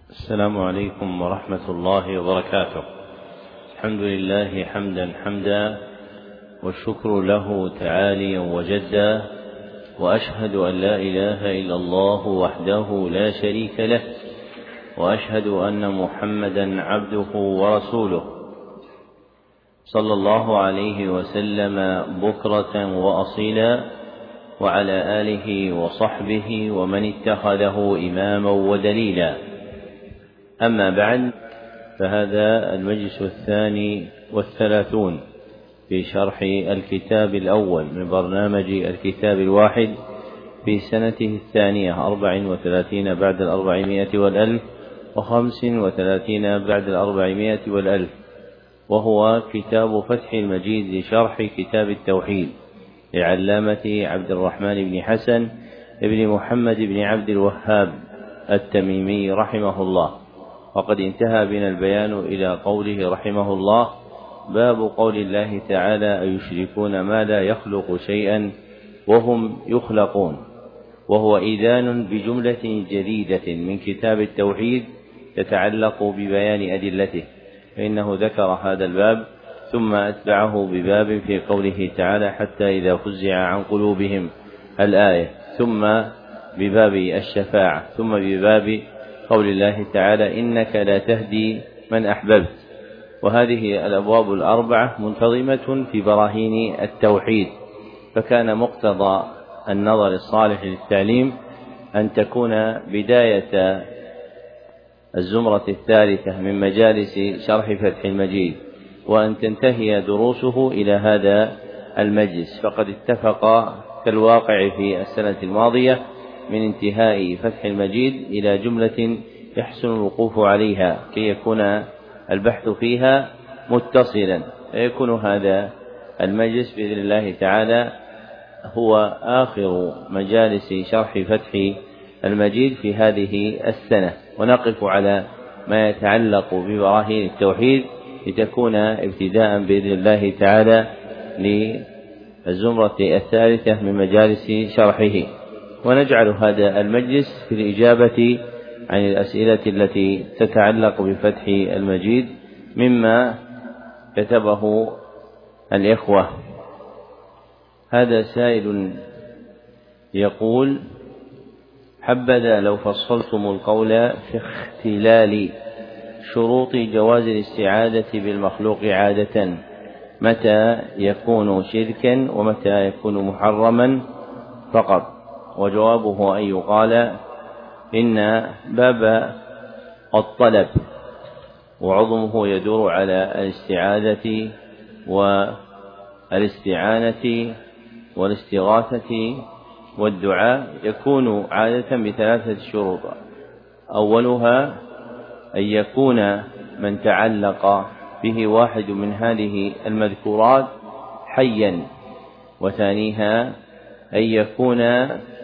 السلام عليكم ورحمة الله وبركاته. الحمد لله حمدا والشكر له تعاليا وجدا، وأشهد أن لا إله إلا الله وحده لا شريك له، وأشهد أن محمدا عبده ورسوله صلى الله عليه وسلم بكرة وأصيلا، وعلى آله وصحبه ومن اتخذه إماما ودليلا. أما بعد، فهذا المجلس 32 في شرح الكتاب الأول من برنامج الكتاب الواحد في سنته 32 بعد 400 والألف، و35 بعد 400 والألف، وهو كتاب فتح المجيد لشرح كتاب التوحيد لعلامة عبد الرحمن بن حسن بن محمد بن عبد الوهاب التميمي رحمه الله. وقد انتهى بنا البيان إلى قوله رحمه الله: باب قول الله تعالى: أيشركون ما لا يخلق شيئا وهم يخلقون، وهو إذان بجملة جديدة من كتاب التوحيد تتعلق ببيان أدلته، فإنه ذكر هذا الباب ثم أتبعه بباب في قوله تعالى: حتى إذا فزع عن قلوبهم الآية، ثم بباب الشفاعة، ثم بباب قول الله تعالى: إنك لا تهدي من أحببت. وهذه الأبواب الأربعة منتظمة في براهين التوحيد، فكان مقتضى النظر الصالح للتعليم أن تكون بداية الزمرة الثالثة من مجالس شرح فتح المجيد، وأن تنتهي دروسه إلى هذا المجلس، فقد اتفق كالواقع في السنة الماضية من انتهاء فتح المجيد إلى جملة يحسن الوقوف عليها كي يكون البحث فيها متصلا، فيكون هذا المجلس بإذن الله تعالى هو آخر مجالس شرح فتح المجيد في هذه السنة، ونقف على ما يتعلق ببراهين التوحيد لتكون ابتداء بإذن الله تعالى للزمرة الثالثة من مجالس شرحه. ونجعل هذا المجلس في الإجابة عن الأسئلة التي تتعلق بفتح المجيد مما كتبه الإخوة. هذا سائل يقول: حبذا لو فصلتم القول في اختلال شروط جواز الاستعاذة بالمخلوق عادة، متى يكون شركا ومتى يكون محرما فقط. وجوابه أن يقال: إن باب الطلب وعظمه يدور على الاستعاذة والاستعانة والاستغاثة والدعاء، يكون عادة بثلاثة شروط: أولها أن يكون من تعلق به واحد من هذه المذكورات حيا، وثانيها أن يكون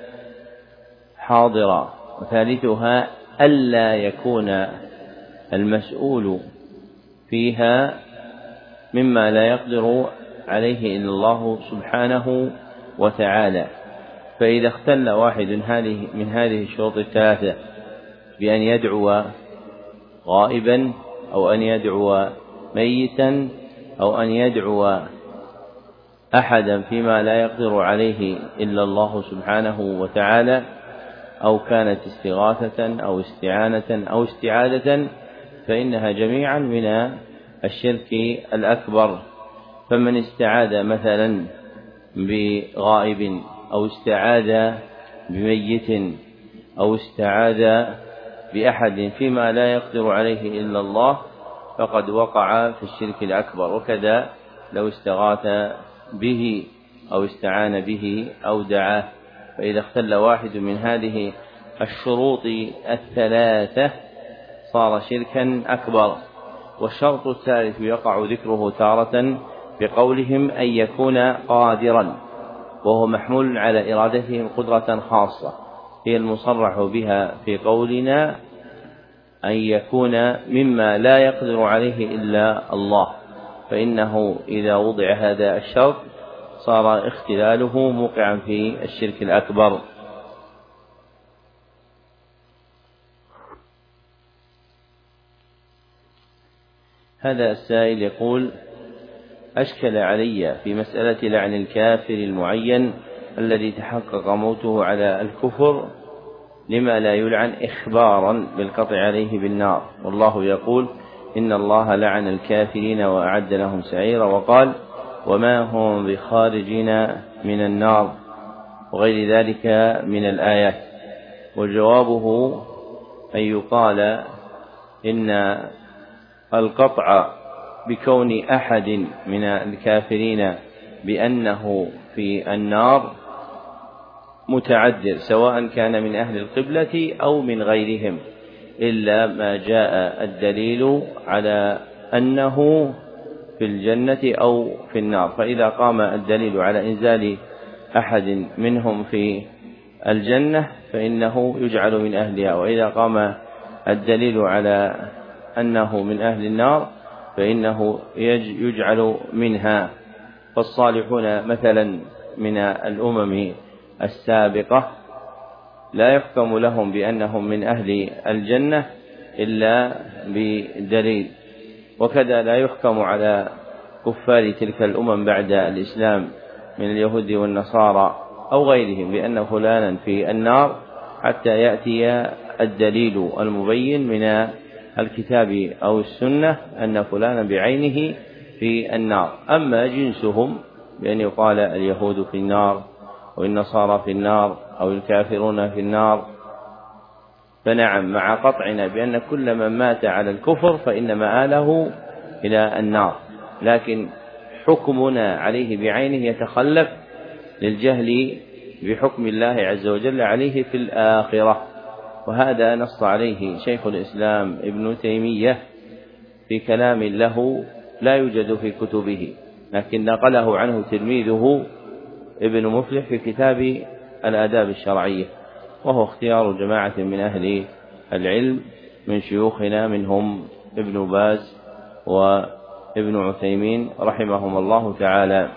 حاضرا، وثالثها ألا يكون المسؤول فيها مما لا يقدر عليه إلا الله سبحانه وتعالى. فإذا اختل واحد من هذه الشروط الثلاثة بأن يدعو غائبا، أو أن يدعو ميتا، أو أن يدعو أحدا فيما لا يقدر عليه إلا الله سبحانه وتعالى، أو كانت استغاثة أو استعانة أو استعادة، فإنها جميعا من الشرك الأكبر. فمن استعاذ مثلا بغائب، أو استعاذ بميت، أو استعاذ بأحد فيما لا يقدر عليه إلا الله، فقد وقع في الشرك الأكبر. وكذا لو استغاث به أو استعان به أو دعاه، فإذا اختل واحد من هذه الشروط الثلاثة صار شركا أكبر. والشرط الثالث يقع ذكره تارة بقولهم أن يكون قادرا، وهو محمول على إرادتهم قدرة خاصة هي المصرح بها في قولنا أن يكون مما لا يقدر عليه إلا الله، فإنه إذا وضع هذا الشرط صار اختلاله موقعا في الشرك الأكبر. هذا السائل يقول: أشكل علي في مسألة لعن الكافر المعين الذي تحقق موته على الكفر لما لا يلعن إخبارا بالقطع عليه بالنار، والله يقول: إن الله لعن الكافرين وأعد لهم سعيرا، وقال: وما هم بخارجين من النار، وغير ذلك من الآيات. وجوابه أن يقال إن القطع بكون أحد من الكافرين بأنه في النار متعذر، سواء كان من أهل القبلة أو من غيرهم، إلا ما جاء الدليل على أنه في الجنة أو في النار. فإذا قام الدليل على إنزال أحد منهم في الجنة فإنه يجعل من أهلها، وإذا قام الدليل على أنه من أهل النار فإنه يجعل منها. فالصالحون مثلا من الأمم السابقة لا يحكم لهم بأنهم من أهل الجنة إلا بدليل، وكذا لا يحكم على كفار تلك الأمم بعد الإسلام من اليهود والنصارى أو غيرهم بأن فلانا في النار حتى يأتي الدليل المبين من الكتاب أو السنة أن فلانا بعينه في النار. أما جنسهم بأن يقال اليهود في النار والنصارى في النار أو الكافرون في النار، فنعم مع قطعنا بأن كل من مات على الكفر فإن مآله إلى النار، لكن حكمنا عليه بعينه يتخلف للجهل بحكم الله عز وجل عليه في الآخرة. وهذا نص عليه شيخ الإسلام ابن تيمية في كلام له لا يوجد في كتبه، لكن نقله عنه تلميذه ابن مفلح في كتاب الآداب الشرعية، وهو اختيار جماعة من أهل العلم من شيوخنا منهم ابن باز وابن عثيمين رحمهم الله تعالى.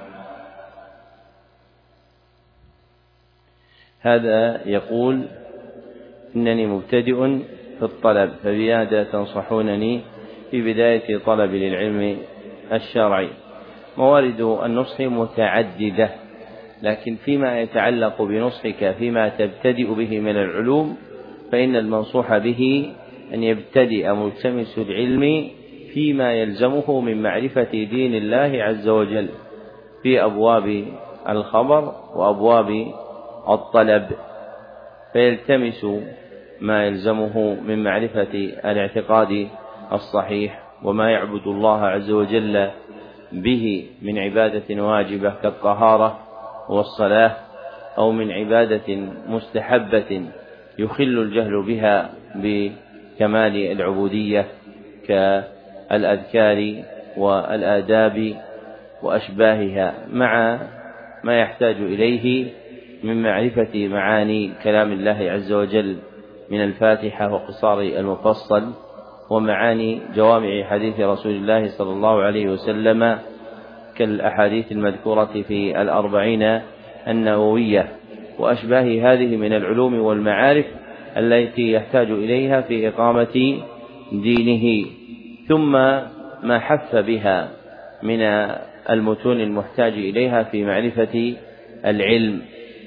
هذا يقول: إنني مبتدئ في الطلب، فبماذا تنصحونني في بداية طلب للعلم الشرعي؟ موارد النصح متعددة، لكن فيما يتعلق بنصحك فيما تبتدئ به من العلوم فإن المنصوح به أن يبتدئ ملتمس العلم فيما يلزمه من معرفة دين الله عز وجل في أبواب الخبر وأبواب الطلب، فيلتمس ما يلزمه من معرفة الاعتقاد الصحيح وما يعبد الله عز وجل به من عبادة واجبة كالطهارة والصلاة، أو من عبادة مستحبة يخل الجهل بها بكمال العبودية كالأذكار والآداب وأشباهها، مع ما يحتاج إليه من معرفة معاني كلام الله عز وجل من الفاتحة وقصار المفصل، ومعاني جوامع حديث رسول الله صلى الله عليه وسلم كالأحاديث المذكورة في الأربعين النووية، وأشباه هذه من العلوم والمعارف التي يحتاج إليها في إقامة دينه، ثم ما حث بها من المتون المحتاج إليها في معرفة العلم،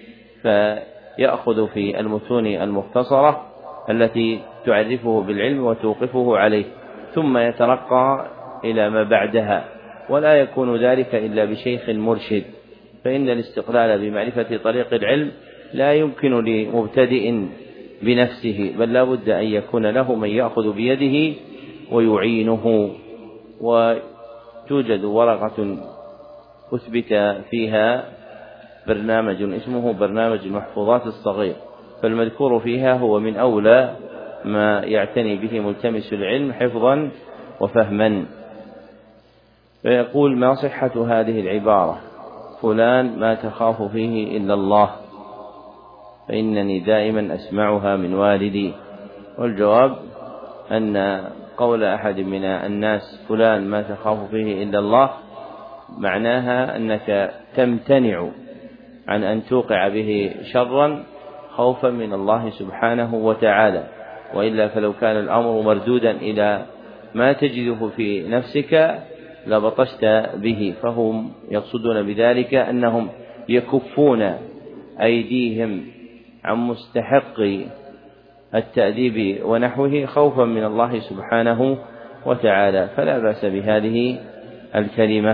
فيأخذ في المتون المختصرة التي تعرفه بالعلم وتوقفه عليه، ثم يترقى إلى ما بعدها، ولا يكون ذلك إلا بشيخ مرشد، فإن الاستقلال بمعرفة طريق العلم لا يمكن لمبتدئ بنفسه، بل لا بد أن يكون له من يأخذ بيده ويعينه. وتوجد ورقة أثبت فيها برنامج اسمه برنامج المحفوظات الصغير، فالمذكور فيها هو من أولى ما يعتني به ملتمس العلم حفظا وفهما. فيقول: ما صحة هذه العبارة فلان ما تخاف فيه إلا الله، فإنني دائما أسمعها من والدي؟ والجواب أن قول أحد من الناس فلان ما تخاف فيه إلا الله معناها أنك تمتنع عن أن توقع به شرا خوفا من الله سبحانه وتعالى، وإلا فلو كان الأمر مردودا إلى ما تجده في نفسك لبطشت به. فهم يقصدون بذلك أنهم يكفون أيديهم عن مستحق التأديب ونحوه خوفا من الله سبحانه وتعالى، فلا بأس بهذه الكلمة.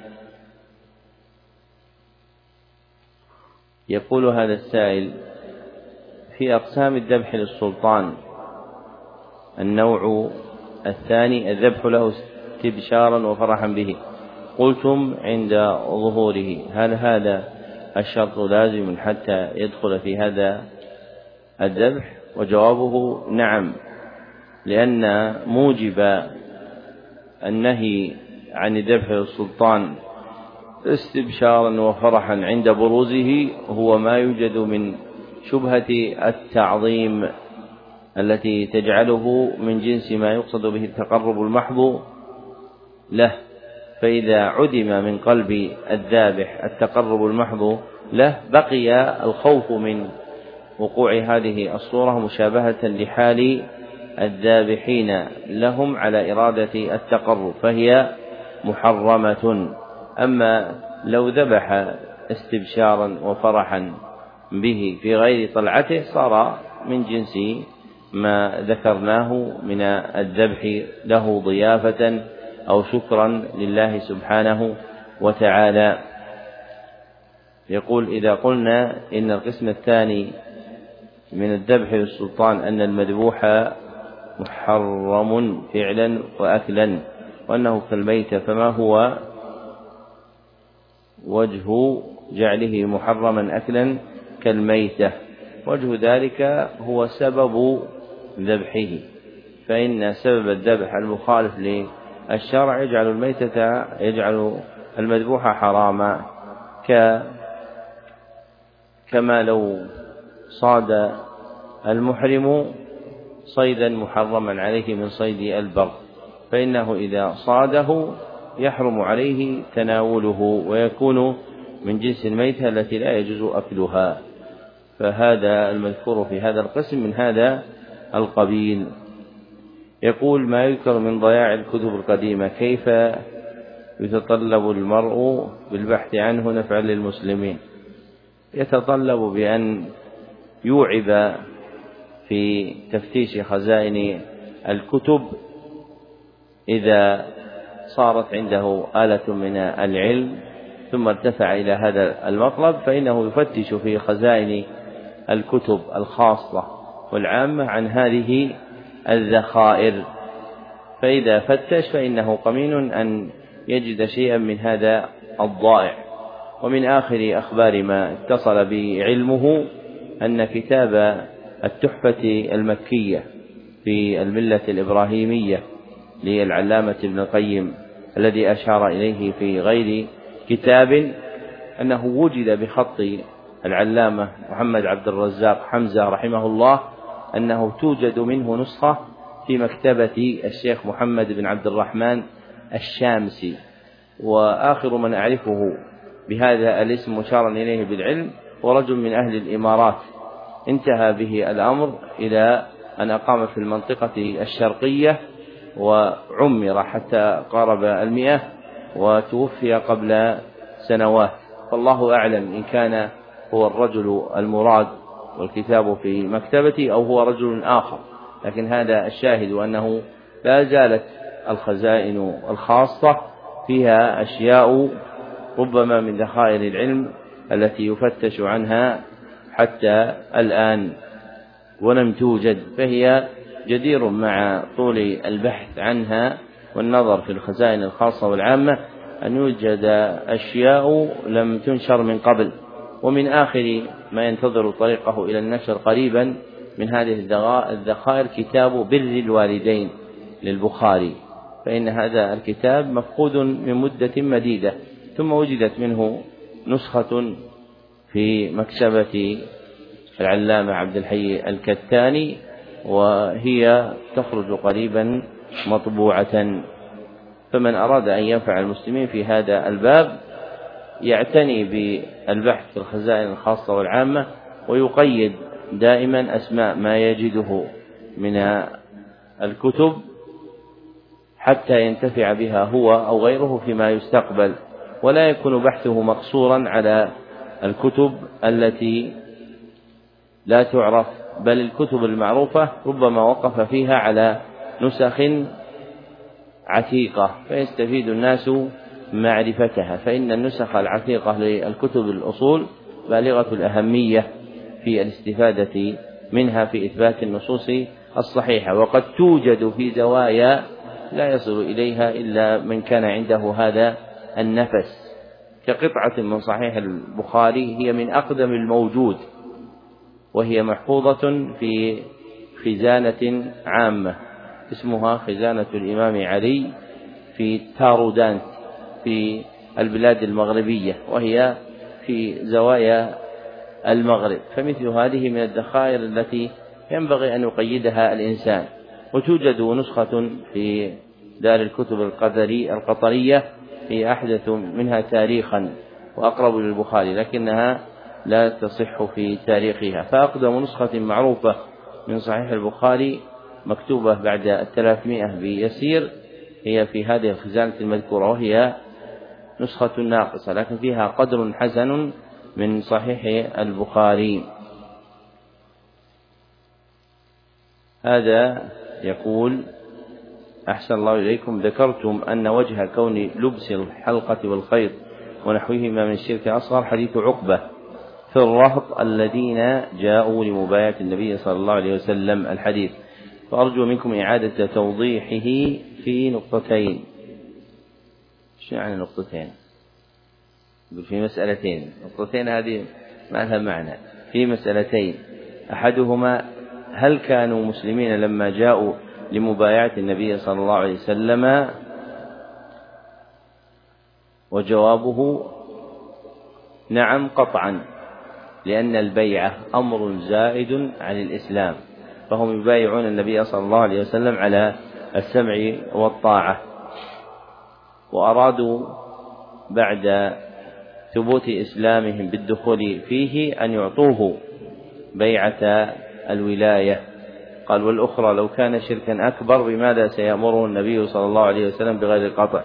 يقول هذا السائل: في أقسام الذبح للسلطان النوع الثاني الذبح له استبشارا وفرحا به، قلتم عند ظهوره، هل هذا الشرط لازم حتى يدخل في هذا الذبح؟ وجوابه نعم، لأن موجب النهي عن الذبح للسلطان استبشارا وفرحا عند بروزه هو ما يوجد من شبهة التعظيم التي تجعله من جنس ما يقصد به التقرب المحض له، فإذا عدم من قلب الذابح التقرب المحض له بقي الخوف من وقوع هذه الصورة مشابهة لحال الذابحين لهم على إرادة التقرب، فهي محرمة. أما لو ذبح استبشارا وفرحا به في غير طلعته صار من جنس ما ذكرناه من الذبح له ضيافة أو شكرا لله سبحانه وتعالى. يقول: إذا قلنا إن القسم الثاني من الذبح للسلطان أن المذبوح محرم فعلا وأكلا وأنه كالميتة، فما هو وجه جعله محرما أكلا كالميتة؟ وجه ذلك هو سبب ذبحه، فإن سبب الذبح المخالف للشرع يجعل المذبوح حراما، كما لو صاد المحرم صيدا محرما عليه من صيد البر، فإنه إذا صاده يحرم عليه تناوله ويكون من جنس الميتة التي لا يجوز أكلها، فهذا المذكور في هذا القسم من هذا القبيل. يقول: ما يذكر من ضياع الكتب القديمة كيف يتطلب المرء بالبحث عنه نفعا للمسلمين؟ يتطلب بأن يوعب في تفتيش خزائن الكتب إذا صارت عنده آلة من العلم ثم ارتفع إلى هذا المطلب، فإنه يفتش في خزائن الكتب الخاصة والعامة عن هذه الذخائر، فإذا فتش فإنه قمين أن يجد شيئا من هذا الضائع. ومن آخر أخبار ما اتصل به علمه أن كتاب التحفة المكية في الملة الإبراهيمية للعلامة ابن القيم الذي أشار إليه في غير كتاب أنه وجد بخط العلامة محمد عبد الرزاق حمزة رحمه الله، أنه توجد منه نسخة في مكتبة الشيخ محمد بن عبد الرحمن الشامسي، وآخر من أعرفه بهذا الاسم مشارا إليه بالعلم ورجل من أهل الإمارات، انتهى به الأمر إلى أن أقام في المنطقة الشرقية وعمر حتى قارب 100 وتوفي قبل سنوات، فالله أعلم إن كان هو الرجل المراد والكتاب في مكتبتي أو هو رجل آخر، لكن هذا الشاهد أنه لا زالت الخزائن الخاصة فيها أشياء ربما من ذخائر العلم التي يفتش عنها حتى الآن ولم توجد، فهي جدير مع طول البحث عنها والنظر في الخزائن الخاصة والعامة أن يوجد أشياء لم تنشر من قبل. ومن آخر ما ينتظر طريقه إلى النشر قريبا من هذه الذخائر كتاب بر الوالدين للبخاري، فإن هذا الكتاب مفقود من مدة مديدة، ثم وجدت منه نسخة في مكتبة العلامة عبد الحي الكتاني، وهي تخرج قريبا مطبوعة. فمن أراد أن ينفع المسلمين في هذا الباب يعتني بالبحث في الخزائن الخاصة والعامة، ويقيد دائما أسماء ما يجده من الكتب حتى ينتفع بها هو أو غيره فيما يستقبل، ولا يكون بحثه مقصورا على الكتب التي لا تعرف، بل الكتب المعروفة ربما وقف فيها على نسخ عتيقة فيستفيد الناس معرفتها، فإن النسخ العتيقة للكتب الأصول بالغة الأهمية في الاستفادة منها في إثبات النصوص الصحيحة، وقد توجد في زوايا لا يصل إليها إلا من كان عنده هذا النفس، كقطعة من صحيح البخاري هي من أقدم الموجود، وهي محفوظة في خزانة عامة اسمها خزانة الإمام علي في تارودانت في البلاد المغربية، وهي في زوايا المغرب، فمثل هذه من الذخائر التي ينبغي أن يقيدها الإنسان. وتوجد نسخة في دار الكتب القطرية هي أحدث منها تاريخا وأقرب للبخاري، لكنها لا تصح في تاريخها، فأقدم نسخة معروفة من صحيح البخاري مكتوبة بعد 300 بيسير هي في هذه الخزانة المذكورة، وهي نسخة ناقصة لكن فيها قدر حسن من صحيح البخاري. هذا يقول: أحسن الله إليكم، ذكرتم أن وجه كون لبس الحلقة والخيط ونحوهما من الشرك الأصغر حديث عقبة في الرهط الذين جاءوا لمبايعة النبي صلى الله عليه وسلم الحديث، فأرجو منكم إعادة توضيحه في نقطتين. شو يعني نقطتين؟ في مسألتين، نقطتين هذه ما لها معنى، في مسألتين: أحدهما هل كانوا مسلمين لما جاءوا لمبايعة النبي صلى الله عليه وسلم؟ وجوابه نعم قطعا، لأن البيعة أمر زائد عن الإسلام، فهم يبايعون النبي صلى الله عليه وسلم على السمع والطاعة، وأرادوا بعد ثبوت إسلامهم بالدخول فيه أن يعطوه بيعة الولاية. قال: والأخرى لو كان شركا أكبر بماذا سيأمره النبي صلى الله عليه وسلم بغير قطع؟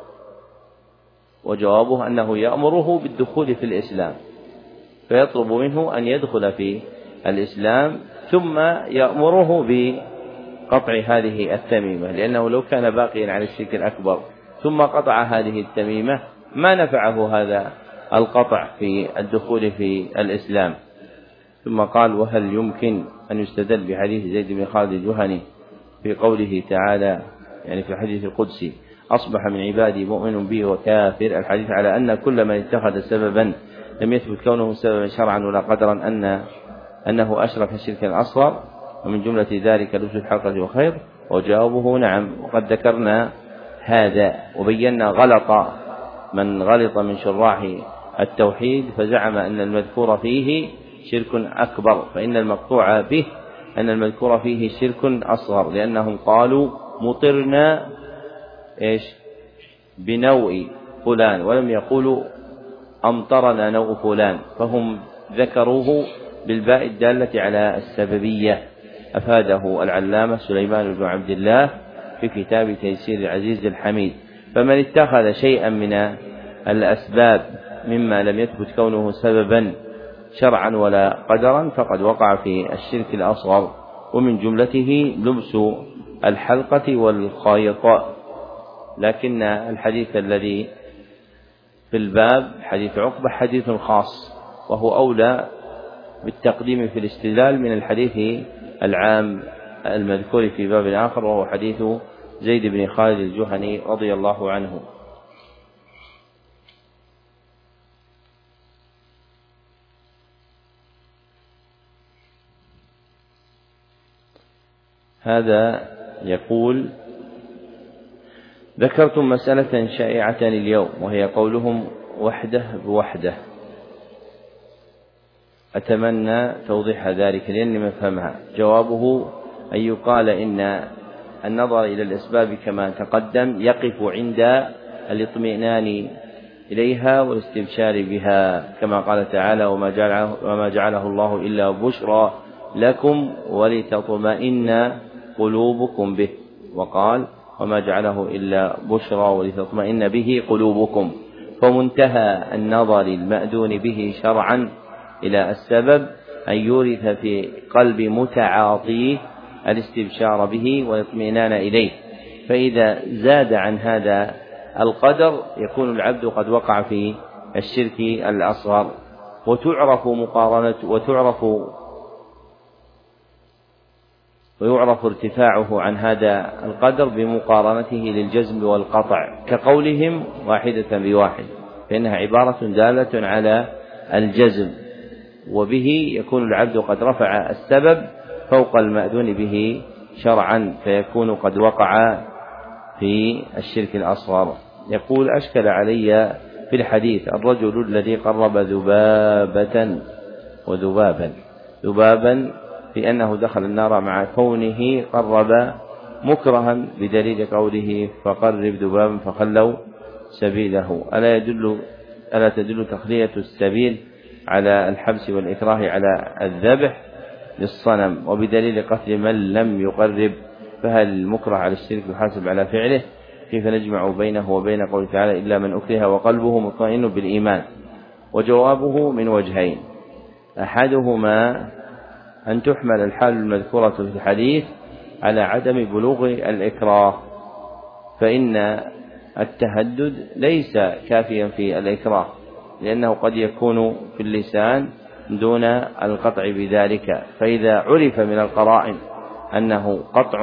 وجوابه أنه يأمره بالدخول في الإسلام، فيطلب منه أن يدخل في الإسلام ثم يأمره بقطع هذه التميمة، لأنه لو كان باقيا على الشرك الأكبر ثم قطع هذه التميمة ما نفعه هذا القطع في الدخول في الإسلام. ثم قال: وهل يمكن أن يستدل بحديث زيد بن خالد الجهني في قوله تعالى، يعني في الحديث القدسي: أصبح من عبادي مؤمن بي وكافر، الحديث على أن كل من اتخذ سببا لم يثبت كونه سببا شرعا ولا قدرا أنه أشرك شركا أصغر، ومن جملة ذلك لبس الحلقة وخير؟ وجوابه نعم، وقد ذكرنا هذا وبينا غلط من غلط من شراح التوحيد فزعم أن المذكور فيه شرك أكبر، فإن المقطوع به أن المذكور فيه شرك أصغر، لأنهم قالوا مطرنا بنوء فلان ولم يقولوا أمطرنا نوء فلان، فهم ذكروه بالباء الدالة على السببية. أفاده العلامة سليمان بن عبد الله في كتاب تيسير العزيز الحميد: فمن اتخذ شيئا من الأسباب مما لم يثبت كونه سببا شرعا ولا قدرا فقد وقع في الشرك الأصغر، ومن جملته لبس الحلقة والخيط. لكن الحديث الذي في الباب حديث عقبة حديث خاص، وهو أولى بالتقديم في الاستدلال من الحديث العام المذكور في باب آخر، وهو حديث زيد بن خالد الجهني رضي الله عنه. هذا يقول: ذكرتم مسألة شائعة اليوم وهي قولهم وحده بوحده، أتمنى توضيح ذلك لأني مفهمها. جوابه أن يقال إن النظر إلى الأسباب كما تقدم يقف عند الاطمئنان إليها والاستبشار بها، كما قال تعالى: وما جعله الله إلا بشرى لكم ولتطمئن قلوبكم به. وقال: وما جعله إلا بشرى ولتطمئن به قلوبكم. فمنتهى النظر المأذون به شرعا إلى السبب أن يورث في قلب متعاطيه الاستبشار به والاطمئنان إليه، فإذا زاد عن هذا القدر يكون العبد قد وقع في الشرك الأصغر. ويعرف ارتفاعه عن هذا القدر بمقارنته للجزم والقطع، كقولهم واحدة بواحد، فإنها عبارة دالة على الجزم، وبه يكون العبد قد رفع السبب فوق المأذون به شرعا، فيكون قد وقع في الشرك الأصغر. يقول: أشكل علي في الحديث الرجل الذي قرب ذبابا في أنه دخل النار مع كونه قرب مكرها، بدليل قوله: فقرب ذبابا فخلوا سبيله. ألا تدل تخلية السبيل على الحبس والإكراه على الذبح للصنم؟ وبدليل قتل من لم يقرب، فهل المكره على الشرك يحاسب على فعله؟ كيف نجمع بينه وبين قوله تعالى: إلا من أكره وقلبه مطمئن بالإيمان؟ وجوابه من وجهين: أحدهما أن تحمل الحال المذكورة في الحديث على عدم بلوغ الإكراه، فإن التهدد ليس كافيا في الإكراه، لأنه قد يكون في اللسان دون القطع بذلك، فإذا عرف من القرائن أنه قطع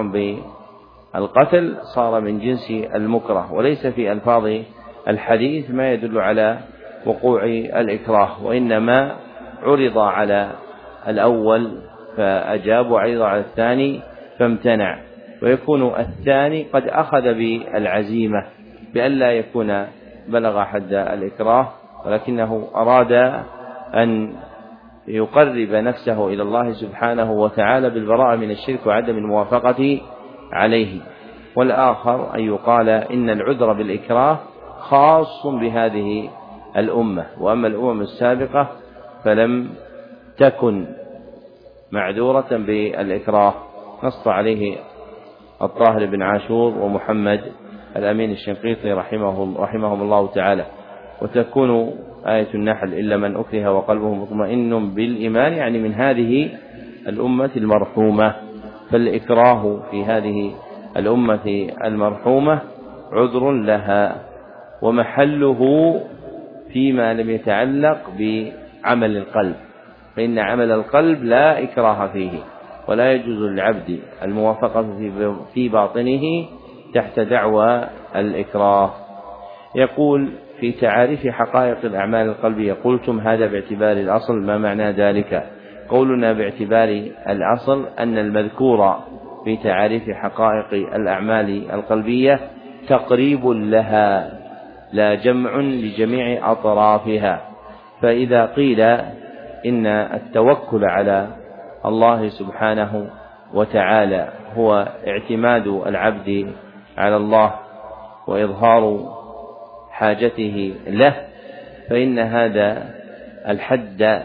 بالقتل صار من جنس المكره، وليس في ألفاظ الحديث ما يدل على وقوع الإكراه، وإنما عرض على الأول فأجاب وعرض على الثاني فامتنع، ويكون الثاني قد أخذ بالعزيمة بألا يكون بلغ حد الإكراه، ولكنه أراد أن يقرب نفسه إلى الله سبحانه وتعالى بالبراءة من الشرك وعدم الموافقة عليه. والآخر أن يقال إن العذر بالإكراه خاص بهذه الأمة، وأما الأمم السابقة فلم تكن معذورة بالإكراه. نص عليه الطاهر بن عاشور ومحمد الأمين الشنقيطي رحمهم الله تعالى. وتكون آية النحل: إلا من أكره وقلبه مطمئن بالإيمان، يعني من هذه الأمة المرحومة. فالإكراه في هذه الأمة المرحومة عذر لها، ومحله فيما لم يتعلق بعمل القلب، فإن عمل القلب لا إكراه فيه، ولا يجوز للعبد الموافقة في باطنه تحت دعوى الإكراه. يقول: في تعاريف حقائق الأعمال القلبية قلتم هذا باعتبار الأصل، ما معنى ذلك؟ قولنا باعتبار الأصل أن المذكور في تعاريف حقائق الأعمال القلبية تقريب لها لا جمع لجميع أطرافها. فإذا قيل إن التوكل على الله سبحانه وتعالى هو اعتماد العبد على الله وإظهار حاجته له، فإن هذا الحد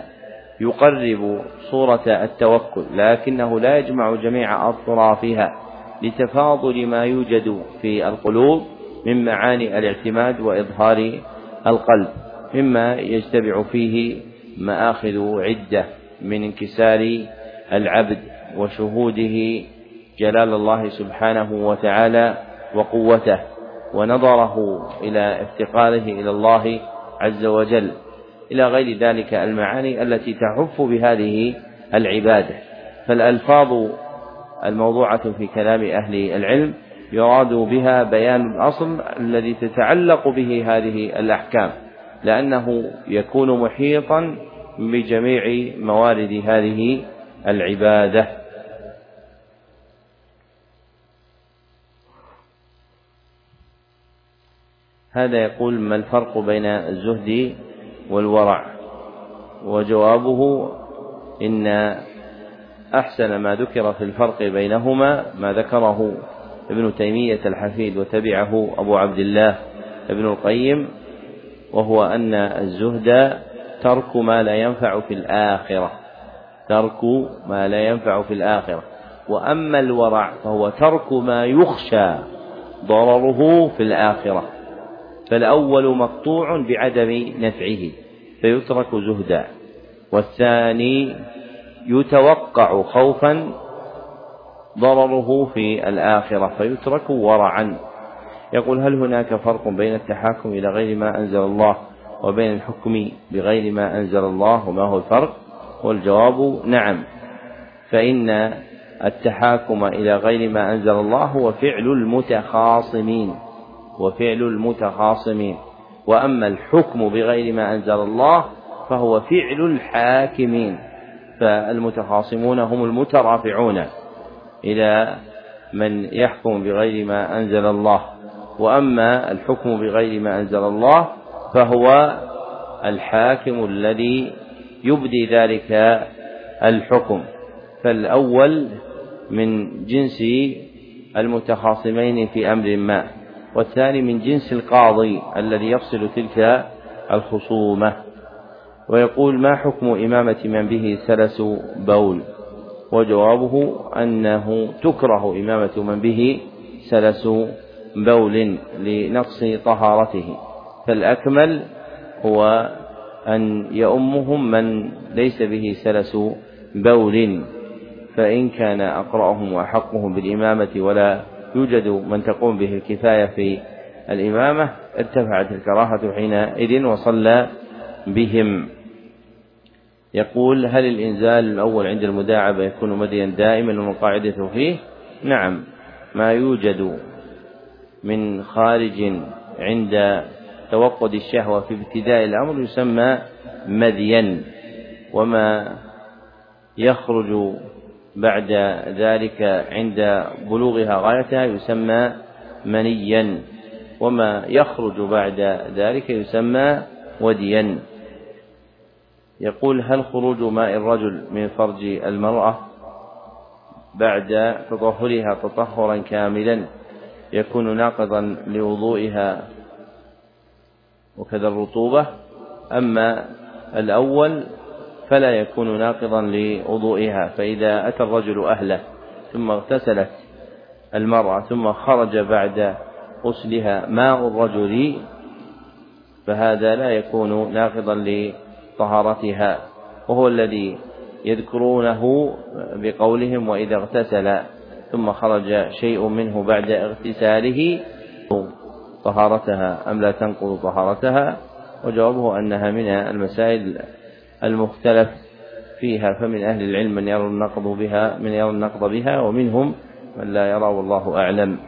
يقرب صورة التوكل، لكنه لا يجمع جميع أطرافها لتفاضل ما يوجد في القلوب من معاني الاعتماد وإظهار القلب، مما يجتمع فيه مآخذ عدة من انكسار العبد وشهوده جلال الله سبحانه وتعالى وقوته، ونظره إلى افتقاره إلى الله عز وجل، إلى غير ذلك المعاني التي تحف بهذه العبادة. فالألفاظ الموضوعة في كلام أهل العلم يراد بها بيان الأصل الذي تتعلق به هذه الأحكام، لأنه يكون محيطا بجميع موارد هذه العبادة. هذا يقول: ما الفرق بين الزهد والورع؟ وجوابه: إن أحسن ما ذكر في الفرق بينهما ما ذكره ابن تيمية الحفيد وتبعه أبو عبد الله ابن القيم، وهو أن الزهد ترك ما لا ينفع في الآخرة، وأما الورع فهو ترك ما يخشى ضرره في الآخرة، فالأول مقطوع بعدم نفعه فيترك زهدا، والثاني يتوقع خوفا ضرره في الآخرة فيترك ورعا. يقول: هل هناك فرق بين التحاكم إلى غير ما أنزل الله وبين الحكم بغير ما أنزل الله، وما هو الفرق؟ والجواب: نعم، فإن التحاكم إلى غير ما أنزل الله هو فعل المتخاصمين، وأما الحكم بغير ما أنزل الله فهو فعل الحاكمين، فالمتخاصمون هم المترافعون إلى من يحكم بغير ما أنزل الله، وأما الحكم بغير ما أنزل الله فهو الحاكم الذي يبدي ذلك الحكم، فالأول من جنس المتخاصمين في أمر ما، والثاني من جنس القاضي الذي يفصل تلك الخصومة. ويقول: ما حكم إمامة من به سلس بول؟ وجوابه أنه تكره إمامة من به سلس بول لنقص طهارته، فالأكمل هو أن يؤمهم من ليس به سلس بول، فإن كان أقرأهم وأحقهم بالإمامة ولا يوجد من تقوم به الكفاية في الإمامة ارتفعت الكراهة حينئذ وصلى بهم. يقول: هل الإنزال الأول عند المداعبة يكون مديا دائما والقاعدة فيه؟ نعم، ما يوجد من خارج عند توقد الشهوة في ابتداء الأمر يسمى مديا، وما يخرج بعد ذلك عند بلوغها غايتها يسمى منيا، وما يخرج بعد ذلك يسمى وديا. يقول: هل خروج ماء الرجل من فرج المرأة بعد تطهرها تطهرا كاملا يكون ناقضا لوضوئها وكذا الرطوبة؟ أما الأول فلا يكون ناقضا لوضوئها، فإذا أتى الرجل أهله ثم اغتسلت المرأة ثم خرج بعد غسلها ماء الرجل فهذا لا يكون ناقضا لطهارتها، وهو الذي يذكرونه بقولهم: وإذا اغتسل ثم خرج شيء منه بعد اغتساله طهارتها أم لا تنقض طهارتها؟ وجوابه أنها من المسائل المختلف فيها، فمن أهل العلم من يرى النقض بها ومنهم من لا يرى، والله أعلم.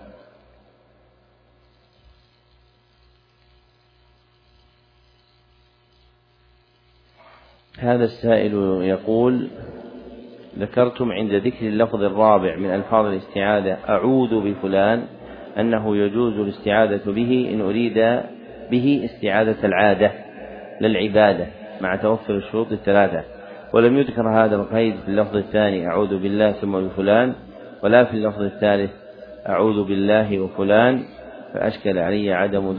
هذا السائل يقول: ذكرتم عند ذكر اللفظ الرابع من ألفاظ الاستعاذة أعوذ بفلان أنه يجوز الاستعاذة به إن أريد به استعاذة العادة للعبادة مع توفر الشروط الثلاثة، ولم يذكر هذا القيد في اللفظ الثاني أعوذ بالله ثم بفلان، ولا في اللفظ الثالث أعوذ بالله وفلان، فأشكل علي عدم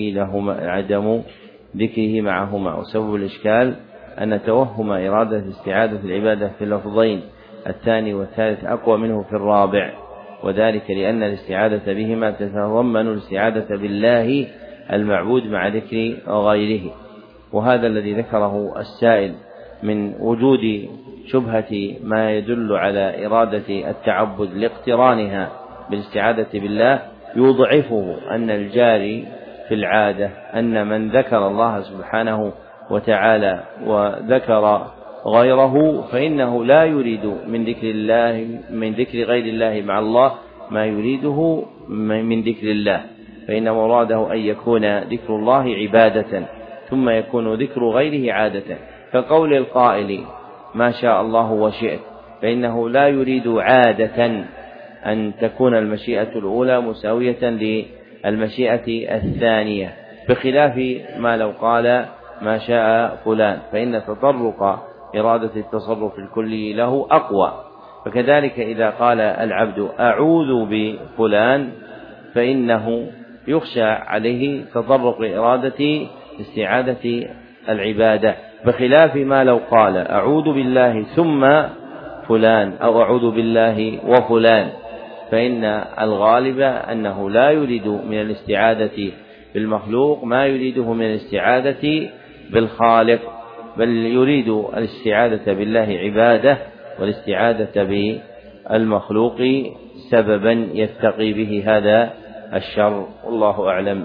ذكره معهما. وسبب الإشكال أن توهم إرادة استعادة العبادة في اللفظين الثاني والثالث أقوى منه في الرابع، وذلك لأن الاستعادة بهما تتضمن الاستعادة بالله المعبود مع ذكر غيره، وهذا الذي ذكره السائل من وجود شبهة ما يدل على إرادة التعبد لاقترانها بالاستعادة بالله يضعفه أن الجاري في العادة أن من ذكر الله سبحانه وتعالى وذكر غيره فإنه لا يريد من ذكر غير الله مع الله ما يريده من ذكر الله، فإن مراده أن يكون ذكر الله عبادة ثم يكون ذكر غيره عادة، كقول القائل ما شاء الله وشئت، فإنه لا يريد عادة أن تكون المشيئة الأولى مساوية للمشيئة الثانية، بخلاف ما لو قال ما شاء فلان، فإن تطرق إرادة التصرف الكلي له أقوى. فكذلك إذا قال العبد أعوذ بفلان فإنه يخشى عليه تطرق إرادة استعادة العبادة، بخلاف ما لو قال أعوذ بالله ثم فلان أو أعوذ بالله وفلان، فإن الغالب أنه لا يريد من الاستعاذة بالمخلوق ما يريده من الاستعاذة بالخالق، بل يريد الاستعاذة بالله عبادة، والاستعاذة بالمخلوق سببا يتقي به هذا الشر، والله أعلم.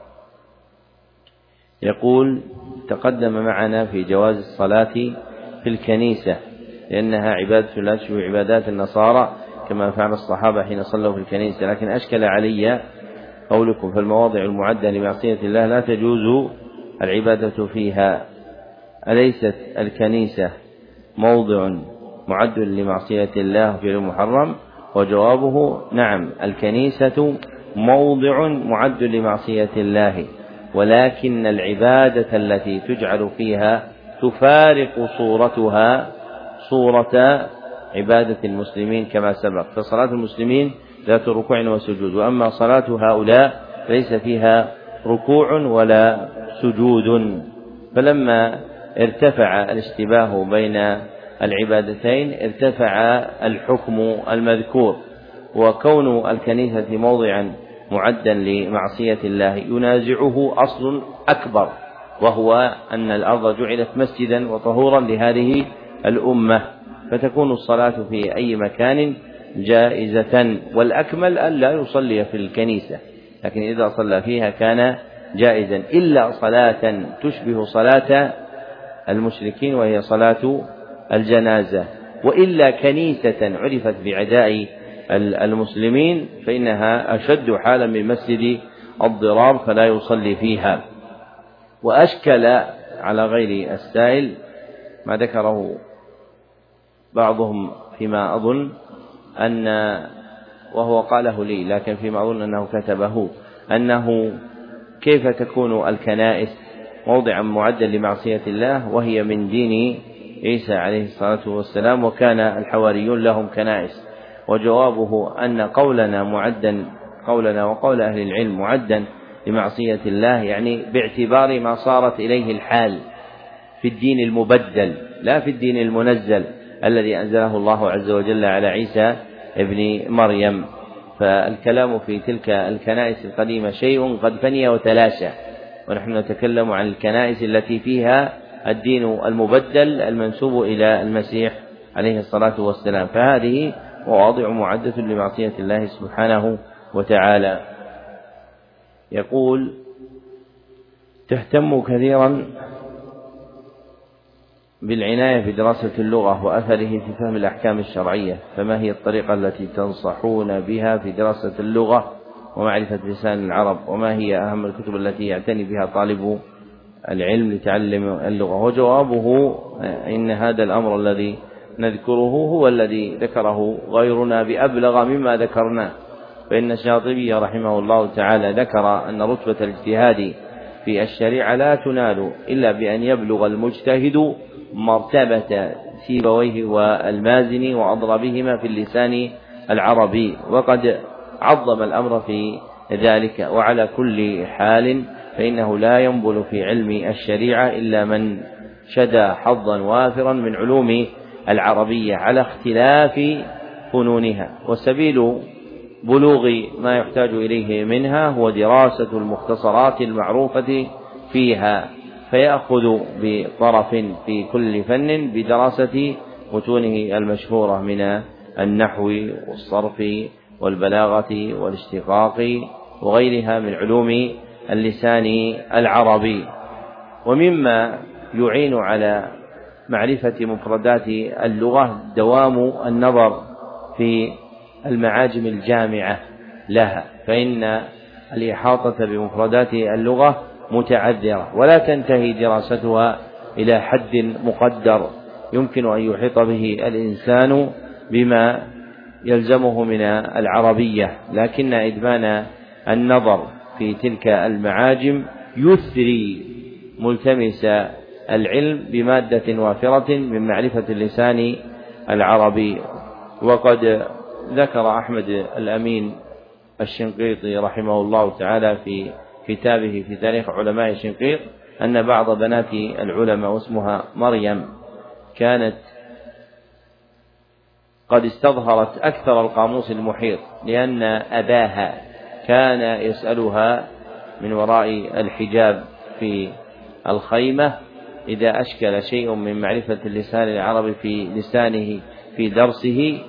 يقول: تقدم معنا في جواز الصلاة في الكنيسة لأنها عبادة لا تشبه عبادات النصارى كما فعل الصحابة حين صلوا في الكنيسة، لكن أشكل علي قولكم: فالمواضع المعدة لمعصية الله لا تجوز العبادة فيها، أليست الكنيسة موضع معد لمعصية الله في المحرم؟ وجوابه: نعم، الكنيسة موضع معد لمعصية الله، ولكن العبادة التي تجعل فيها تفارق صورتها صورة عبادة المسلمين كما سبق، فصلاة المسلمين ذات ركوع وسجود، وأما صلاة هؤلاء ليس فيها ركوع ولا سجود. فلما ارتفع الاشتباه بين العبادتين ارتفع الحكم المذكور، وكون الكنيسة موضعا معدا لمعصية الله ينازعه أصل أكبر، وهو أن الأرض جعلت مسجدا وطهورا لهذه الأمة، فتكون الصلاة في أي مكان جائزة، والأكمل أن لا يصلي في الكنيسة، لكن إذا صلى فيها كان جائزا، إلا صلاة تشبه صلاة المشركين وهي صلاة الجنازة، وإلا كنيسة عرفت بعداء المسلمين فإنها أشد حالا من مسجد الضرار فلا يصلي فيها. وأشكل على غير السائل ما ذكره بعضهم فيما أظن وهو قاله لي، لكن فيما أظن أنه كتبه، أنه كيف تكون الكنائس موضعا معدا لمعصية الله وهي من دين عيسى عليه الصلاة والسلام، وكان الحواريون لهم كنائس. وجوابه أن قولنا وقول أهل العلم معدا لمعصية الله، يعني باعتبار ما صارت إليه الحال في الدين المبدل لا في الدين المنزل الذي أنزله الله عز وجل على عيسى ابن مريم. فالكلام في تلك الكنائس القديمة شيء قد فني وتلاشى، ونحن نتكلم عن الكنائس التي فيها الدين المبدل المنسوب إلى المسيح عليه الصلاة والسلام، فهذه مواضع معدة لمعصية الله سبحانه وتعالى. يقول: تهتم كثيرا بالعناية في دراسة اللغة وأثره في فهم الأحكام الشرعية، فما هي الطريقة التي تنصحون بها في دراسة اللغة ومعرفة لسان العرب؟ وما هي أهم الكتب التي يعتني بها طالب العلم لتعلم اللغة؟ وجوابه: إن هذا الأمر الذي نذكره هو الذي ذكره غيرنا بأبلغ مما ذكرناه، فإن الشاطبي رحمه الله تعالى ذكر أن رتبة الاجتهاد في الشريعة لا تنال إلا بأن يبلغ المجتهد مرتبة سيبويه والمازني وأضربهما في اللسان العربي، وقد عظم الأمر في ذلك. وعلى كل حال فإنه لا ينبل في علم الشريعة إلا من شدى حظا وافرا من علوم العربية على اختلاف فنونها، وسبيل بلوغ ما يحتاج إليه منها هو دراسة المختصرات المعروفة فيها، فيأخذ بطرف في كل فن بدراسة متونه المشهورة من النحو والصرف والبلاغة والاشتقاق وغيرها من علوم اللسان العربي. ومما يعين على معرفة مفردات اللغة دوام النظر في المعاجم الجامعة لها، فإن الإحاطة بمفردات اللغة متعذرة ولا تنتهي دراستها إلى حد مقدر يمكن أن يحيط به الإنسان بما يلزمه من العربية، لكن إدمان النظر في تلك المعاجم يثري ملتمس العلم بمادة وافرة من معرفة اللسان العربي. وقد ذكر أحمد الأمين الشنقيطي رحمه الله تعالى في كتابه في تاريخ علماء الشنقيط أن بعض بنات العلماء واسمها مريم كانت قد استظهرت أكثر القاموس المحيط، لأن أباها كان يسألها من وراء الحجاب في الخيمة إذا أشكل شيء من معرفة اللسان العربي في لسانه في درسه،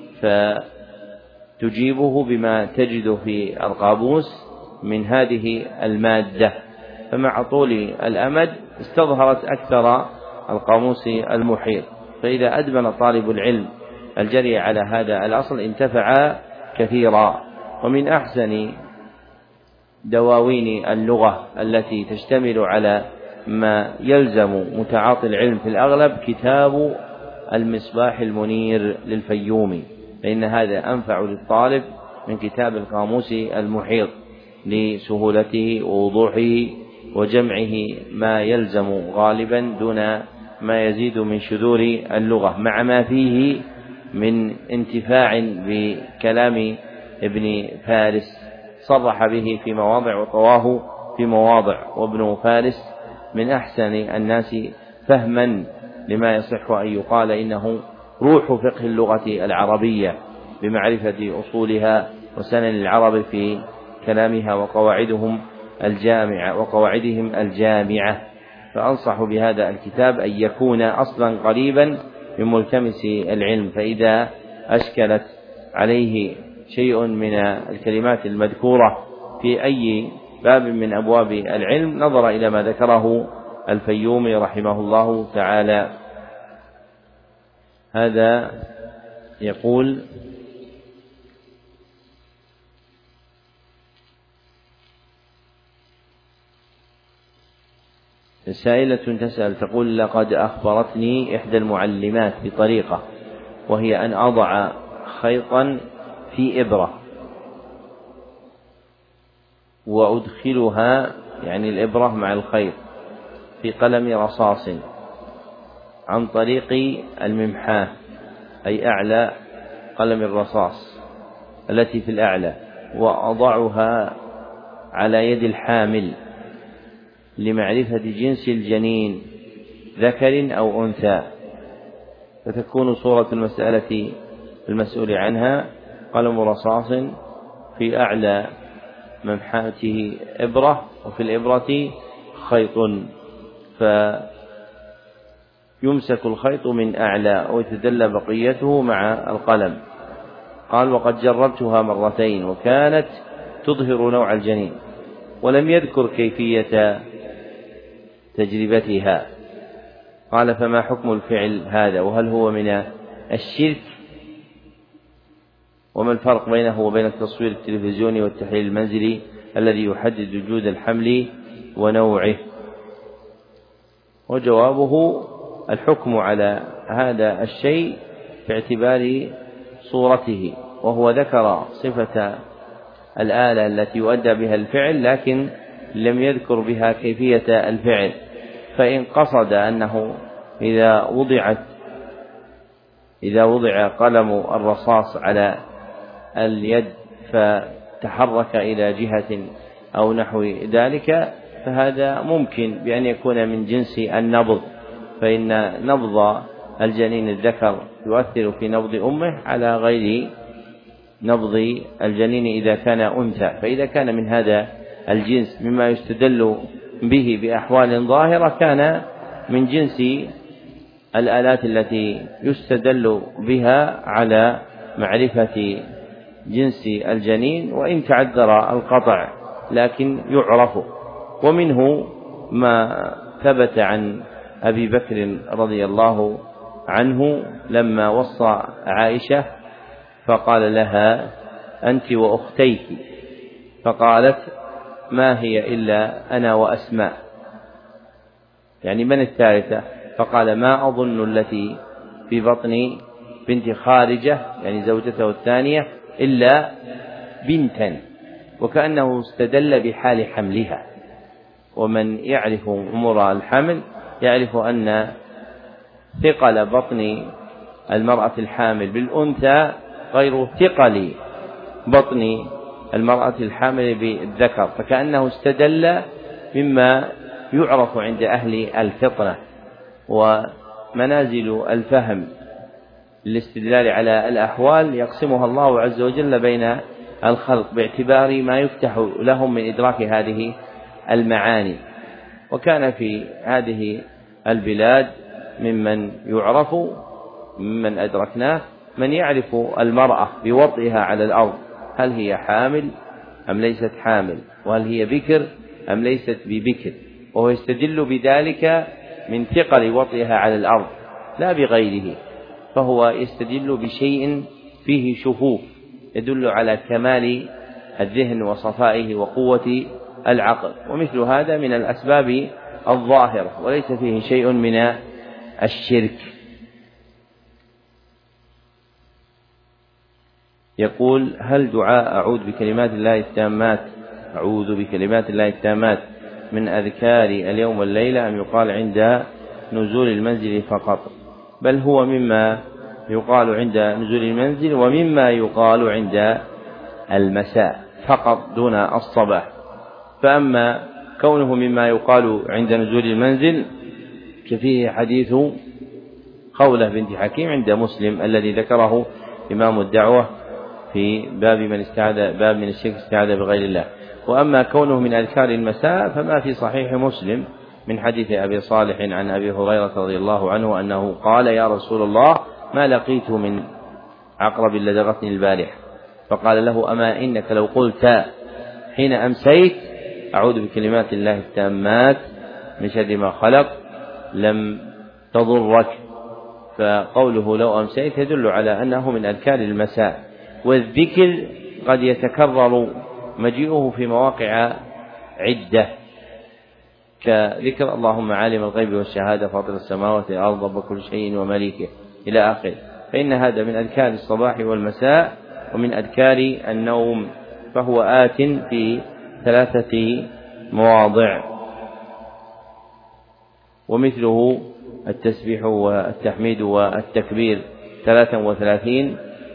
فتجيبه بما تجد في القاموس من هذه المادة. فمع طول الأمد استظهرت أكثر القاموس المحيط، فإذا أدمن طالب العلم الجري على هذا الأصل انتفع كثيرا. ومن أحسن دواوين اللغة التي تشتمل على ما يلزم متعاطي العلم في الأغلب كتاب المصباح المنير للفيومي، فإن هذا أنفع للطالب من كتاب القاموس المحيط لسهولته ووضوحه وجمعه ما يلزم غالبا دون ما يزيد من شذور اللغة، مع ما فيه من انتفاع بكلام ابن فارس صرح به في مواضع وطواه في مواضع. وابن فارس من أحسن الناس فهما لما يصح أن يقال إنه روح فقه اللغة العربية بمعرفة أصولها وسنن العرب في كلامها وقواعدهم الجامعة. فأنصح بهذا الكتاب أن يكون أصلا قريبا من ملتمس العلم، فإذا أشكلت عليه شيء من الكلمات المذكورة في أي باب من أبواب العلم نظر إلى ما ذكره الفيومي رحمه الله تعالى. هذا يقول: سائلة تسأل تقول: لقد أخبرتني إحدى المعلمات بطريقة، وهي أن أضع خيطا في إبرة وأدخلها، يعني الإبرة مع الخيط، في قلم رصاص عن طريق الممحاة، أي أعلى قلم الرصاص التي في الأعلى، وأضعها على يد الحامل لمعرفة جنس الجنين ذكر أو أنثى، فتكون صورة المسألة المسؤول عنها قلم رصاص في أعلى ممحاته إبرة، وفي الإبرة خيط، فيمسك الخيط من أعلى ويتدلى بقيته مع القلم. قال: وقد جربتها مرتين وكانت تظهر نوع الجنين، ولم يذكر كيفية تجربتها. قال: فما حكم الفعل هذا، وهل هو من الشرك، وما الفرق بينه وبين التصوير التلفزيوني والتحليل المنزلي الذي يحدد وجود الحمل ونوعه؟ وجوابه: الحكم على هذا الشيء باعتبار صورته، وهو ذكر صفة الآلة التي يؤدى بها الفعل، لكن لم يذكر بها كيفية الفعل. فإن قصد أنه إذا وضع قلم الرصاص على اليد فتحرك إلى جهة أو نحو ذلك، فهذا ممكن بأن يكون من جنس النبض، فإن نبض الجنين الذكر يؤثر في نبض أمه على غير نبض الجنين إذا كان أنثى. فإذا كان من هذا الجنس مما يستدل به بأحوال ظاهرة، كان من جنس الآلات التي يستدل بها على معرفة جنس الجنين، وإن تعذر القطع لكن يعرف. ومنه ما ثبت عن أبي بكر رضي الله عنه لما وصى عائشة فقال لها: أنت وأختيك، فقالت: ما هي إلا أنا وأسماء، يعني من الثالثة؟ فقال: ما أظن التي في بطن بنت خارجة، يعني زوجته الثانية، إلا بنتا، وكأنه استدل بحال حملها. ومن يعرف أمور الحمل يعرف أن ثقل بطن المرأة الحامل بالأنثى غير ثقل بطن المرأة الحامل بالذكر، فكأنه استدل مما يعرف عند أهل الفطنة ومنازل الفهم للاستدلال على الأحوال يقسمها الله عز وجل بين الخلق باعتبار ما يفتح لهم من إدراك هذه المعاني. وكان في هذه البلاد ممن يعرف ممن أدركناه من يعرف المرأة بوطئها على الأرض، هل هي حامل أم ليست حامل، وهل هي بكر أم ليست ببكر، وهو يستدل بذلك من ثقل وطئها على الأرض لا بغيره، فهو يستدل بشيء فيه شفوف يدل على كمال الذهن وصفائه وقوة العقل، ومثل هذا من الأسباب الظاهرة وليس فيه شيء من الشرك. يقول: هل دعاء أعوذ بكلمات الله التامات من أذكار اليوم والليلة أم يقال عند نزول المنزل فقط؟ بل هو مما يقال عند نزول المنزل ومما يقال عند المساء فقط دون الصباح. فأما كونه مما يقال عند نزول المنزل كفيه حديث خولة بنت حكيم عند مسلم الذي ذكره إمام الدعوة في باب من الشرك استعاذ بغير الله. وأما كونه من أذكار المساء فما في صحيح مسلم من حديث أبي صالح عن أبي هريرة رضي الله عنه أنه قال: يا رسول الله ما لقيت من عقرب لدغتني البارحة، فقال له: أما إنك لو قلت حين أمسيت أعوذ بكلمات الله التامات من شر ما خلق لم تضرك. فقوله لو أمسيت يدل على أنه من أذكار المساء. والذكر قد يتكرر مجيئه في مواقع عدة كذكر اللهم عالم الغيب والشهادة فاطر السماوات والأرض رب كل شيء ومليكه إلى آخره، فإن هذا من أذكار الصباح والمساء ومن أذكار النوم، فهو آت في 3 مواضع. ومثله التسبيح والتحميد والتكبير 33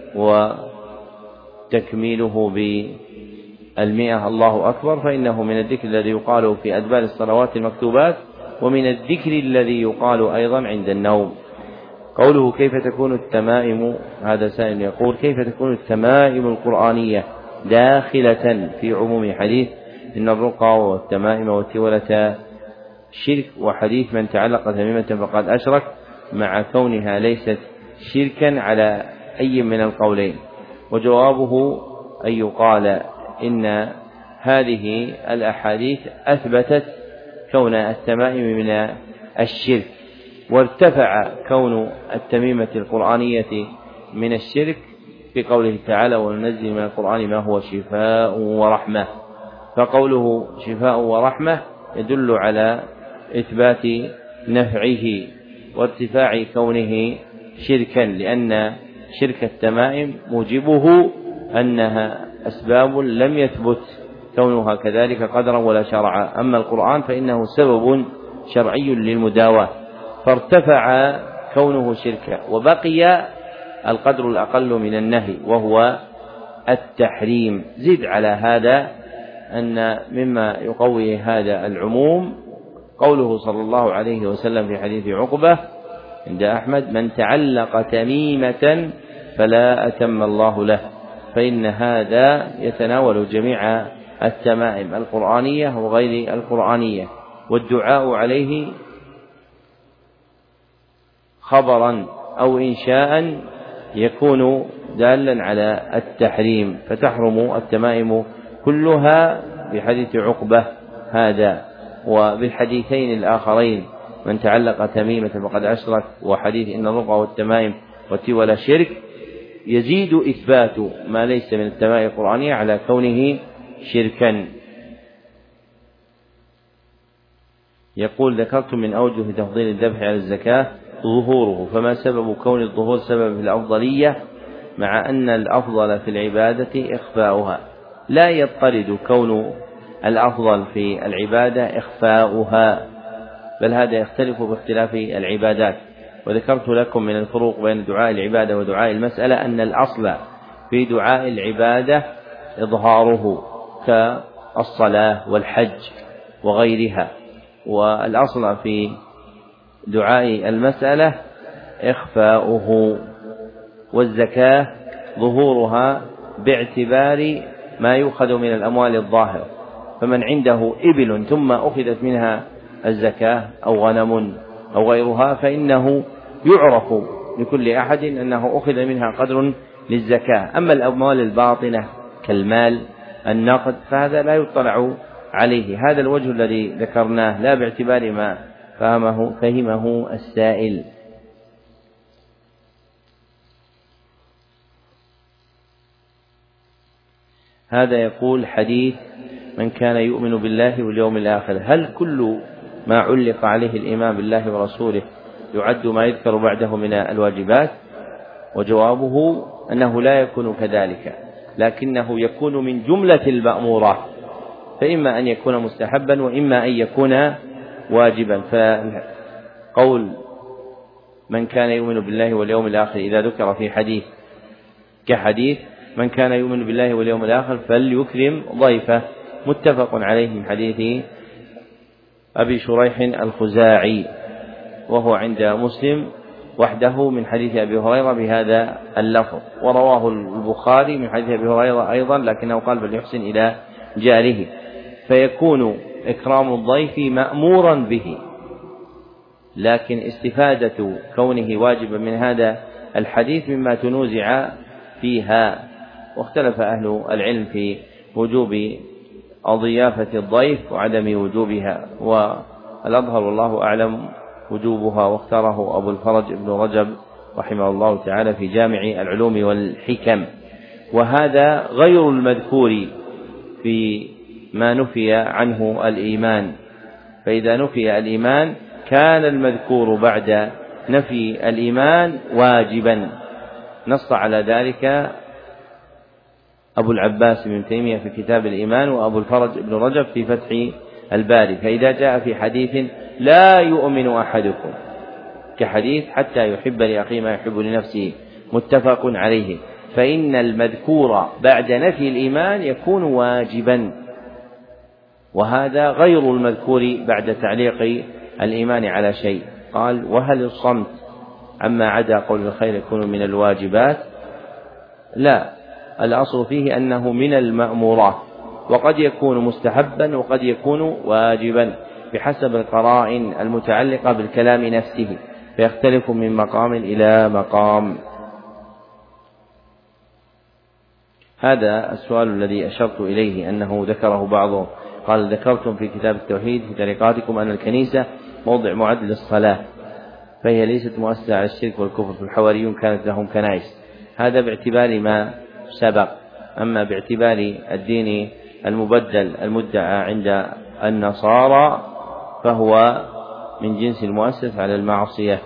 وتكميله ب100 الله أكبر، فإنه من الذكر الذي يقال في أدبار الصلوات المكتوبات ومن الذكر الذي يقال أيضا عند النوم. قوله كيف تكون التمائم، هذا سائل يقول: كيف تكون التمائم القرآنية داخلة في عموم حديث إن الرقى والتمائم والتولة شرك، وحديث من تعلق تميمة فقد أشرك، مع كونها ليست شركا على أي من القولين؟ وجوابه أن يقال إن هذه الأحاديث أثبتت كون التمائم من الشرك، وارتفع كون التميمة القرآنية من الشرك في قوله تعالى: وننزل من القرآن ما هو شفاء ورحمة. فقوله شفاء ورحمة يدل على إثبات نفعه وارتفاع كونه شركا، لأن شرك التمائم موجبه أنها أسباب لم يثبت كونها كذلك قدرا ولا شرعا. أما القرآن فإنه سبب شرعي للمداواة، فارتفع كونه شركا، وبقي القدر الأقل من النهي وهو التحريم. زد على هذا أن مما يقوي هذا العموم قوله صلى الله عليه وسلم في حديث عقبة عند أحمد: من تعلق تميمة فلا أتم الله له، فإن هذا يتناول جميع التمائم القرآنية وغير القرآنية. والدعاء عليه خبرا أو إنشاء يكون دالا على التحريم، فتحرم التمائم كلها بحديث عقبة هذا. وبالحديثين الآخرين من تعلق تميمة فقد أشرك، وحديث إن الرقى والتمائم والتولى شرك، يزيد إثبات ما ليس من التمائم القرآنية على كونه شركا. يقول: ذكرت من أوجه تفضيل الذبح على الزكاة ظهوره، فما سبب كون الظهور سبب في الأفضلية مع أن الأفضل في العبادة إخفاؤها؟ لا يضطرد كون الأفضل في العبادة إخفاؤها، بل هذا يختلف باختلاف العبادات. وذكرت لكم من الفروق بين دعاء العبادة ودعاء المسألة أن الأصل في دعاء العبادة إظهاره كالصلاة والحج وغيرها، والأصل في دعاء المسألة إخفاؤه. والزكاة ظهورها باعتبار ما يؤخذ من الأموال الظاهرة، فمن عنده إبل ثم أخذت منها الزكاة أو غنم أو غيرها فإنه يعرف لكل أحد أنه أخذ منها قدر للزكاة. أما الأموال الباطنة كالمال النقد فهذا لا يطلع عليه. هذا الوجه الذي ذكرناه لا باعتبار ما فهمه السائل. هذا يقول حديث من كان يؤمن بالله واليوم الآخر، هل كل ما علق عليه الإيمان بالله ورسوله يعد ما يذكر بعده من الواجبات؟ وجوابه أنه لا يكون كذلك، لكنه يكون من جملة المأمورات، فإما أن يكون مستحبا وإما أن يكون واجبا. فقول من كان يؤمن بالله واليوم الآخر إذا ذكر في حديث كحديث من كان يؤمن بالله واليوم الآخر فليكرم ضيفه، متفق عليه من حديث أبي شريح الخزاعي، وهو عند مسلم وحده من حديث أبي هريرة بهذا اللفظ، ورواه البخاري من حديث أبي هريرة أيضا لكنه قال فليحسن إلى جاره. فيكون إكرام الضيف مأمورا به، لكن استفادة كونه واجبا من هذا الحديث مما تنوزع فيها. واختلف أهل العلم في وجوب ضيافة الضيف وعدم وجوبها، والأظهر والله أعلم وجوبها، واختاره أبو الفرج ابن رجب رحمه الله تعالى في جامع العلوم والحكم. وهذا غير المذكور في ما نفي عنه الإيمان، فإذا نفي الإيمان كان المذكور بعد نفي الإيمان واجبا، نص على ذلك أبو العباس بن تيمية في كتاب الإيمان وأبو الفرج بن رجب في فتح الباري. فإذا جاء في حديث لا يؤمن أحدكم كحديث حتى يحب لأخيه ما يحب لنفسه متفق عليه، فإن المذكور بعد نفي الإيمان يكون واجبا، وهذا غير المذكور بعد تعليق الإيمان على شيء. قال وهل الصمت عما عدا قول الخير يكون من الواجبات؟ لا، الأصل فيه أنه من المأمورات، وقد يكون مستحبا وقد يكون واجبا بحسب القرائن المتعلقة بالكلام نفسه، فيختلف من مقام إلى مقام. هذا السؤال الذي أشرت إليه أنه ذكره بعضهم، قال ذكرتم في كتاب التوحيد في طريقاتكم أن الكنيسة موضع معد للصلاة، فهي ليست مؤسسة على الشرك والكفر، فالحواريون كانت لهم كنائس. هذا باعتبار ما سبق. أما باعتبار الدين المبدل المدعى عند النصارى فهو من جنس المؤسس على المعصية.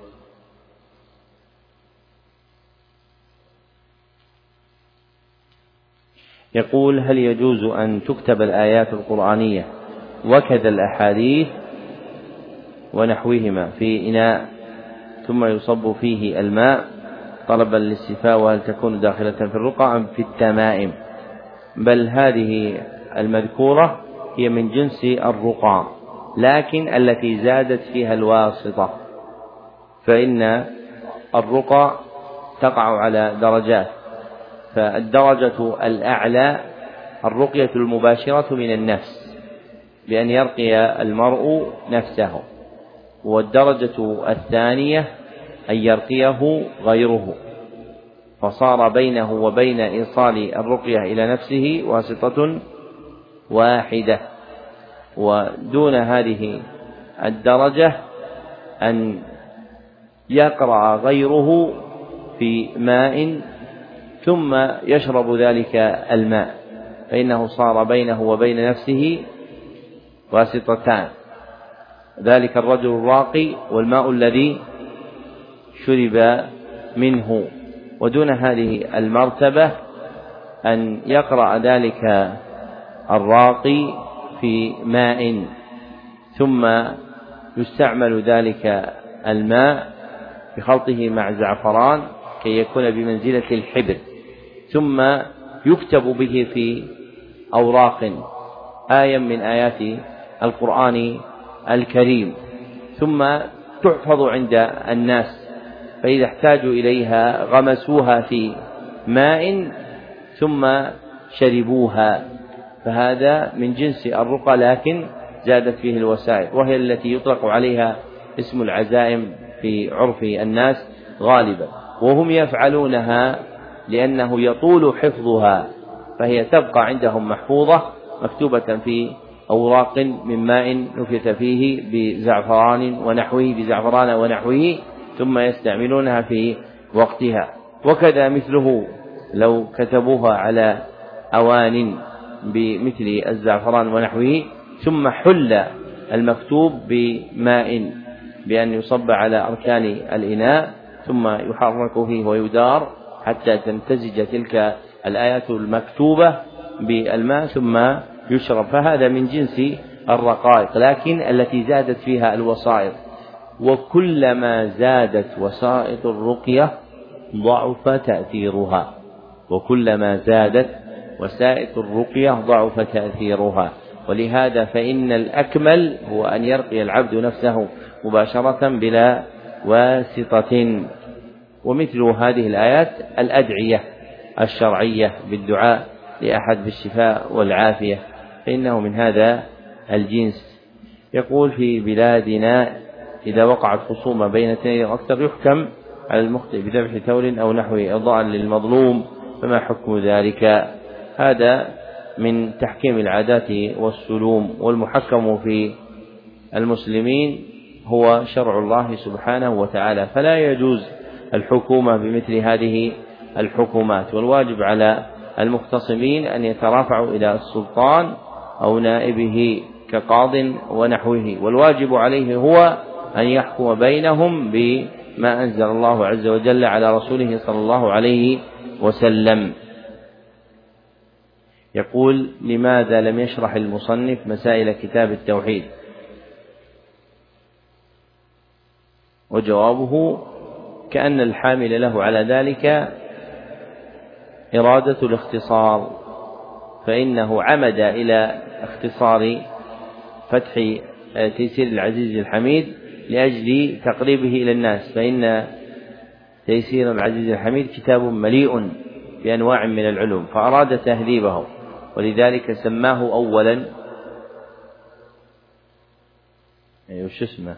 يقول هل يجوز أن تكتب الآيات القرآنية وكذا الأحاديث ونحوهما في إناء ثم يصب فيه الماء طلبا للشفاء، وهل تكون داخلة في الرقى أم في التمائم؟ بل هذه المذكورة هي من جنس الرقى، لكن التي زادت فيها الواسطة، فإن الرقى تقع على درجات، فالدرجة الأعلى الرقية المباشرة من النفس بأن يرقي المرء نفسه، والدرجة الثانية أن يرقيه غيره، فصار بينه وبين إيصال الرقية إلى نفسه واسطة واحدة. ودون هذه الدرجة أن يقرأ غيره في ماء ثم يشرب ذلك الماء، فإنه صار بينه وبين نفسه واسطتان، ذلك الرجل الراقي والماء الذي شرب منه. ودون هذه المرتبة أن يقرأ ذلك الراقي في ماء ثم يستعمل ذلك الماء بخلطه مع زعفران كي يكون بمنزلة الحبر، ثم يكتب به في أوراق آية من آيات القرآن الكريم، ثم تحفظ عند الناس فإذا احتاجوا إليها غمسوها في ماء ثم شربوها، فهذا من جنس الرقى لكن زادت فيه الوسائل، وهي التي يطلق عليها اسم العزائم في عرف الناس غالبا، وهم يفعلونها لأنه يطول حفظها، فهي تبقى عندهم محفوظة مكتوبة في أوراق من ماء نفث فيه بزعفران ونحوه ثم يستعملونها في وقتها. وكذا مثله لو كتبوها على أوان بمثل الزعفران ونحوه ثم حل المكتوب بماء بأن يصب على أركان الإناء ثم يحرك فيه ويدار حتى تمتزج تلك الآيات المكتوبة بالماء ثم يشرب، فهذا من جنس الرقائق لكن التي زادت فيها الوسائط. وكلما زادت وسائط الرقية ضعف تأثيرها، وكلما زادت وسائط الرقية ضعف تأثيرها. ولهذا فإن الأكمل هو أن يرقي العبد نفسه مباشرة بلا واسطة. ومثل هذه الآيات الأدعية الشرعية بالدعاء لأحد بالشفاء والعافية، فإنه من هذا الجنس. يقول في بلادنا إذا وقعت خصومة بين اثنين أو أكثر يحكم على المخطئ بذبح ثور أو نحوه إرضاء للمظلوم، فما حكم ذلك؟ هذا من تحكيم العادات والسلوم، والمحكم في المسلمين هو شرع الله سبحانه وتعالى، فلا يجوز الحكومة بمثل هذه الحكومات، والواجب على المختصمين أن يترافعوا إلى السلطان أو نائبه كقاض ونحوه، والواجب عليه هو أن يحكم بينهم بما أنزل الله عز وجل على رسوله صلى الله عليه وسلم. يقول: لماذا لم يشرح المصنف مسائل كتاب التوحيد؟ وجوابه: كأن الحامل له على ذلك إرادة الاختصار، فإنه عمد إلى اختصار فتح تيسير العزيز الحميد لأجل تقريبه إلى الناس، فإن تيسير العزيز الحميد كتاب مليء بأنواع من العلوم، فأراد تهذيبه، ولذلك سماه أولا وش اسمه؟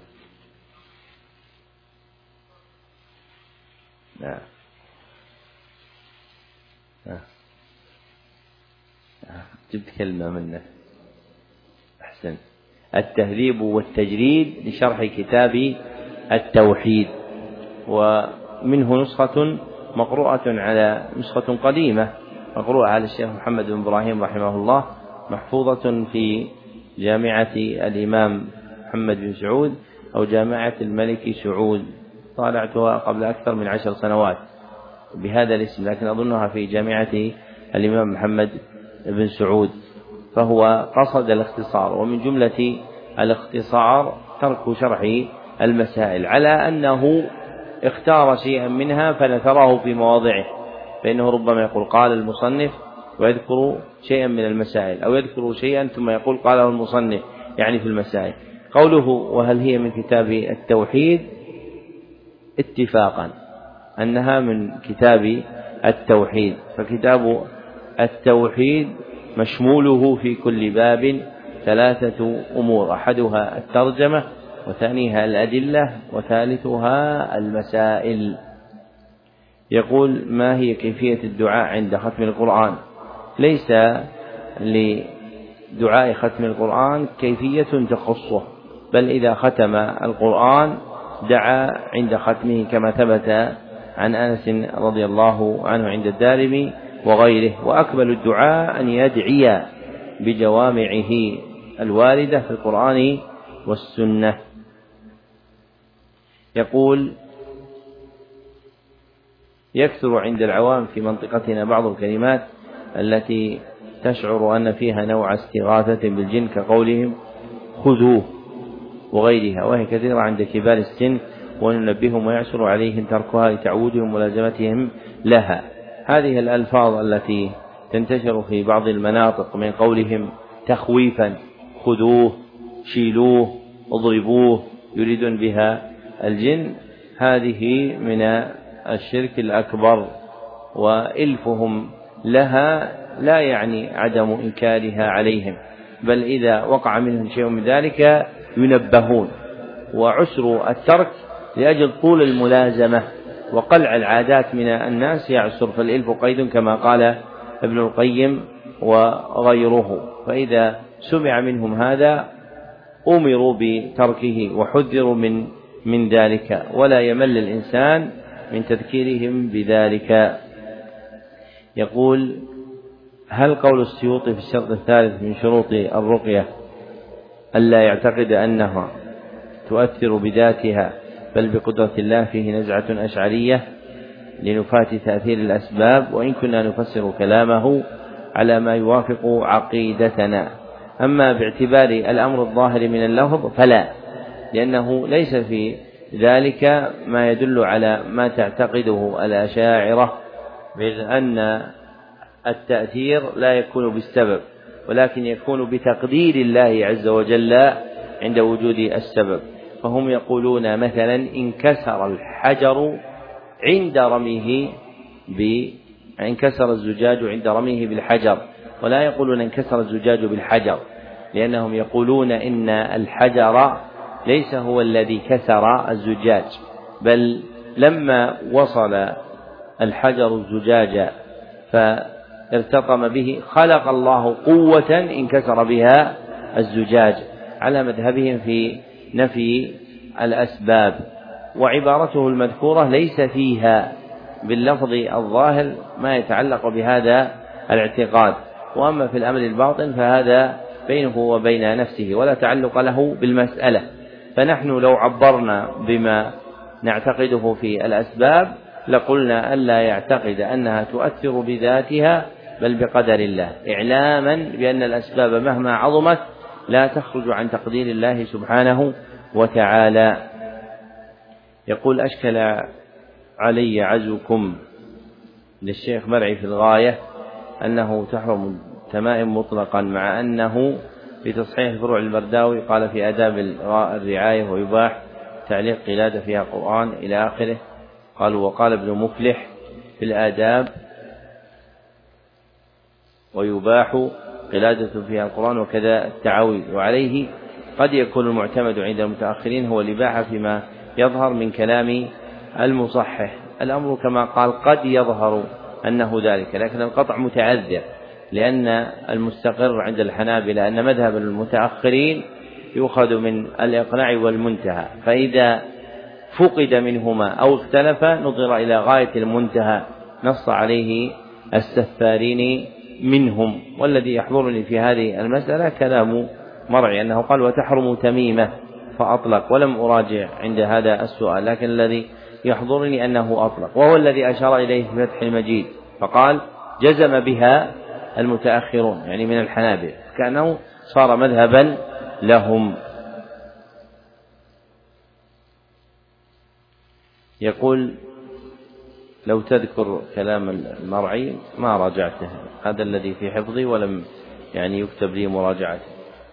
جبت كلمة منه أحسن، التهذيب والتجريد لشرح كتاب التوحيد. ومنه نسخة مقروءة على نسخة قديمة مقروءة على الشيخ محمد بن إبراهيم رحمه الله، محفوظة في جامعة الإمام محمد بن سعود أو جامعة الملك سعود، طالعتها قبل أكثر من 10 سنوات بهذا الاسم، لكن أظنها في جامعة الإمام محمد بن سعود. فهو قصد الاختصار، ومن جملة الاختصار ترك شرح المسائل، على أنه اختار شيئا منها فنثره في مواضعه، فإنه ربما يقول قال المصنف ويذكر شيئا من المسائل، أو يذكر شيئا ثم يقول قاله المصنف يعني في المسائل. قوله: وهل هي من كتاب التوحيد؟ اتفاقا أنها من كتاب التوحيد، فكتاب التوحيد مشموله في كل باب 3 أمور: أحدها الترجمة، وثانيها الأدلة، وثالثها المسائل. يقول: ما هي كيفية الدعاء عند ختم القرآن؟ ليس لدعاء ختم القرآن كيفية تخصه، بل إذا ختم القرآن دعا عند ختمه كما ثبت عن أنس رضي الله عنه عند الدارمي وغيره. وأكمل الدعاء أن يدعي بجوامعه الواردة في القرآن والسنة. يقول: يكثر عند العوام في منطقتنا بعض الكلمات التي تشعر أن فيها نوع استغاثة بالجن، كقولهم خذوه وغيرها، وهي كثيرة عند كبار السن، وننبههم ويعسر عليهم تركها لتعودهم ولازمتهم لها. هذه الألفاظ التي تنتشر في بعض المناطق من قولهم تخويفا: خذوه، شيلوه، اضربوه، يريدون بها الجن، هذه من الشرك الأكبر، وإلفهم لها لا يعني عدم إنكارها عليهم، بل إذا وقع منهم شيء من ذلك ينبهون. وعسر الترك لأجل طول الملازمة وقلع العادات من الناس يعسر، فالإلف قيد كما قال ابن القيم وغيره. فإذا سمع منهم هذا أمروا بتركه وحذروا من ذلك، ولا يمل الإنسان من تذكيرهم بذلك. يقول: هل قول السيوطي في الشرط الثالث من شروط الرقية ألا يعتقد أنها تؤثر بذاتها بل بقدرة الله فيه نزعة أشعرية لنفاة تأثير الأسباب، وإن كنا نفسر كلامه على ما يوافق عقيدتنا؟ أما باعتبار الأمر الظاهر من اللفظ فلا، لأنه ليس في ذلك ما يدل على ما تعتقده الأشاعرة من أن التأثير لا يكون بالسبب، ولكن يكون بتقدير الله عز وجل عند وجود السبب. فهم يقولون مثلا انكسر الحجر عند رميه انكسر الزجاج عند رميه بالحجر، ولا يقولون انكسر الزجاج بالحجر، لأنهم يقولون إن الحجر ليس هو الذي كسر الزجاج، بل لما وصل الحجر الزجاج فارتطم به خلق الله قوة انكسر بها الزجاج، على مذهبهم في نفي الأسباب. وعبارته المذكورة ليس فيها باللفظ الظاهر ما يتعلق بهذا الاعتقاد، وأما في الأمر الباطن فهذا بينه وبين نفسه ولا تعلق له بالمسألة. فنحن لو عبرنا بما نعتقده في الأسباب لقلنا ألا يعتقد أنها تؤثر بذاتها بل بقدر الله، إعلاما بأن الأسباب مهما عظمت لا تخرج عن تقدير الله سبحانه وتعالى. يقول: أشكل علي عزوكم للشيخ مرعي في الغاية أنه تحرم التمائم مطلقا، مع أنه في تصحيح الفروع البرداوي قال في آداب الرعاية ويباح تعليق قلادة فيها قرآن إلى آخره. قالوا: وقال ابن مفلح في الآداب ويباح قلادة فيها القرآن وكذا التعاويذ. وعليه قد يكون المعتمد عند المتأخرين هو الإباحة فيما يظهر من كلام المصحح. الأمر كما قال قد يظهر أنه ذلك، لكن القطع متعذر، لأن المستقر عند الحنابلة أن مذهب المتأخرين يؤخذ من الإقناع والمنتهى، فإذا فقد منهما أو اختلف نظر إلى غاية المنتهى، نص عليه السفارين منهم. والذي يحضرني في هذه المسألة كلام مرعي أنه قال: وتحرم تميمة، فأطلق، ولم أراجع عند هذا السؤال، لكن الذي يحضرني أنه أطلق، وهو الذي أشار إليه في فتح المجيد فقال: جزم بها المتأخرون، يعني من الحنابلة، كأنه صار مذهبا لهم. يقول: لو تذكر كلام المرعي ما راجعته، هذا الذي في حفظي ولم يكتب لي مراجعته.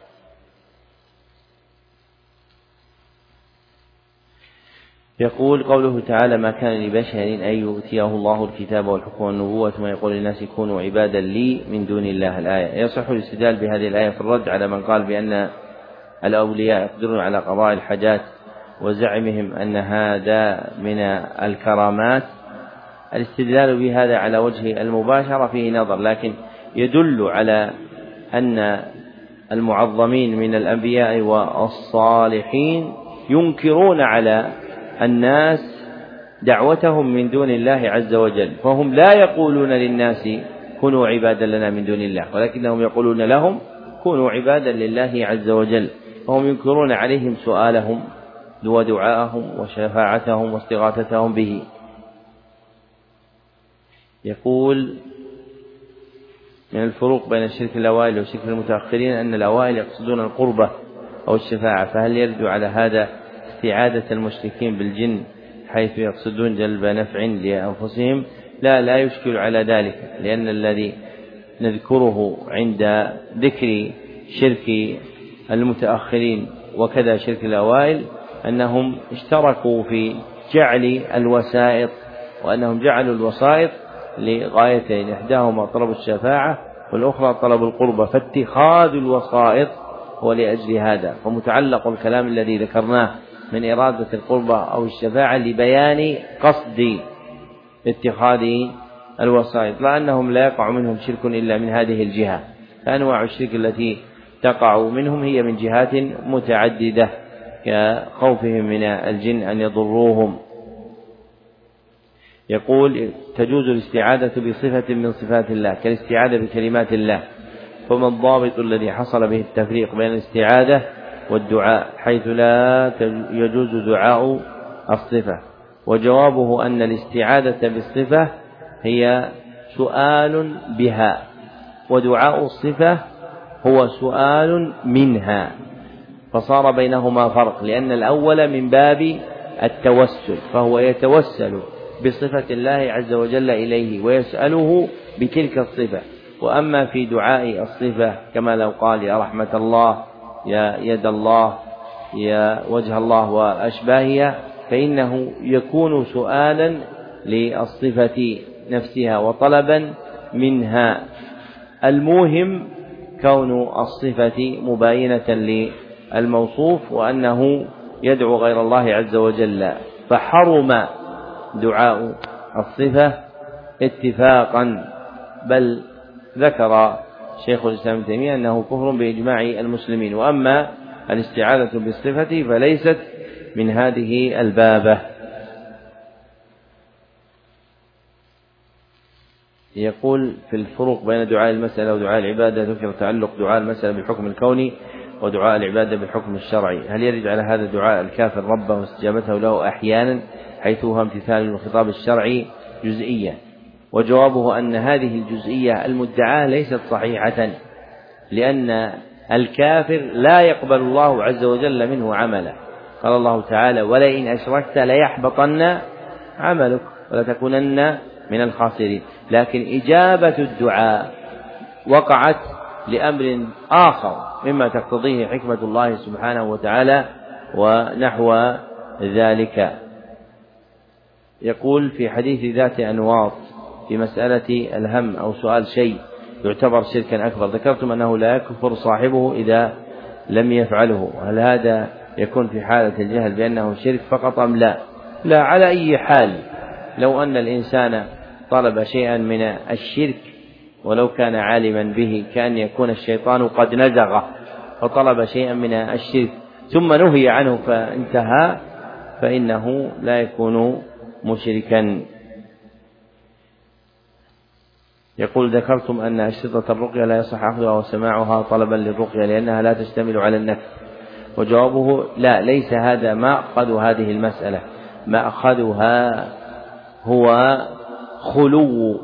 يقول: قوله تعالى: ما كان لبشر أن يؤتيه الله الكتاب والحكم والنبوة ثم يقول للناس كونوا عبادا لي من دون الله. الآية. يصح الاستدلال بهذه الآية في الرد على من قال بأن الأولياء يقدرون على قضاء الحاجات وزعمهم أن هذا من الكرامات. الاستدلال بهذا على وجه المباشرة فيه نظر، لكن يدل على أن المعظمين من الأنبياء والصالحين ينكرون على الناس دعوتهم من دون الله عز وجل، فهم لا يقولون للناس كونوا عبادا لنا من دون الله، ولكنهم يقولون لهم كونوا عبادا لله عز وجل، فهم ينكرون عليهم سؤالهم ودعاءهم وشفاعتهم واستغاثتهم به. يقول: من الفروق بين الشرك الأوائل والشرك المتأخرين أن الأوائل يقصدون القربة أو الشفاعة، فهل يرد على هذا استعادة المشركين بالجن حيث يقصدون جلب نفع لأنفسهم؟ لا يشكل على ذلك، لأن الذي نذكره عند ذكر شرك المتأخرين وكذا شرك الأوائل أنهم اشتركوا في جعل الوسائط، وأنهم جعلوا الوسائط لغايتين، إحداهما طلب الشفاعة والأخرى طلب القربة، فاتخاذ الوسائط هو لأجل هذا. فمتعلق الكلام الذي ذكرناه من إرادة القربة أو الشفاعة لبيان قصد اتخاذ الوسائط، لا أنهم لا يقع منهم شرك إلا من هذه الجهة، فأنواع الشرك التي تقع منهم هي من جهات متعددة، كخوفهم من الجن أن يضروهم. يقول تجوز الاستعاذة بصفة من صفات الله كالاستعاذة بكلمات الله، فما الضابط الذي حصل به التفريق بين الاستعاذة والدعاء حيث لا يجوز دعاء الصفة؟ وجوابه أن الاستعاذة بالصفة هي سؤال بها، ودعاء الصفة هو سؤال منها، فصار بينهما فرق، لأن الأول من باب التوسل، فهو يتوسل بصفة الله عز وجل إليه ويسأله بتلك الصفة. وأما في دعاء الصفة كما لو قال يا رحمة الله، يا يد الله، يا وجه الله وأشباهها، فإنه يكون سؤالا للصفة نفسها وطلبا منها. المهم كون الصفة مباينة للموصوف، وأنه يدعو غير الله عز وجل، فحرم دعاء الصفة اتفاقا، بل ذكر شيخ الإسلام ابن تيمية أنه كفر بإجماع المسلمين. وأما الاستعاذة بالصفة فليست من هذه البابة. يقول في الفروق بين دعاء المسألة ودعاء العبادة، ذكر تعلق دعاء المسألة بالحكم الكوني ودعاء العبادة بالحكم الشرعي. هل يرد على هذا دعاء الكافر ربه واستجابته له أحيانا حيث هو امتثال للخطاب الشرعي جزئية؟ وجوابه أن هذه الجزئية المدعاة ليست صحيحة، لأن الكافر لا يقبل الله عز وجل منه عملا. قال الله تعالى ولئن أشركت ليحبطن عملك ولتكونن من الخاسرين. لكن إجابة الدعاء وقعت لأمر آخر مما تقتضيه حكمة الله سبحانه وتعالى ونحو ذلك. يقول في حديث ذات أنواط في مسألة الهم أو سؤال شيء يعتبر شركا أكبر، ذكرتم أنه لا يكفر صاحبه إذا لم يفعله، هل هذا يكون في حالة الجهل بأنه شرك فقط أم لا؟ لا، على أي حال لو أن الإنسان طلب شيئا من الشرك ولو كان عالما به، كأن يكون الشيطان قد نزغه فطلب شيئا من الشرك ثم نهي عنه فانتهى، فإنه لا يكون مشركا. يقول ذكرتم أن أشرطة الرقية لا يصح أخذها وسماعها طلبا للرقية لأنها لا تشتمل على النفس. وجوابه لا، ليس هذا مأخذ هذه المسألة، مأخذها هو خلو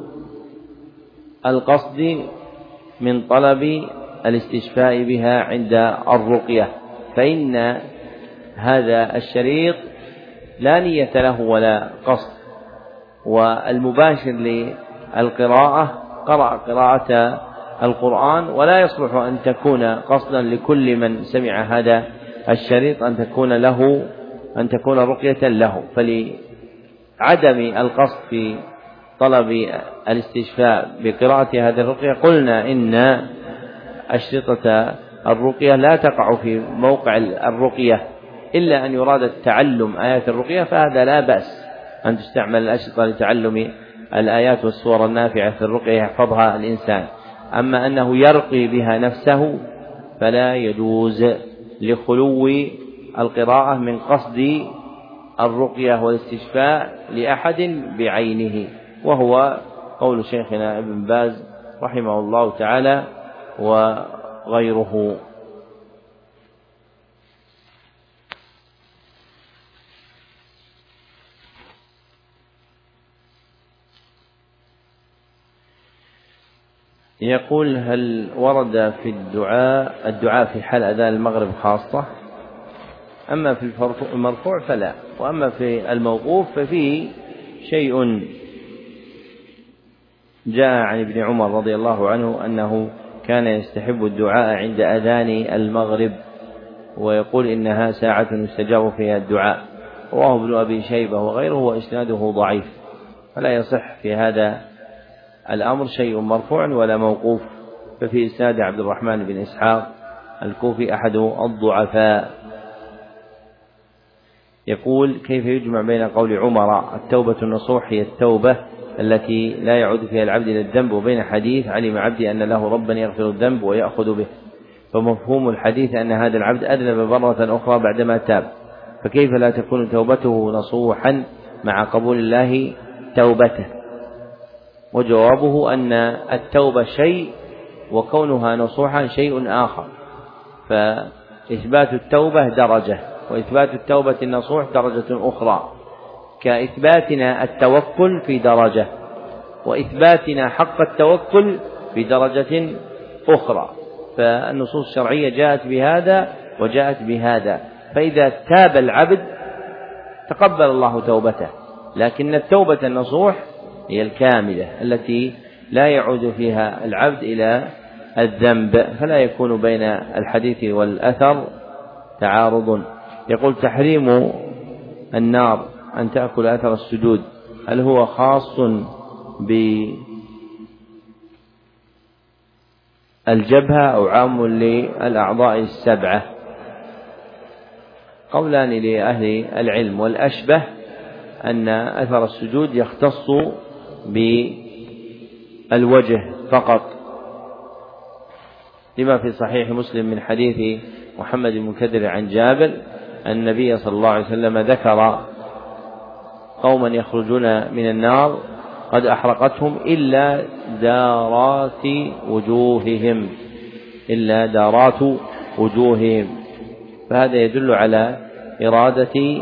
القصد من طلب الاستشفاء بها عند الرقية، فإن هذا الشريط لا نية له ولا قصد، والمباشر للقراءة قرأ قراءة القرآن، ولا يصلح أن تكون قصدا لكل من سمع هذا الشريط أن تكون رقية له. فلعدم القصد في طلب الاستشفاء بقراءة هذه الرقية قلنا إن أشرطة الرقية لا تقع في موقع الرقية إلا أن يراد التعلم آيات الرقية، فهذا لا بأس أن تستعمل الأشرطة لتعلم الآيات والصور النافعة في الرقية يحفظها الإنسان. أما أنه يرقي بها نفسه فلا يجوز لخلو القراءة من قصد الرقية والاستشفاء لأحد بعينه، وهو قول شيخنا ابن باز رحمه الله تعالى وغيره. يقول هل ورد في الدعاء في حال أذان المغرب خاصة؟ أما في المرفوع فلا، وأما في الموقوف ففيه شيء. جاء عن ابن عمر رضي الله عنه أنه كان يستحب الدعاء عند أذان المغرب، ويقول إنها ساعة يستجاب فيها الدعاء، رواه ابن أبي شيبة وغيره وإسناده ضعيف، فلا يصح في هذا الأمر شيء مرفوع ولا موقوف. ففي إسناد عبد الرحمن بن إسحاق الكوفي أحد الضعفاء. يقول: كيف يجمع بين قول عمر التوبة النصوح هي التوبة التي لا يعود فيها العبد إلى الذنب، وبين حديث علم عبدي أن له ربا يغفر الذنب ويأخذ به؟ فمفهوم الحديث أن هذا العبد أذنب مرة أخرى بعدما تاب، فكيف لا تكون توبته نصوحا مع قبول الله توبته؟ وجوابه أن التوبة شيء وكونها نصوحا شيء آخر، فإثبات التوبة درجة، وإثبات التوبة النصوح درجة أخرى، كإثباتنا التوكل في درجة، وإثباتنا حق التوكل في درجة أخرى. فالنصوص الشرعية جاءت بهذا وجاءت بهذا، فإذا تاب العبد تقبل الله توبته، لكن التوبة النصوح هي الكاملة التي لا يعود فيها العبد إلى الذنب، فلا يكون بين الحديث والأثر تعارض. يقول: تحريم النار أن تأكل أثر السجود، هل هو خاص بالجبهة أو عام للأعضاء السبعة؟ قولان لأهل العلم، والأشبه أن أثر السجود يختص بالوجه فقط، لما في صحيح مسلم من حديث محمد بن منكدر عن جابر أن النبي صلى الله عليه وسلم ذكر قوما يخرجون من النار قد أحرقتهم إلا دارات وجوههم، فهذا يدل على إرادة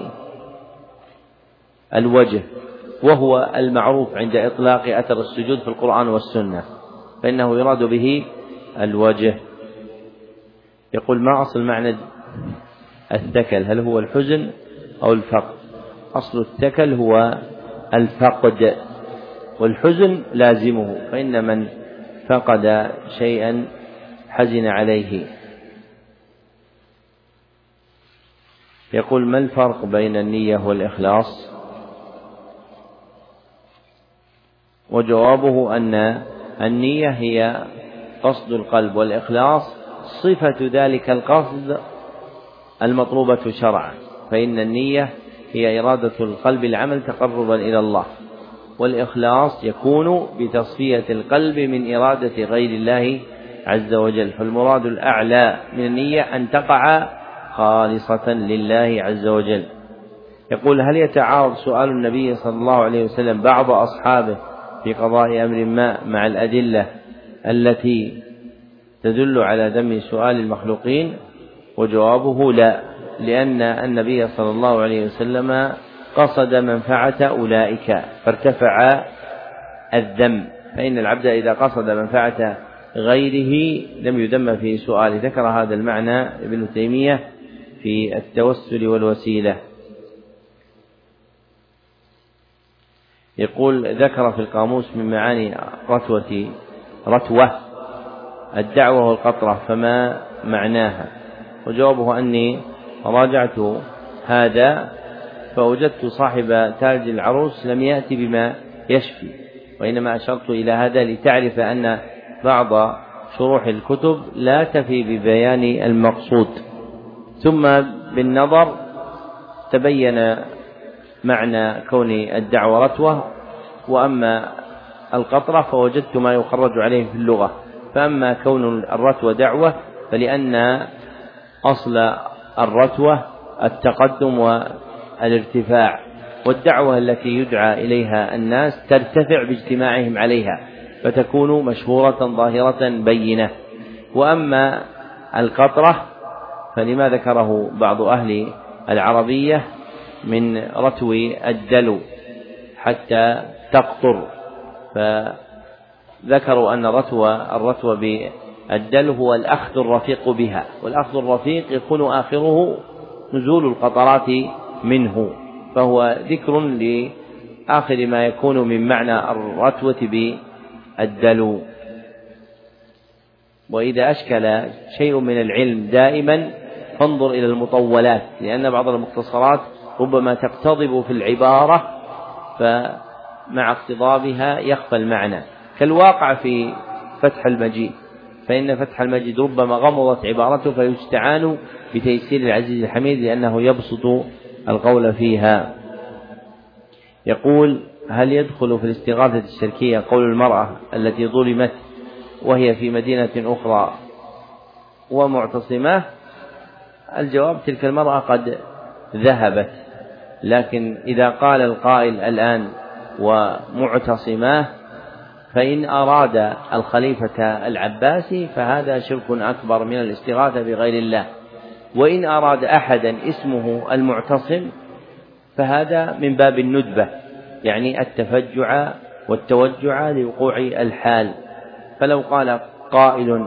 الوجه، وهو المعروف عند إطلاق أثر السجود في القرآن والسنة، فإنه يراد به الوجه. يقول: ما أصل معنى الثكل؟ هل هو الحزن أو الفقد؟ أصل الثكل هو الفقد، والحزن لازمه، فإن من فقد شيئا حزن عليه. يقول: ما الفرق بين النية والإخلاص؟ وجوابه أن النية هي قصد القلب، والإخلاص صفة ذلك القصد المطلوبة شرعا، فإن النية هي إرادة القلب العمل تقربا إلى الله، والإخلاص يكون بتصفية القلب من إرادة غير الله عز وجل، فالمراد الأعلى من النية أن تقع خالصة لله عز وجل. يقول: هل يتعارض سؤال النبي صلى الله عليه وسلم بعض أصحابه في قضاء أمر ما مع الأدلة التي تدل على ذم سؤال المخلوقين؟ وجوابه لا، لأن النبي صلى الله عليه وسلم قصد منفعة أولئك فارتفع الذم، فإن العبد إذا قصد منفعة غيره لم يذم في سؤاله. ذكر هذا المعنى ابن تيمية في التوسل والوسيلة. يقول: ذكر في القاموس من معاني رتوة الدعوة والقطرة، فما معناها؟ وجوابه أني راجعت هذا فوجدت صاحب تاج العروس لم يأتي بما يشفي، وإنما أشرت إلى هذا لتعرف أن بعض شروح الكتب لا تفي ببيان المقصود، ثم بالنظر تبين معنى كون الدعوة رتوة، وأما القطرة فوجدت ما يخرج عليه في اللغة. فأما كون الرتوة دعوة فلأن أصل الرتوة التقدم والارتفاع، والدعوة التي يدعى إليها الناس ترتفع باجتماعهم عليها فتكون مشهورة ظاهرة بينة. وأما القطرة فلما ذكره بعض أهل العربية من رتو الدلو حتى تقطر، فذكروا أن الرتو بالدلو هو الأخذ الرفيق بها، والأخذ الرفيق يكون آخره نزول القطرات منه، فهو ذكر لآخر ما يكون من معنى الرتوة بالدلو. وإذا أشكل شيء من العلم دائما فانظر إلى المطولات، لأن بعض المختصرات ربما تقتضب في العبارة فمع اقتضابها يخفى المعنى، كالواقع في فتح المجيد، فإن فتح المجيد ربما غمضت عبارته فيستعان بتيسير العزيز الحميد لأنه يبسط القول فيها. يقول: هل يدخل في الاستغاثة الشركية قول المرأة التي ظلمت وهي في مدينة أخرى ومعتصمة؟ الجواب: تلك المرأة قد ذهبت، لكن إذا قال القائل الآن ومعتصماه فإن أراد الخليفة العباسي فهذا شرك أكبر من الاستغاثة بغير الله، وإن أراد أحدا اسمه المعتصم فهذا من باب الندبة، يعني التفجع والتوجع لوقوع الحال. فلو قال قائل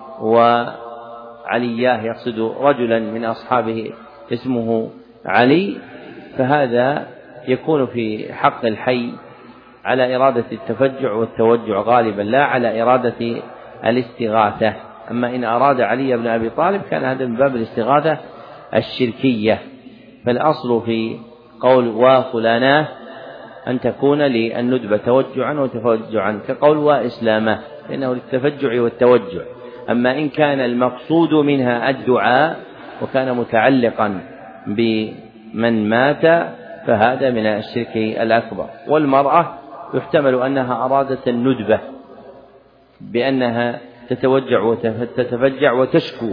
وعلياه يقصد رجلا من أصحابه اسمه علي، فهذا يكون في حق الحي على إرادة التفجع والتوجع غالبا، لا على إرادة الاستغاثة. أما إن أراد علي بن أبي طالب كان هذا من باب الاستغاثة الشركية. فالأصل في قول وفلاناه أن تكون للندبة توجعا وتفجعا، كقول وإسلامه إنه للتفجع والتوجع. أما إن كان المقصود منها الدعاء وكان متعلقا بمن مات فهذا من الشرك الأكبر. والمرأة يحتمل أنها أرادت الندبة بأنها تتوجع وتتفجع وتشكو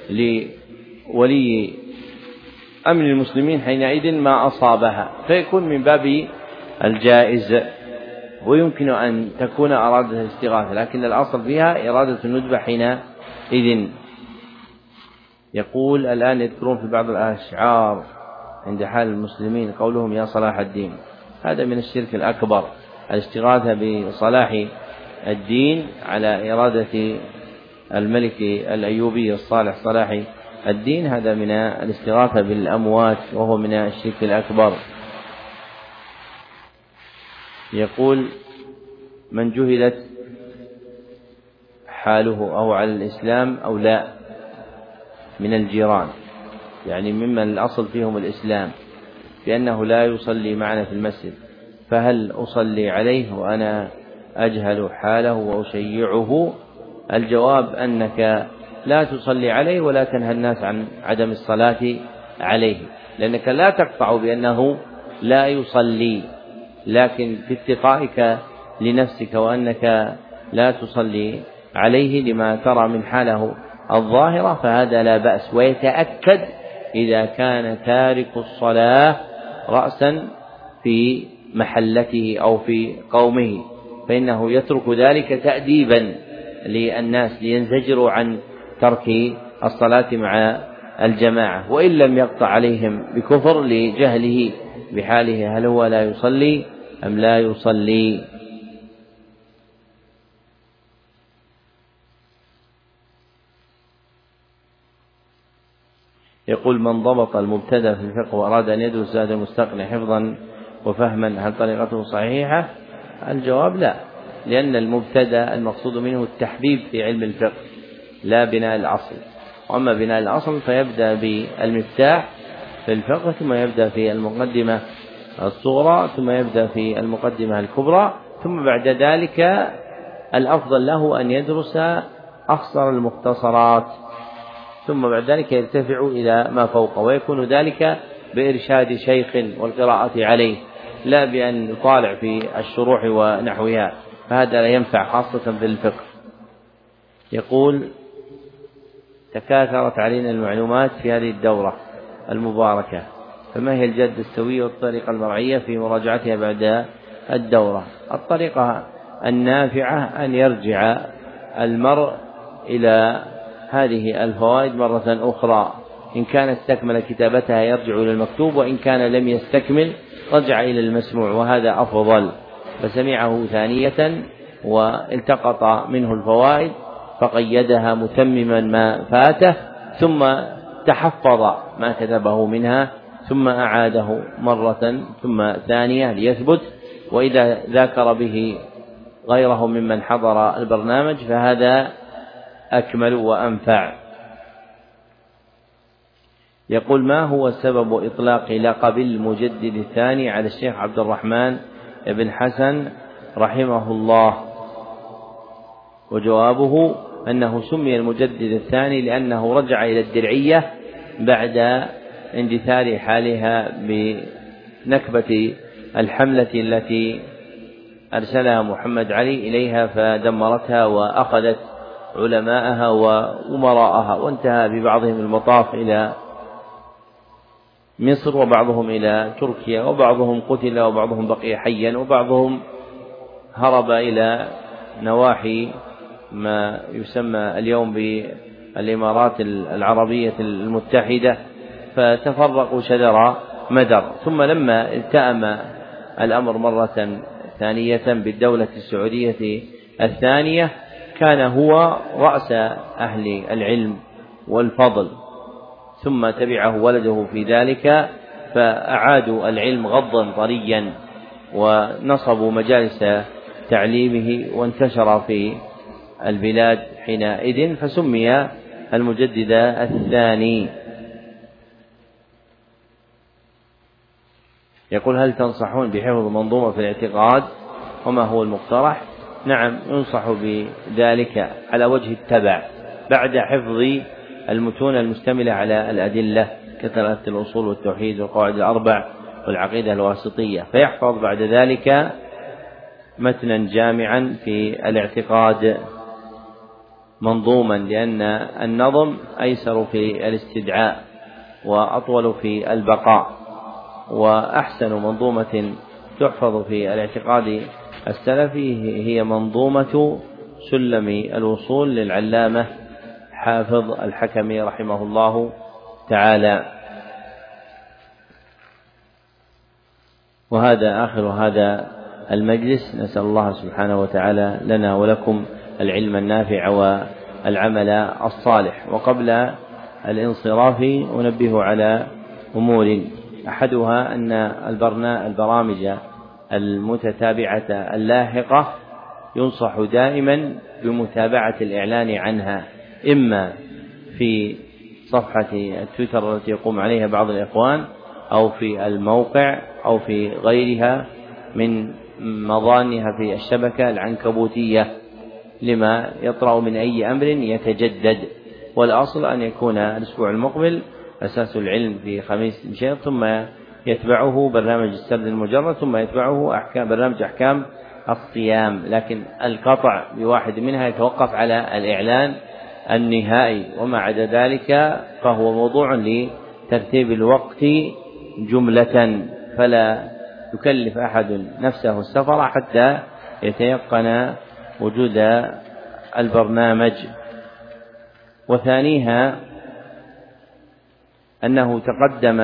لولي أمر المسلمين حينئذ ما أصابها، فيكون من باب الجائز. ويمكن أن تكون أرادت الاستغاثة لكن الأصل فيها إرادة الندبة حينئذ. يقول: الآن يذكرون في بعض الأشعار عند حال المسلمين قولهم يا صلاح الدين، هذا من الشرك الأكبر. الاستغاثة بصلاح الدين على إرادة الملك الأيوبي الصالح صلاح الدين، هذا من الاستغاثة بالأموات وهو من الشرك الأكبر. يقول: من جهلت حاله أو على الإسلام أو لا من الجيران، يعني ممن الأصل فيهم الإسلام، بأنه لا يصلي معنا في المسجد، فهل أصلي عليه وأنا أجهل حاله وأشيعه؟ الجواب أنك لا تصلي عليه ولا تنهى الناس عن عدم الصلاة عليه، لأنك لا تقطع بأنه لا يصلي، لكن في اتقائك لنفسك وأنك لا تصلي عليه لما ترى من حاله الظاهرة فهذا لا بأس. ويتأكد إذا كان تارك الصلاة رأسا في محلته أو في قومه، فإنه يترك ذلك تأديبا للناس لينزجروا عن ترك الصلاة مع الجماعة، وإن لم يقطع عليهم بكفر لجهله بحاله هل هو لا يصلي أم لا يصلي. يقول: من ضبط المبتدأ في الفقه وأراد أن يدرس زاد المستقنع حفظا وفهما هل طريقته صحيحة؟ الجواب لا، لأن المبتدأ المقصود منه التحبيب في علم الفقه لا بناء الأصل، وأما بناء الأصل فيبدأ بالمفتاح في الفقه ثم يبدأ في المقدمة الصغرى ثم يبدأ في المقدمة الكبرى، ثم بعد ذلك الأفضل له أن يدرس أخصر المختصرات، ثم بعد ذلك يرتفع إلى ما فوقه، ويكون ذلك بإرشاد شيخ والقراءة عليه لا بأن يطالع في الشروح ونحوها، فهذا لا ينفع خاصة في الفقه. يقول: تكاثرت علينا المعلومات في هذه الدورة المباركة، فما هي الجادة السوية والطريقة المرعية في مراجعتها بعد الدورة؟ الطريقة النافعة أن يرجع المرء إلى هذه الفوائد مرة أخرى، إن كان استكمل كتابتها يرجع إلى المكتوب، وإن كان لم يستكمل رجع إلى المسموع، وهذا أفضل. فسمعه ثانية والتقط منه الفوائد فقيدها متمما ما فاته، ثم تحفظ ما كتبه منها ثم أعاده مرة ثم ثانية ليثبت، وإذا ذاكر به غيره ممن حضر البرنامج فهذا أكمل وأنفع. يقول: ما هو سبب إطلاق لقب المجدد الثاني على الشيخ عبد الرحمن بن حسن رحمه الله؟ وجوابه أنه سمي المجدد الثاني لأنه رجع إلى الدرعية بعد اندثار حالها بنكبة الحملة التي أرسلها محمد علي إليها فدمرتها وأخذت علماءها وأمراءها، وانتهى ببعضهم المطاف إلى مصر وبعضهم إلى تركيا، وبعضهم قتل وبعضهم بقي حيا، وبعضهم هرب إلى نواحي ما يسمى اليوم بالإمارات العربية المتحدة، فتفرقوا شذر مدر. ثم لما التأم الأمر مرة ثانية بالدولة السعودية الثانية كان هو رأس أهل العلم والفضل، ثم تبعه ولده في ذلك، فأعادوا العلم غضا طريا ونصبوا مجالس تعليمه وانتشر في البلاد حينئذ، فسمي المجدد الثاني. يقول: هل تنصحون بحفظ منظومة في الاعتقاد وما هو المقترح؟ نعم، ينصح بذلك على وجه التبع بعد حفظ المتون المشتملة على الأدلة كثلاثة الأصول والتوحيد والقواعد الأربع والعقيدة الواسطية، فيحفظ بعد ذلك متنا جامعا في الاعتقاد منظوما، لأن النظم أيسر في الاستدعاء وأطول في البقاء، وأحسن منظومة تحفظ في الاعتقاد السلفي هي منظومة سلم الوصول للعلامة حافظ الحكمي رحمه الله تعالى. وهذا آخر هذا المجلس، نسأل الله سبحانه وتعالى لنا ولكم العلم النافع والعمل الصالح. وقبل الانصراف أنبه على أمور، أحدها أن البرامج المتتابعة اللاحقة ينصح دائما بمتابعة الإعلان عنها، إما في صفحة التويتر التي يقوم عليها بعض الإخوان، أو في الموقع، أو في غيرها من مظانها في الشبكة العنكبوتية، لما يطرأ من أي أمر يتجدد. والأصل أن يكون الأسبوع المقبل أساس العلم في خميس مشيط، ثم يتبعه برنامج السرد المجرد، ثم يتبعه برنامج أحكام الصيام، لكن القطع بواحد منها يتوقف على الإعلان النهائي، وما عدا ذلك فهو موضوع لترتيب الوقت جملة، فلا يكلف أحد نفسه السفر حتى يتيقن وجود البرنامج. وثانيها أنه تقدم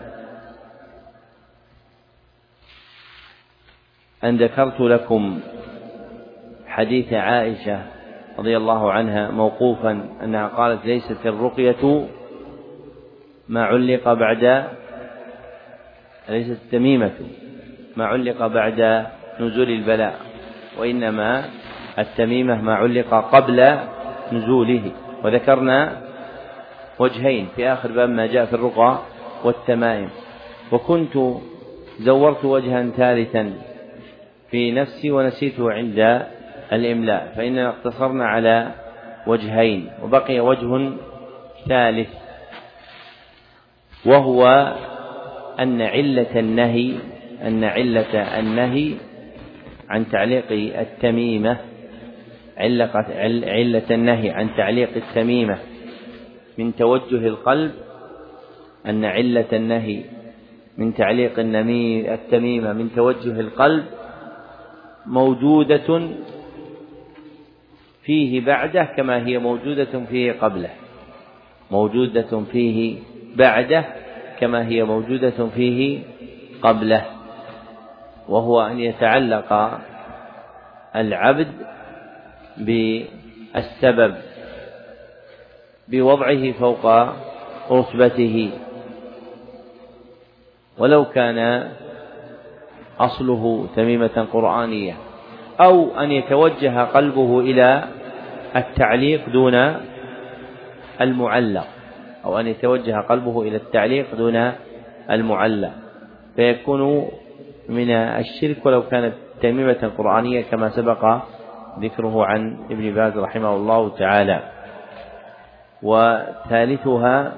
أن ذكرت لكم حديث عائشة رضي الله عنها موقوفا، أنها قالت: ليست الرقية ما علق بعد، ليست التميمة ما علق بعد نزول البلاء، وإنما التميمة ما علق قبل نزوله. وذكرنا وجهين في آخر باب ما جاء في الرقى والتمائم، وكنت زورت وجها ثالثا في نفسي ونسيته عند الإملاء، فإننا اقتصرنا على وجهين، وبقي وجه ثالث، وهو أن علة النهي عن تعليق التميمة، علة النهي عن تعليق التميمة من توجه القلب، أن علة النهي من تعليق التميمة من توجه القلب موجودة فيه بعده كما هي موجودة فيه قبله، موجودة فيه بعده كما هي موجودة فيه قبله، وهو أن يتعلق العبد بالسبب بوضعه فوق رتبته، ولو كان أصله تميمة قرآنية، أو أن يتوجه قلبه إلى التعليق دون المعلق، أو أن يتوجه قلبه إلى التعليق دون المعلق، فيكون من الشرك ولو كانت تميمة قرآنية كما سبق ذكره عن ابن باز رحمه الله تعالى. وثالثها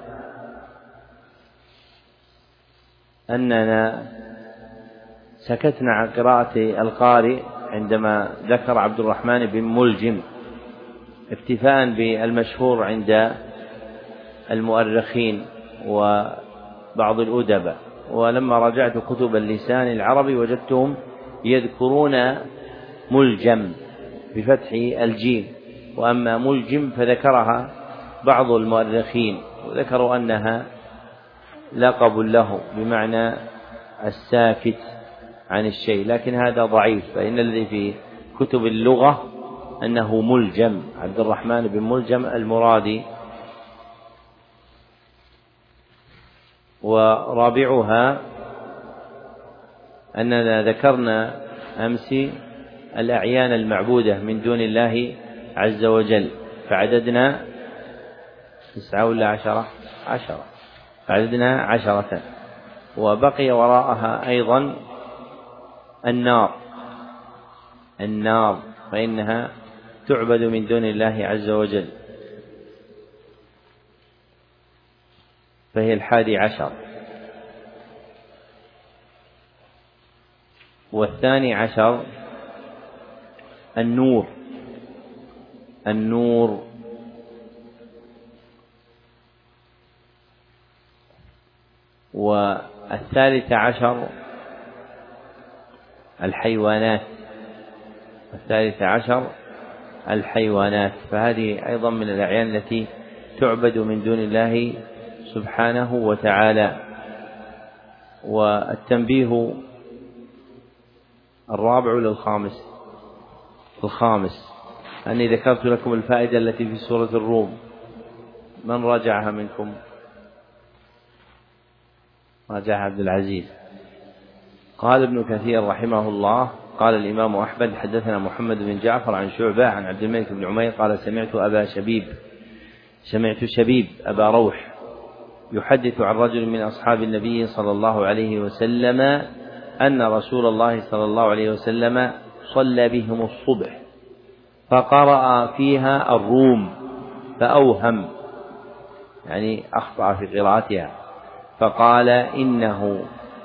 أننا سكتنا عن قراءة القارئ عندما ذكر عبد الرحمن بن ملجم اكتفاء بالمشهور عند المؤرخين وبعض الأدباء، ولما رجعت كتب اللسان العربي وجدتهم يذكرون ملجم بفتح الجيم، وأما ملجم فذكرها بعض المؤرخين وذكروا أنها لقب له بمعنى الساكت عن الشيء، لكن هذا ضعيف، فإن الذي في كتب اللغة أنه ملجم عبد الرحمن بن ملجم المرادي. ورابعها أننا ذكرنا أمس الأعيان المعبودة من دون الله عز وجل، فعددنا 9 ولا 10 فعددنا 10، وبقي وراءها أيضا النار فإنها تعبد من دون الله عز وجل، فهي 11. و12 النور. و13 الحيوانات، فهذه أيضا من الأعيان التي تعبد من دون الله سبحانه وتعالى. والتنبيه الرابع الخامس أني ذكرت لكم الفائدة التي في سورة الروم، من راجعها منكم؟ راجعها عبد العزيز. قال ابن كثير رحمه الله قال الإمام أحمد حدثنا محمد بن جعفر عن شعبة عن عبد الملك بن عمير قال سمعت شبيب أبا روح يحدث عن رجل من أصحاب النبي صلى الله عليه وسلم أن رسول الله صلى الله عليه وسلم صلى بهم الصبح فقرأ فيها الروم فأوهم، يعني أخطأ في قراءتها، فقال إنه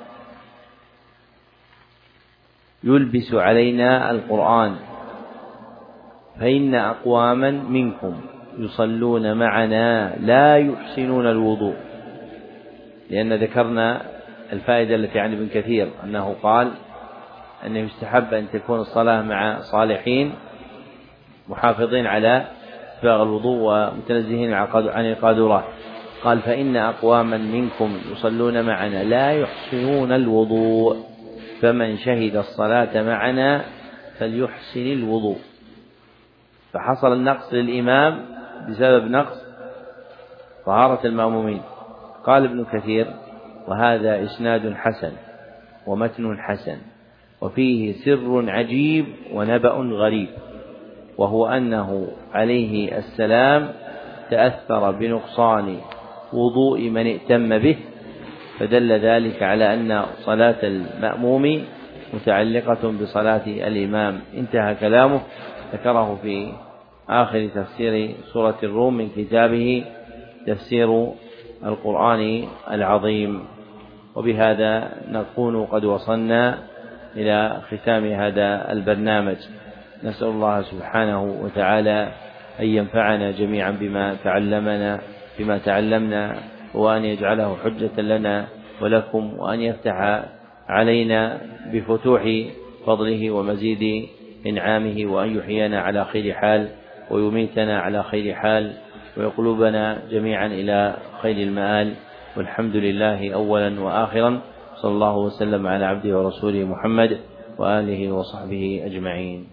يلبس علينا القرآن فإن أقواما منكم يصلون معنا لا يحسنون الوضوء، لأن ذكرنا الفائدة التي عن ابن كثير أنه قال أنه يستحب أن تكون الصلاة مع صالحين محافظين على إسباغ الوضوء ومتنزهين عن القاذورات. قال فإن أقواما منكم يصلون معنا لا يحسنون الوضوء فمن شهد الصلاة معنا فليحسن الوضوء، فحصل النقص للإمام بسبب نقص طهارة المأمومين. قال ابن كثير وهذا إسناد حسن ومتن حسن وفيه سر عجيب ونبأ غريب، وهو أنه عليه السلام تأثر بنقصان وضوء من ائتم به، فدل ذلك على أن صلاة المأموم متعلقة بصلاة الإمام. انتهى كلامه، ذكره في آخر تفسير سورة الروم من كتابه تفسير القرآن العظيم. وبهذا نكون قد وصلنا إلى ختام هذا البرنامج. نسأل الله سبحانه وتعالى أن ينفعنا جميعا بما تعلمنا، وأن يجعله حجة لنا ولكم، وأن يفتح علينا بفتوح فضله ومزيد إنعامه، وأن يحيينا على خير حال ويميتنا على خير حال، ويقلبنا جميعا إلى خير المآل. والحمد لله أولا وآخرا، صلى الله وسلم على عبده ورسوله محمد وآله وصحبه أجمعين.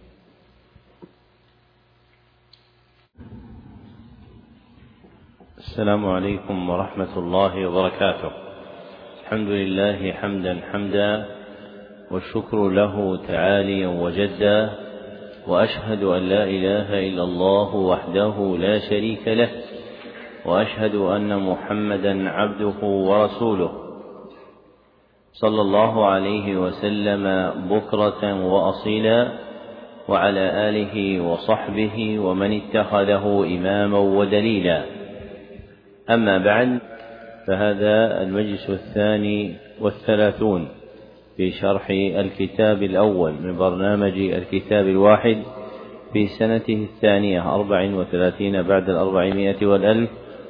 السلام عليكم ورحمة الله وبركاته. الحمد لله حمدا والشكر له تعاليا وجدا، وأشهد أن لا إله إلا الله وحده لا شريك له، وأشهد أن محمدا عبده ورسوله صلى الله عليه وسلم بكرة وأصيلا، وعلى آله وصحبه ومن اتخذه إماما ودليلا. أما بعد، فهذا المجلس 32 في شرح الكتاب الأول من برنامج الكتاب الواحد في سنته 34 بعد 400 والألف،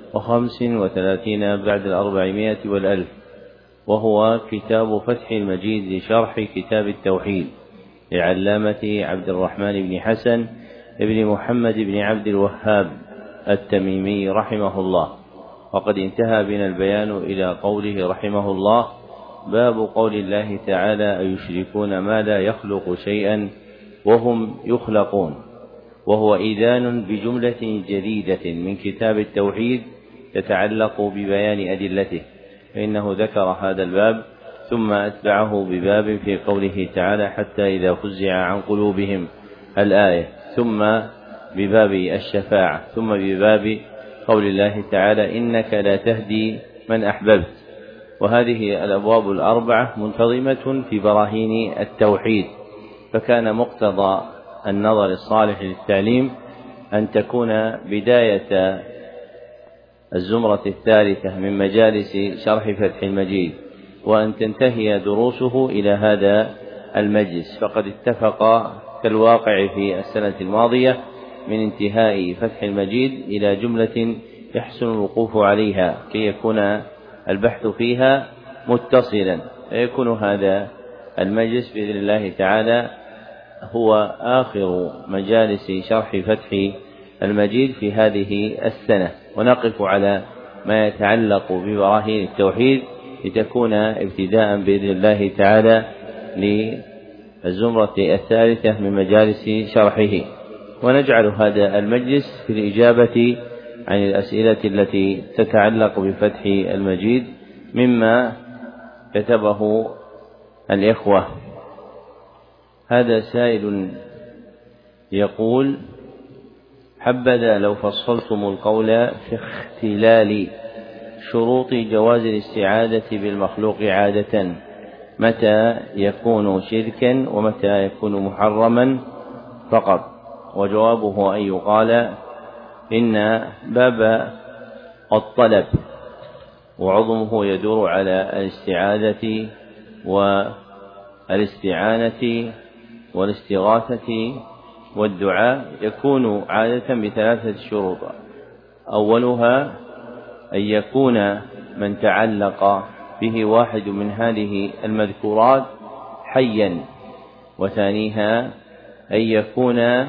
35 بعد 400 والألف، وهو كتاب فتح المجيد لشرح كتاب التوحيد لعلامة عبد الرحمن بن حسن بن محمد بن عبد الوهاب التميمي رحمه الله. وقد انتهى بنا البيان إلى قوله رحمه الله: باب قول الله تعالى: أيشركون ما لا يخلق شيئا وهم يخلقون، وهو إذان بجملة جديدة من كتاب التوحيد تتعلق ببيان أدلته، فإنه ذكر هذا الباب ثم أتبعه بباب في قوله تعالى: حتى إذا فزع عن قلوبهم الآية، ثم بباب الشفاعة، ثم بباب قول الله تعالى: إنك لا تهدي من أحببت. وهذه الأبواب الأربعة منتظمة في براهين التوحيد، فكان مقتضى النظر الصالح للتعليم أن تكون بداية الزمرة الثالثة من مجالس شرح فتح المجيد، وأن تنتهي دروسه إلى هذا المجلس، فقد اتفق كالواقع في السنة الماضية من انتهاء فتح المجيد إلى جملة يحسن الوقوف عليها كي يكون البحث فيها متصلا، فيكون هذا المجلس بإذن الله تعالى هو آخر مجالس شرح فتح المجيد في هذه السنة، ونقف على ما يتعلق ببراهين التوحيد لتكون ابتداء بإذن الله تعالى للزمرة الثالثة من مجالس شرحه. ونجعل هذا المجلس في الإجابة عن الأسئلة التي تتعلق بفتح المجيد مما كتبه الإخوة. هذا سائل يقول: حبذا لو فصلتم القول في اختلال شروط جواز الاستعاذة بالمخلوق عادة، متى يكون شركا ومتى يكون محرما فقط. وجوابه أن يقال: إن باب الطلب وعظمه يدور على الاستعاذة والاستعانة والاستغاثة والدعاء، يكون عادة بثلاثة شروط: أولها أن يكون من تعلق به واحد من هذه المذكورات حيا، وثانيها أن يكون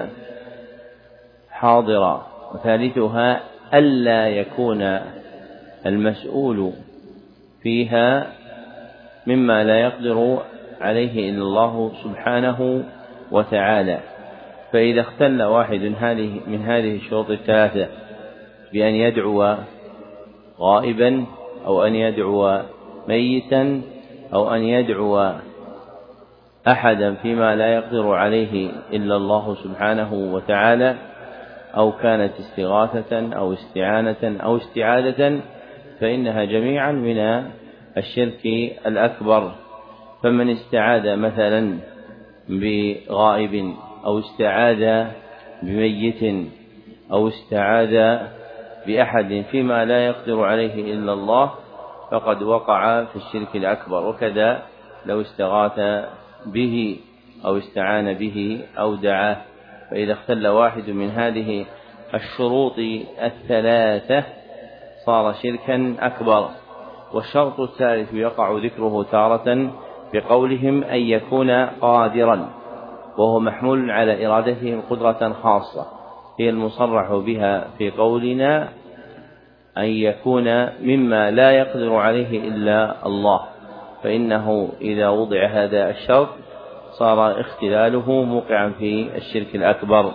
حاضرا، وثالثها ألا يكون المسؤول فيها مما لا يقدر عليه إلا الله سبحانه وتعالى. فإذا اختل واحد من هذه الشروط الثلاثة بأن يدعو غائبا، أو أن يدعو ميتا، أو أن يدعو أحدا فيما لا يقدر عليه إلا الله سبحانه وتعالى، أو كانت استغاثة أو استعانة أو استعادة، فإنها جميعا من الشرك الأكبر. فمن استعاذ مثلا بغائب، أو استعاذ بميت، أو استعاذ بأحد فيما لا يقدر عليه إلا الله، فقد وقع في الشرك الأكبر. وكذا لو استغاث به أو استعان به أو دعاه، فإذا اختل واحد من هذه الشروط الثلاثة صار شركا أكبر. والشرط الثالث يقع ذكره تارة بقولهم أن يكون قادرا، وهو محمول على إرادتهم قدرة خاصة هي المصرح بها في قولنا أن يكون مما لا يقدر عليه إلا الله، فإنه إذا وضع هذا الشرط صار اختلاله موقعا في الشرك الأكبر.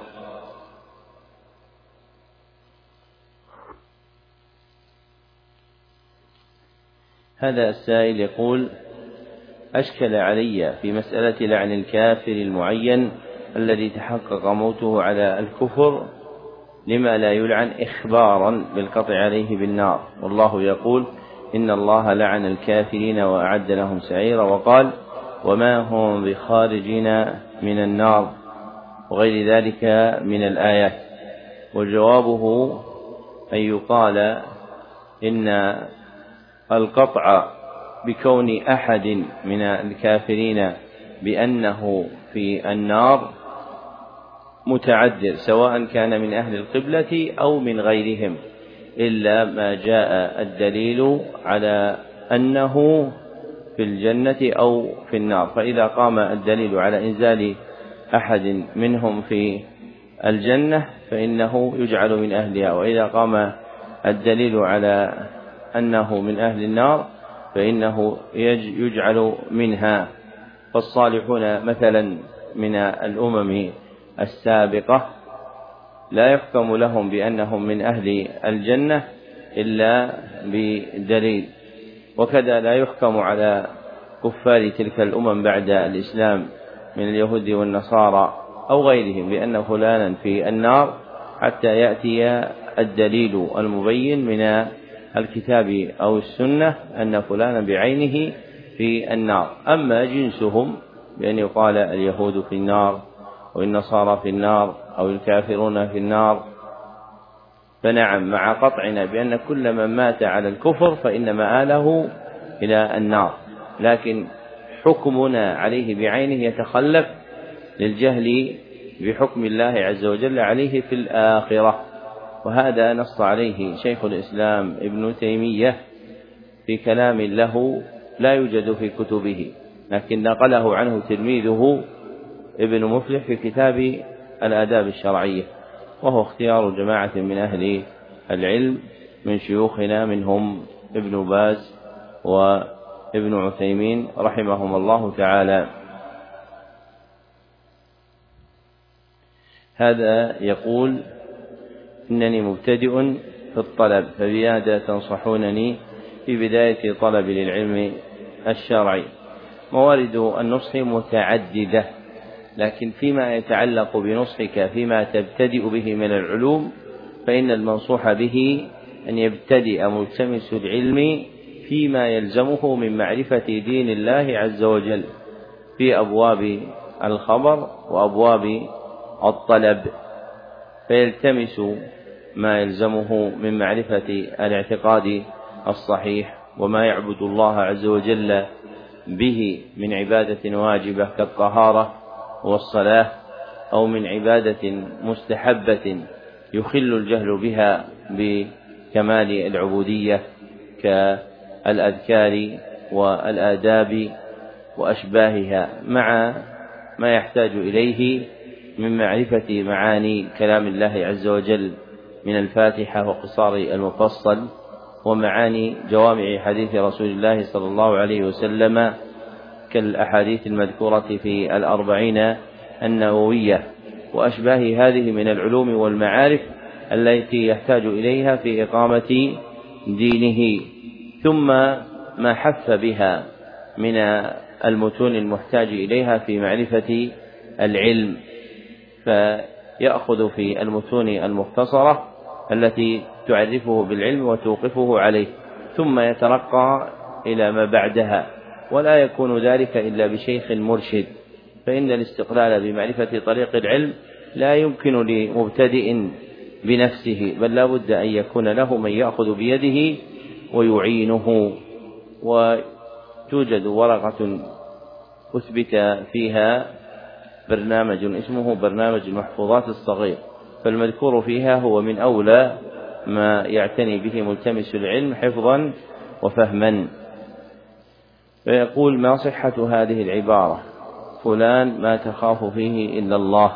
هذا السائل يقول: أشكل علي في مسألة لعن الكافر المعين الذي تحقق موته على الكفر لما لا يلعن إخبارا بالقطع عليه بالنار. والله يقول إن الله لعن الكافرين وأعد لهم سعيرا، وقال وما هم بخارجين من النار، وغير ذلك من الآيات. وجوابه أن يقال إن القطع بكون أحد من الكافرين بأنه في النار متعذر، سواء كان من أهل القبلة أو من غيرهم، إلا ما جاء الدليل على أنه في الجنة أو في النار. فإذا قام الدليل على إنزال أحد منهم في الجنة فإنه يجعل من أهلها، وإذا قام الدليل على أنه من أهل النار فإنه يجعل منها. فالصالحون مثلا من الأمم السابقة لا يحكم لهم بأنهم من أهل الجنة إلا بدليل، وكذا لا يحكم على كفار تلك الأمم بعد الإسلام من اليهود والنصارى أو غيرهم بأن فلانا في النار حتى يأتي الدليل المبين من الكتاب أو السنة أن فلانا بعينه في النار. أما جنسهم بأن يقال اليهود في النار والنصارى في النار أو الكافرون في النار، فنعم مع قطعنا بأن كل من مات على الكفر فإن مآله إلى النار، لكن حكمنا عليه بعينه يتخلف للجهل بحكم الله عز وجل عليه في الآخرة. وهذا نص عليه شيخ الإسلام ابن تيمية في كلام له لا يوجد في كتبه، لكن نقله عنه تلميذه ابن مفلح في كتاب الآداب الشرعية، وهو اختيار جماعة من أهل العلم من شيوخنا منهم ابن باز وابن عثيمين رحمهم الله تعالى. هذا يقول إنني مبتدئ في الطلب، فبماذا تنصحونني في بداية طلب للعلم الشرعي؟ موارد النصح متعددة، لكن فيما يتعلق بنصحك فيما تبتدئ به من العلوم فإن المنصوح به أن يبتدئ ملتمس العلم فيما يلزمه من معرفة دين الله عز وجل في أبواب الخبر وأبواب الطلب، فيلتمس ما يلزمه من معرفة الاعتقاد الصحيح وما يعبد الله عز وجل به من عبادة واجبة كالطهارة والصلاة، أو من عبادة مستحبة يخل الجهل بها بكمال العبودية كالأذكار والآداب وأشباهها، مع ما يحتاج إليه من معرفة معاني كلام الله عز وجل من الفاتحة وقصار المفصل، ومعاني جوامع حديث رسول الله صلى الله عليه وسلم كالأحاديث المذكورة في الأربعين النووية، وأشباه هذه من العلوم والمعارف التي يحتاج إليها في إقامة دينه، ثم ما حث بها من المتون المحتاج إليها في معرفة العلم، فيأخذ في المتون المختصرة التي تعرفه بالعلم وتوقفه عليه، ثم يترقى إلى ما بعدها، ولا يكون ذلك إلا بشيخ مرشد، فإن الاستقلال بمعرفة طريق العلم لا يمكن لمبتدئ بنفسه، بل لا بد أن يكون له من يأخذ بيده ويعينه. وتوجد ورقة أثبت فيها برنامج اسمه برنامج المحفوظات الصغير، فالمذكور فيها هو من أولى ما يعتني به ملتمس العلم حفظا وفهما. فيقول: ما صحة هذه العبارة فلان ما تخاف فيه إلا الله،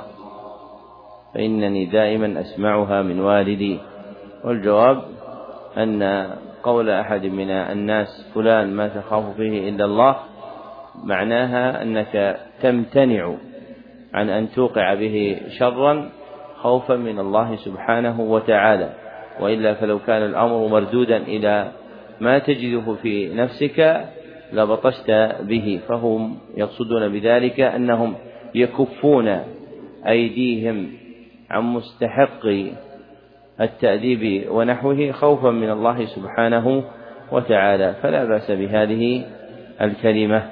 فإنني دائما أسمعها من والدي. والجواب أن قول أحد من الناس فلان ما تخاف فيه إلا الله معناها أنك تمتنع عن أن توقع به شرا خوفا من الله سبحانه وتعالى، وإلا فلو كان الأمر مردودا إلى ما تجده في نفسك لبطشت به. فهم يقصدون بذلك أنهم يكفون أيديهم عن مستحق التأديب ونحوه خوفا من الله سبحانه وتعالى، فلا بأس بهذه الكلمة.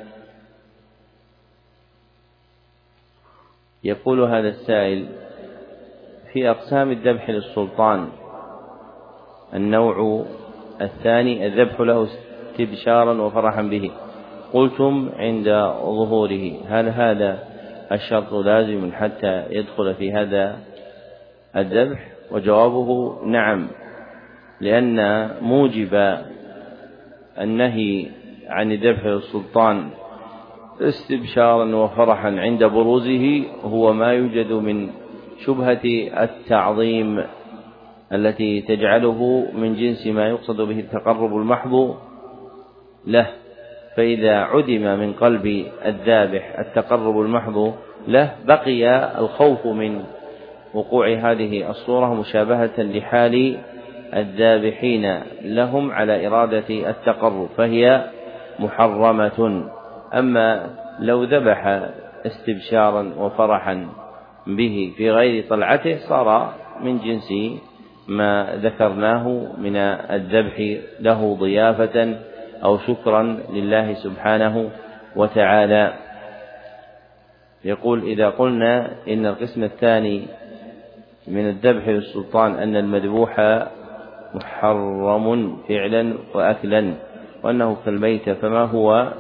يقول هذا السائل: في أقسام الذبح للسلطان النوع الثاني الذبح له استبشارا وفرحا به، قلتم عند ظهوره، هل هذا الشرط لازم حتى يدخل في هذا الذبح؟ وجوابه نعم، لأن موجب النهي عن الذبح للسلطان استبشارا وفرحا عند بروزه هو ما يوجد من شبهة التعظيم التي تجعله من جنس ما يقصد به التقرب المحض له، فإذا عدم من قلب الذابح التقرب المحض له بقي الخوف من وقوع هذه الصورة مشابهة لحال الذابحين لهم على إرادة التقرب، فهي محرمة. أما لو ذبح استبشارا وفرحا به في غير طلعته صار من جنس ما ذكرناه من الذبح له ضيافة أو شكرا لله سبحانه وتعالى. يقول: إذا قلنا إن القسم الثاني من الذبح للسلطان أن المذبوح محرم فعلا وأكلا وأنه كالميت، فما هو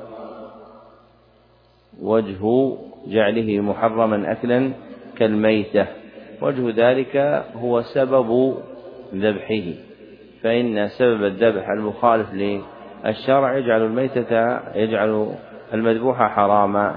وجه جعله محرما أكلا كالميتة؟ وجه ذلك هو سبب ذبحه، فإن سبب الذبح المخالف للشرع يجعل المذبوح حراما،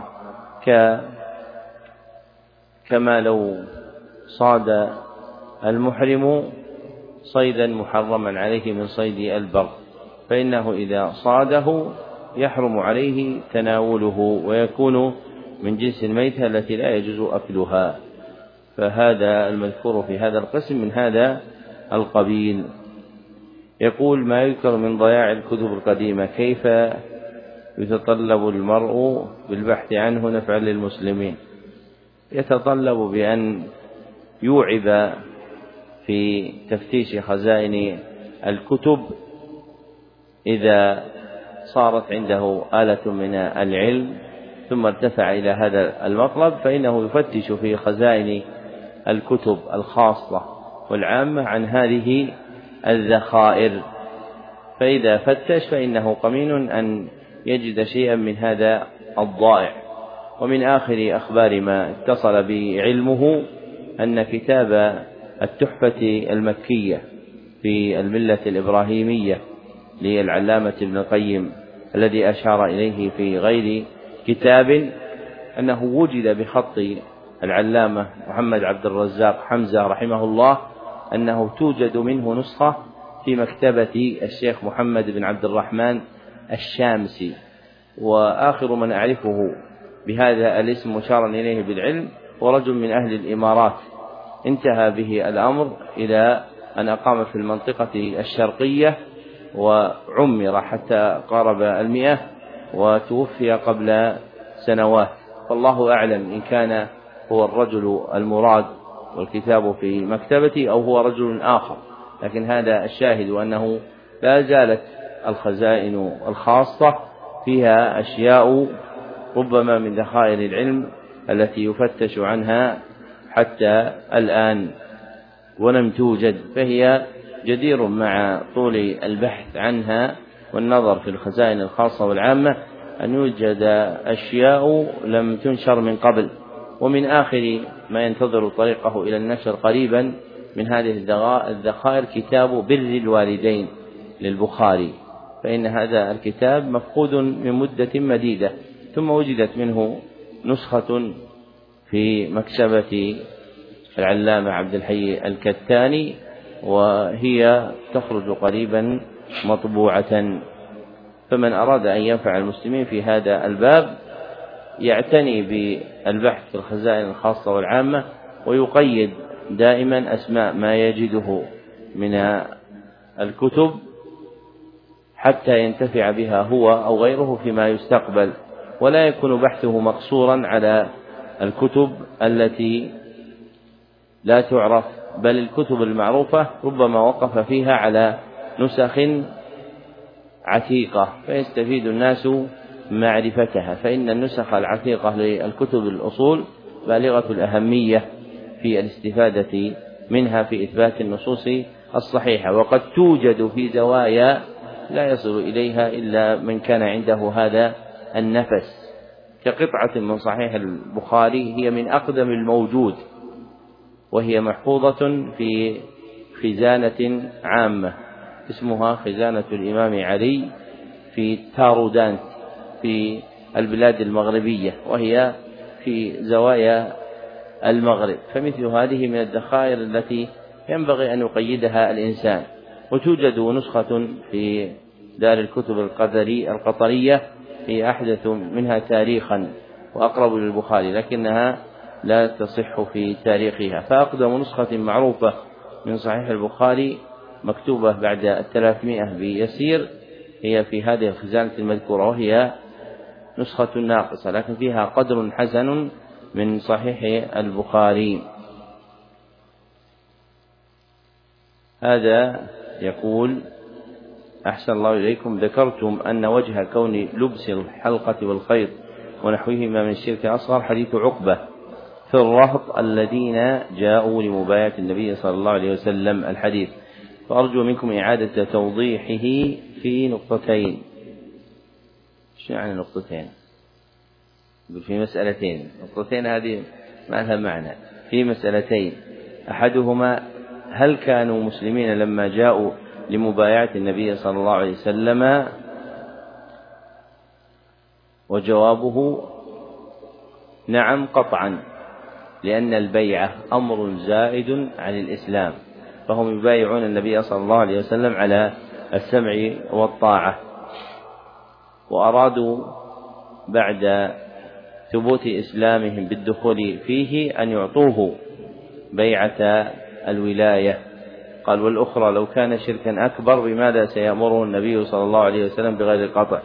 كما لو صاد المحرم صيدا محرما عليه من صيد البر، فإنه إذا صاده يحرم عليه تناوله ويكون من جنس الميتة التي لا يجوز أكلها، فهذا المذكور في هذا القسم من هذا القبيل. يقول: ما يذكر من ضياع الكتب القديمة كيف يتطلب المرء بالبحث عنه نفعا للمسلمين؟ يتطلب بأن يوعب في تفتيش خزائن الكتب إذا صارت عنده آلة من العلم ثم ارتفع إلى هذا المطلب، فإنه يفتش في خزائن الكتب الخاصة والعامة عن هذه الذخائر، فإذا فتش فإنه قمين أن يجد شيئا من هذا الضائع. ومن آخر أخبار ما اتصل بعلمه أن كتاب التحفة المكية في الملة الإبراهيمية للعلامة ابن القيم الذي أشار إليه في غير كتاب أنه وجد بخط العلامة محمد عبد الرزاق حمزة رحمه الله، أنه توجد منه نسخة في مكتبة الشيخ محمد بن عبد الرحمن الشامسي، وآخر من أعرفه بهذا الاسم مشارا إليه بالعلم ورجل من أهل الإمارات، انتهى به الأمر إلى أن أقام في المنطقة الشرقية وعمر حتى قارب 100 وتوفي قبل سنوات، فالله أعلم إن كان هو الرجل المراد والكتاب في مكتبتي أو هو رجل آخر، لكن هذا الشاهد أنه لا زالت الخزائن الخاصة فيها أشياء ربما من ذخائر العلم التي يفتش عنها حتى الآن ولم توجد، فهي جدير مع طول البحث عنها والنظر في الخزائن الخاصة والعامة أن يوجد أشياء لم تنشر من قبل. ومن آخر ما ينتظر طريقه إلى النشر قريبا من هذه الذخائر كتاب بر الوالدين للبخاري، فإن هذا الكتاب مفقود من مدة مديدة، ثم وجدت منه نسخة في مكتبة العلامة عبد الحي الكتاني، وهي تخرج قريبا مطبوعة، فمن أراد أن ينفع المسلمين في هذا الباب يعتني بالبحث في الخزائن الخاصة والعامة، ويقيد دائما أسماء ما يجده من الكتب حتى ينتفع بها هو أو غيره فيما يستقبل، ولا يكون بحثه مقصورا على الكتب التي لا تعرف بل الكتب المعروفة ربما وقف فيها على نسخ عتيقة فيستفيد الناس معرفتها، فإن النسخ العتيقة للكتب الأصول بالغة الأهمية في الاستفادة منها في إثبات النصوص الصحيحة، وقد توجد في زوايا لا يصل إليها إلا من كان عنده هذا النفس، كقطعة من صحيح البخاري هي من أقدم الموجود، وهي محفوظة في خزانة عامة اسمها خزانة الإمام علي في تارودانت في البلاد المغربية، وهي في زوايا المغرب، فمثل هذه من الذخائر التي ينبغي أن يقيدها الإنسان. وتوجد نسخة في دار الكتب القطرية هي أحدث منها تاريخا وأقرب للبخاري، لكنها لا تصح في تاريخها، فأقدم نسخة معروفة من صحيح البخاري مكتوبة بعد 300 بيسير هي في هذه الخزانة المذكورة، وهي نسخة ناقصة لكن فيها قدر حسن من صحيح البخاري. هذا يقول: أحسن الله إليكم، ذكرتم أن وجه كون لبس الحلقة والخيط ونحوهما من الشرك الأصغر حديث عقبة في الرهط الذين جاءوا لمبايعة النبي صلى الله عليه وسلم الحديث، فأرجو منكم إعادة توضيحه في نقطتين. شو يعني نقطتين؟ في مسألتين، نقطتين هذه ما لها معنى، في مسألتين: أحدهما هل كانوا مسلمين لما جاءوا لمبايعة النبي صلى الله عليه وسلم؟ وجوابه نعم قطعا، لأن البيعة أمر زائد عن الإسلام، فهم يبايعون النبي صلى الله عليه وسلم على السمع والطاعة، وأرادوا بعد ثبوت إسلامهم بالدخول فيه أن يعطوه بيعة الولاية. قال: والأخرى لو كان شركا أكبر بماذا سيأمره النبي صلى الله عليه وسلم بغير القطع؟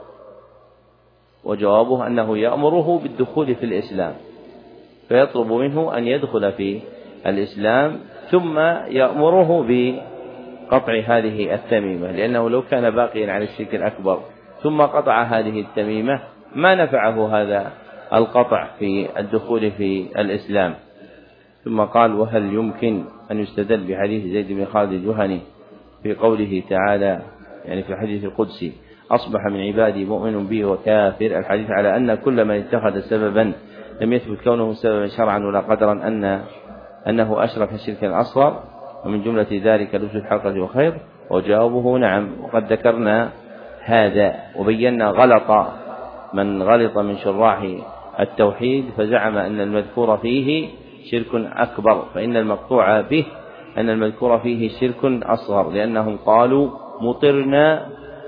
وجوابه أنه يأمره بالدخول في الإسلام، فيطلب منه أن يدخل في الإسلام ثم يأمره بقطع هذه التميمة، لأنه لو كان باقيا على الشرك الأكبر ثم قطع هذه التميمة ما نفعه هذا القطع في الدخول في الإسلام. ثم قال: وهل يمكن أن يستدل بحديث زيد بن خالد الجهني في قوله تعالى، يعني في الحديث القدسي: أصبح من عبادي مؤمن به وكافر، الحديث على أن كل من اتخذ سببا لم يثبت كونه سببا شرعا ولا قدرا أنه أشرك شركا أصغر، ومن جملة ذلك لبس الحلقة وخير؟ وجوابه نعم، وقد ذكرنا هذا وبينا غلط من غلط من شراح التوحيد فزعم أن المذكور فيه شرك أكبر، فإن المقطوع به أن المذكور فيه شرك أصغر، لأنهم قالوا مطرنا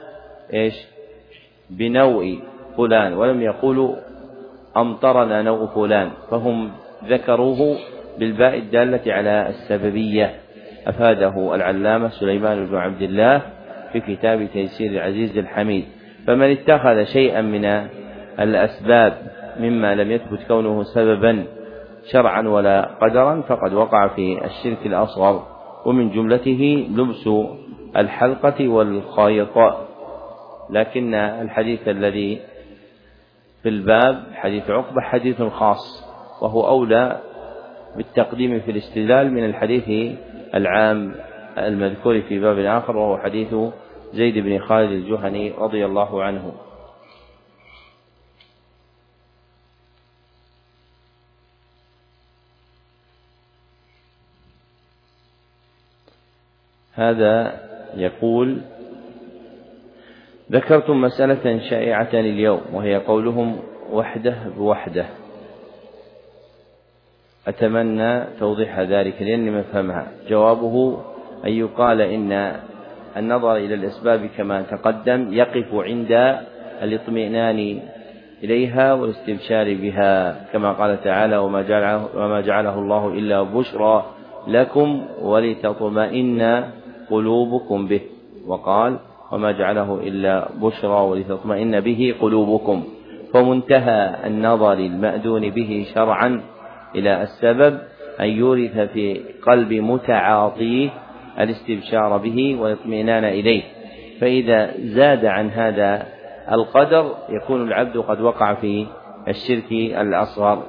بنوء فلان ولم يقولوا أمطرنا نوء فلان، فهم ذكروه بالباء الدالة على السببية. أفاده العلامة سليمان بن عبد الله في كتاب تيسير العزيز الحميد: فمن اتخذ شيئا من الأسباب مما لم يثبت كونه سببا شرعا ولا قدرا فقد وقع في الشرك الأصغر، ومن جملته لبس الحلقة والخيط. لكن الحديث الذي في الباب حديث عقبة حديث خاص، وهو أولى بالتقديم في الاستدلال من الحديث العام المذكور في باب آخر، وهو حديث زيد بن خالد الجهني رضي الله عنه. هذا يقول: ذكرتم مسألة شائعة اليوم وهي قولهم وحده بوحده، أتمنى توضيح ذلك لأني مفهمها. جوابه أن يقال إن النظر إلى الأسباب كما تقدم يقف عند الاطمئنان إليها والاستبشار بها، كما قال تعالى: وما جعله الله إلا بشرى لكم ولتطمئن قلوبكم به، وقال: وما جعله إلا بشرى ولتطمئن به قلوبكم. فمنتهى النظر المأذون به شرعا إلى السبب أن يورث في قلب متعاطيه الاستبشار به والاطمئنان إليه، فإذا زاد عن هذا القدر يكون العبد قد وقع في الشرك الأصغر.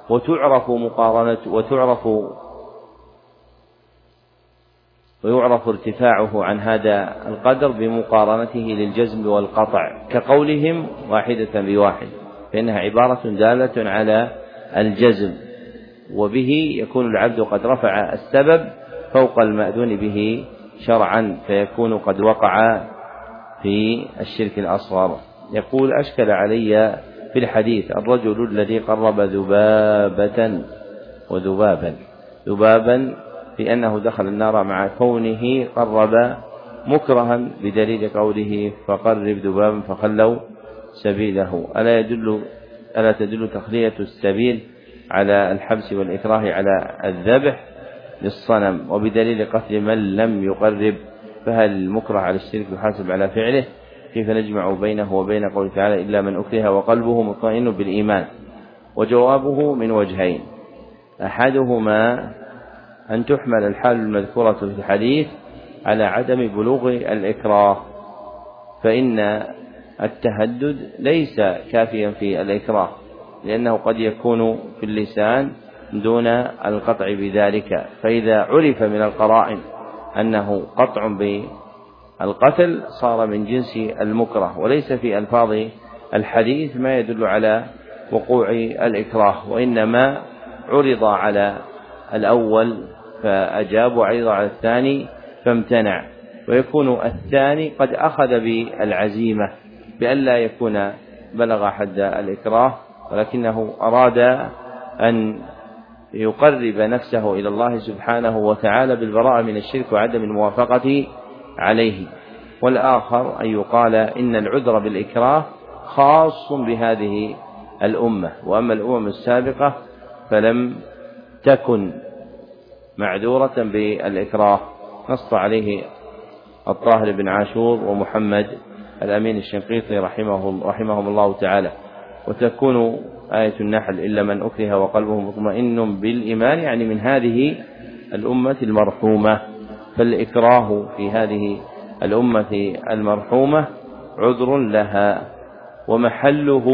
ويعرف ارتفاعه عن هذا القدر بمقارنته للجزم والقطع، كقولهم واحدة بواحد، فإنها عبارة دالة على الجزم، وبه يكون العبد قد رفع السبب فوق المأذون به شرعا، فيكون قد وقع في الشرك الأصغر. يقول: أشكل علي في الحديث الرجل الذي قرب ذبابا في أنه دخل النار مع كونه قرب مكرها، بدليل قوله: فقرب ذبابا فخلوا سبيله. ألا تدل تخلية السبيل على الحبس والإكراه على الذبح للصنم، وبدليل قتل من لم يقرب، فهل المكره على الشرك يحاسب على فعله؟ كيف نجمع بينه وبين قوله تعالى: إلا من أكره وقلبه مطمئن بالإيمان؟ وجوابه من وجهين: أحدهما أن تحمل الحال المذكورة في الحديث على عدم بلوغ الإكراه، فإن التهدد ليس كافيا في الإكراه، لأنه قد يكون في اللسان دون القطع بذلك، فإذا عرف من القرائن أنه قطع بالقتل صار من جنس المكره، وليس في ألفاظ الحديث ما يدل على وقوع الإكراه، وإنما عرض على الأول فأجاب، وعرض على الثاني فامتنع، ويكون الثاني قد أخذ بالعزيمة بأن لا يكون بلغ حد الإكراه، ولكنه أراد أن يقرب نفسه إلى الله سبحانه وتعالى بالبراءة من الشرك وعدم الموافقة عليه. والآخر أن يقال إن العذر بالإكراه خاص بهذه الأمة، وأما الأمم السابقة فلم تكن معذورة بالإكراه. نص عليه الطاهر بن عاشور ومحمد الأمين الشنقيطي رحمهم الله تعالى. وتكون آية النحل: إلا من أكره وقلبه مطمئن بالإيمان، يعني من هذه الأمة المرحومة، فالإكراه في هذه الأمة المرحومة عذر لها، ومحله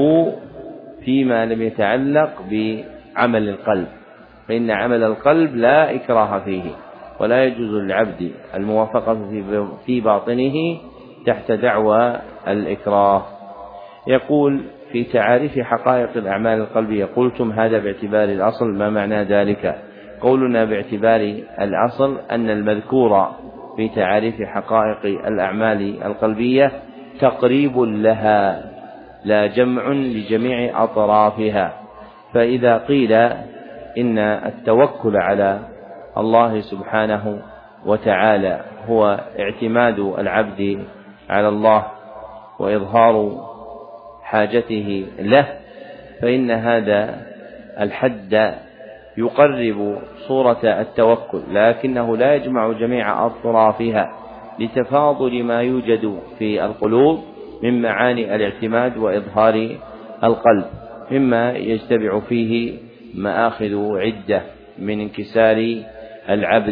فيما لم يتعلق بعمل القلب، فإن عمل القلب لا إكراه فيه، ولا يجوز للعبد الموافقة في باطنه تحت دعوى الإكراه. يقول: في تعاريف حقائق الأعمال القلبية قلتم هذا باعتبار الأصل، ما معنى ذلك؟ قولنا باعتبار الأصل أن المذكور في تعاريف حقائق الأعمال القلبية تقريب لها لا جمع لجميع أطرافها، فإذا قيل إن التوكل على الله سبحانه وتعالى هو اعتماد العبد على الله وإظهار حاجته له، فإن هذا الحد يقرب صورة التوكل، لكنه لا يجمع جميع أطرافها لتفاضل ما يوجد في القلوب من معاني الاعتماد وإظهار القلب، مما يجتمع فيه مآخذ عدة من انكسار العبد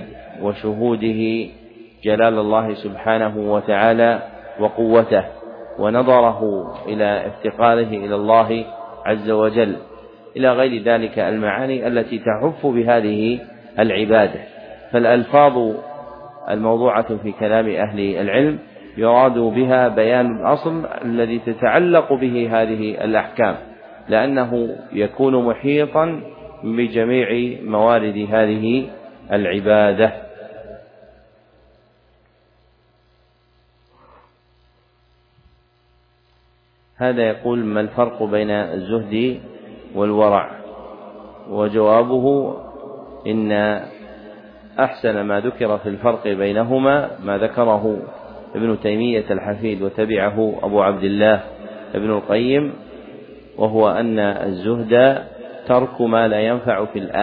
وشهوده جلال الله سبحانه وتعالى وقوته، ونظره إلى افتقاره إلى الله عز وجل، إلى غير ذلك المعاني التي تحف بهذه العبادة. فالألفاظ الموضوعة في كلام أهل العلم يراد بها بيان الأصل الذي تتعلق به هذه الأحكام، لأنه يكون محيطا بجميع موارد هذه العبادة. هذا يقول: ما الفرق بين الزهد والورع؟ وجوابه: إن أحسن ما ذكر في الفرق بينهما ما ذكره ابن تيمية الحفيد وتبعه أبو عبد الله ابن القيم، وهو أن الزهد ترك ما لا ينفع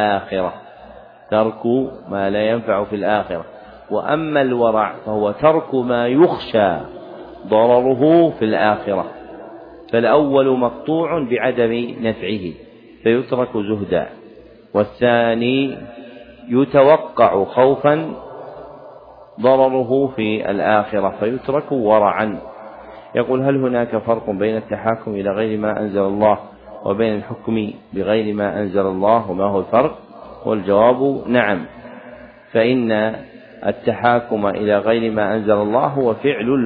في الآخرة، وأما الورع فهو ترك ما يخشى ضرره في الآخرة، فالأول مقطوع بعدم نفعه فيترك زهدا، والثاني يتوقع خوفا ضرره في الآخرة فيترك ورعا. يقول: هل هناك فرق بين التحاكم إلى غير ما أنزل الله وبين الحكم بغير ما أنزل الله، وما هو الفرق؟ والجواب: نعم، فإن التحاكم إلى غير ما أنزل الله هو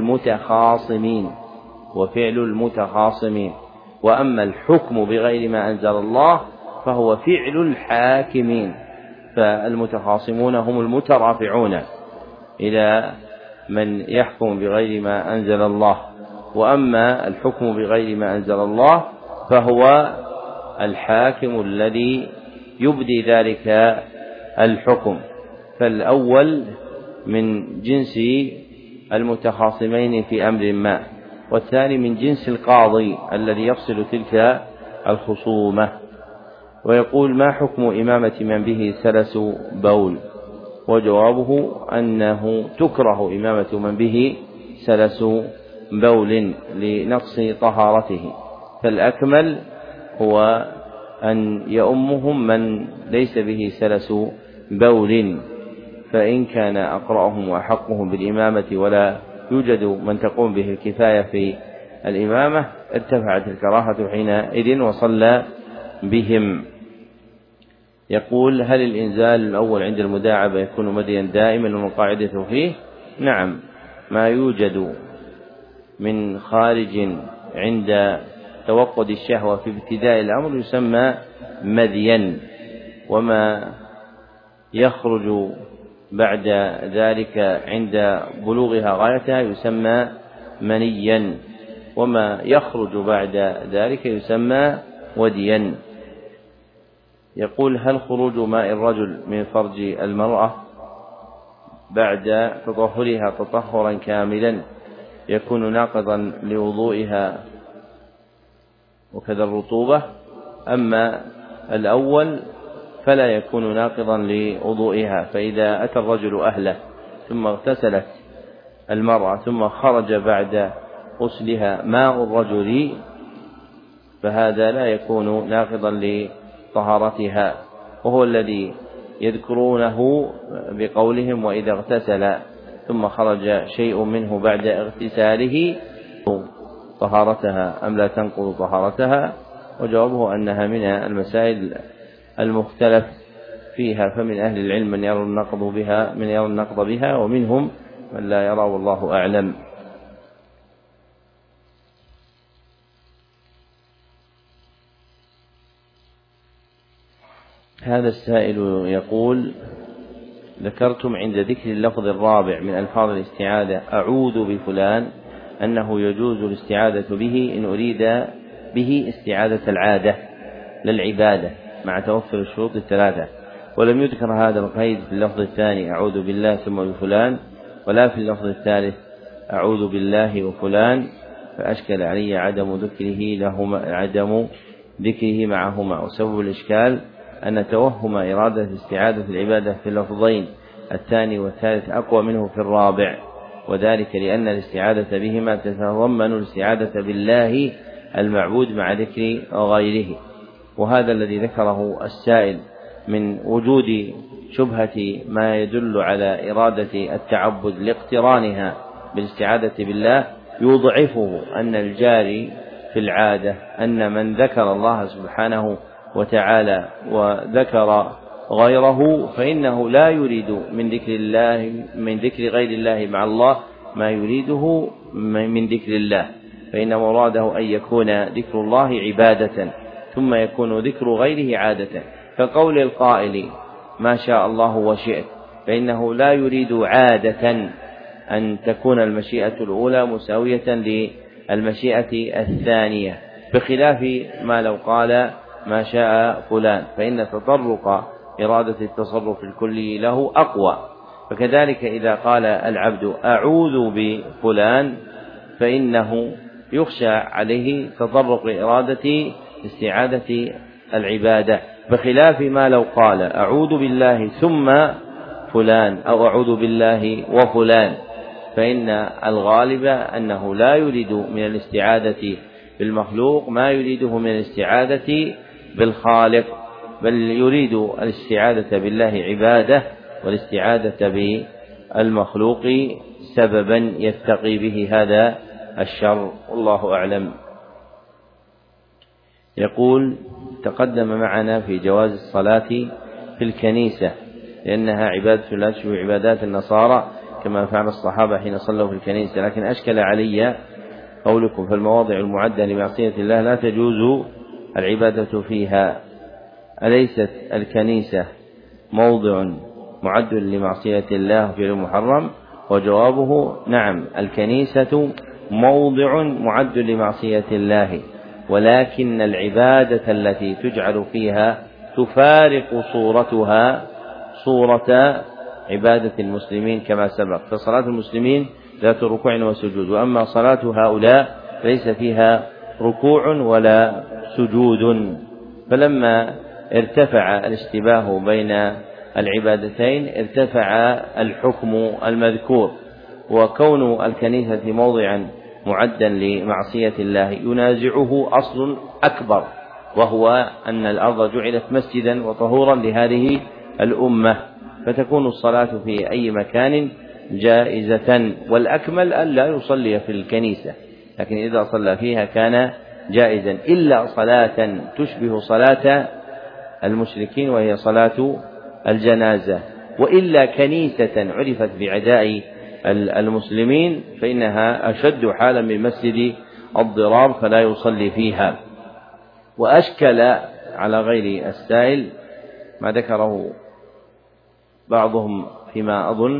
فعل المتخاصمين، وأما الحكم بغير ما أنزل الله فهو فعل الحاكمين. فالمتخاصمون هم المترافعون إلى من يحكم بغير ما أنزل الله، وأما الحكم بغير ما أنزل الله فهو الحاكم الذي يبدي ذلك الحكم. فالأول من جنس المتخاصمين في أمر ما، والثاني من جنس القاضي الذي يفصل تلك الخصومة. ويقول: ما حكم إمامة من به سلس بول؟ وجوابه أنه تكره إمامة من به سلس بول لنقص طهارته، فالأكمل هو أن يؤمهم من ليس به سلس بول، فإن كان أقرأهم وأحقهم بالإمامة ولا يوجد من تقوم به الكفاية في الإمامة ارتفعت الكراهة حينئذ وصلى بهم. يقول: هل الإنزال الأول عند المداعبة يكون مديا دائما والقاعدة فيه؟ نعم، ما يوجد من خارج عند توقد الشهوة في ابتداء الأمر يسمى مديا، وما يخرج بعد ذلك عند بلوغها غايتها يسمى منيا، وما يخرج بعد ذلك يسمى وديا. يقول: هل خروج ماء الرجل من فرج المرأة بعد تطهرها تطهرا كاملا يكون ناقضا لوضوئها وكذا الرطوبة؟ أما الأول فلا يكون ناقضا لوضوئها، فإذا أتى الرجل أهله ثم اغتسلت المرأة ثم خرج بعد غسلها ماء الرجل فهذا لا يكون ناقضا لطهارتها، وهو الذي يذكرونه بقولهم: وإذا اغتسل ثم خرج شيء منه بعد اغتساله طهارتها أم لا تنقض طهارتها؟ وجوابه أنها من المسائل المختلف فيها، فمن أهل العلم من يرى النقض بها ومنهم من لا يرى، والله أعلم. هذا السائل يقول: ذكرتم عند ذكر اللفظ الرابع من ألفاظ الاستعاذة أعوذ بفلان أنه يجوز الاستعاذة به إن أريد به استعاذة العادة للعبادة مع توفر الشروط الثلاثة، ولم يذكر هذا القيد في اللفظ الثاني أعوذ بالله ثم بفلان، ولا في اللفظ الثالث أعوذ بالله وفلان، فأشكل علي عدم ذكره معهما. وسبب الإشكال أن توهم إرادة استعادة العبادة في اللفظين الثاني والثالث أقوى منه في الرابع، وذلك لأن الاستعادة بهما تتضمن الاستعادة بالله المعبود مع ذكر غيره. وهذا الذي ذكره السائل من وجود شبهة ما يدل على إرادة التعبد لاقترانها بالاستعادة بالله يضعفه أن الجاري في العادة أن من ذكر الله سبحانه وتعالى وذكر غيره فإنه لا يريد من ذكر غير الله مع الله ما يريده من ذكر الله، فإن مراده أن يكون ذكر الله عبادة ثم يكون ذكر غيره عادة، كقول القائل ما شاء الله وشئت، فإنه لا يريد عادة أن تكون المشيئة الأولى مساوية للمشيئة الثانية، بخلاف ما لو قال ما شاء فلان، فإن تطرق إرادة التصرف الكلي له أقوى. فكذلك إذا قال العبد أعوذ بفلان فإنه يخشى عليه تطرق إرادة استعادة العبادة، بخلاف ما لو قال أعوذ بالله ثم فلان أو أعوذ بالله وفلان، فإن الغالب أنه لا يريد من الاستعادة بالمخلوق ما يريده من الاستعادة بالخالق، بل يريد الاستعاذة بالله عبادة، والاستعاذة بالمخلوق سببا يتقي به هذا الشر، والله أعلم. يقول: تقدم معنا في جواز الصلاة في الكنيسة لأنها عبادة لا تشبه عبادات النصارى كما فعل الصحابة حين صلوا في الكنيسة، لكن أشكل علي قولكم: فالمواضع المعدة لمعصية الله لا تجوز العبادة فيها، أليست الكنيسة موضع معد لمعصية الله في المحرم؟ وجوابه: نعم، الكنيسة موضع معد لمعصية الله، ولكن العبادة التي تجعل فيها تفارق صورتها صورة عبادة المسلمين كما سبق، فصلاة المسلمين ذات ركوع وسجود، وأما صلاة هؤلاء ليس فيها ركوع ولا سجود. فلما ارتفع الاشتباه بين العبادتين ارتفع الحكم المذكور، وكون الكنيسة موضعا معدا لمعصية الله ينازعه أصل أكبر، وهو أن الأرض جعلت مسجدا وطهورا لهذه الأمة، فتكون الصلاة في أي مكان جائزة، والأكمل أن لا يصلي في الكنيسة، لكن إذا صلى فيها كان جائزا، إلا صلاة تشبه صلاة المشركين وهي صلاة الجنازة، وإلا كنيسة عرفت بعداء المسلمين فإنها أشد حالا من مسجد الضرار فلا يصلي فيها. وأشكل على غير السائل ما ذكره بعضهم فيما أظن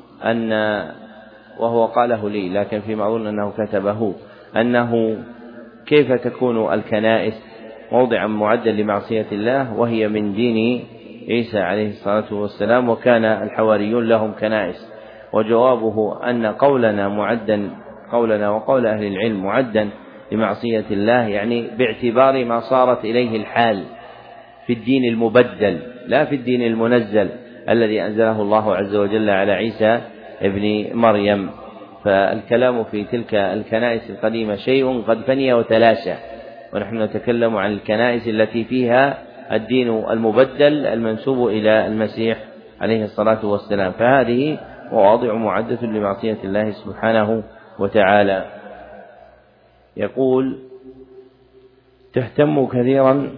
وهو قاله لي، لكن فيما أظن أنه كتبه، أنه كيف تكون الكنائس موضعا معدا لمعصية الله وهي من دين عيسى عليه الصلاة والسلام، وكان الحواريون لهم كنائس. وجوابه أن قولنا وقول أهل العلم معدا لمعصية الله، يعني باعتبار ما صارت إليه الحال في الدين المبدل لا في الدين المنزل الذي أنزله الله عز وجل على عيسى ابن مريم. فالكلام في تلك الكنائس القديمة شيء قد فني وتلاشى، ونحن نتكلم عن الكنائس التي فيها الدين المبدل المنسوب إلى المسيح عليه الصلاة والسلام، فهذه مواضع معدة لمعصية الله سبحانه وتعالى. يقول: تهتم كثيرا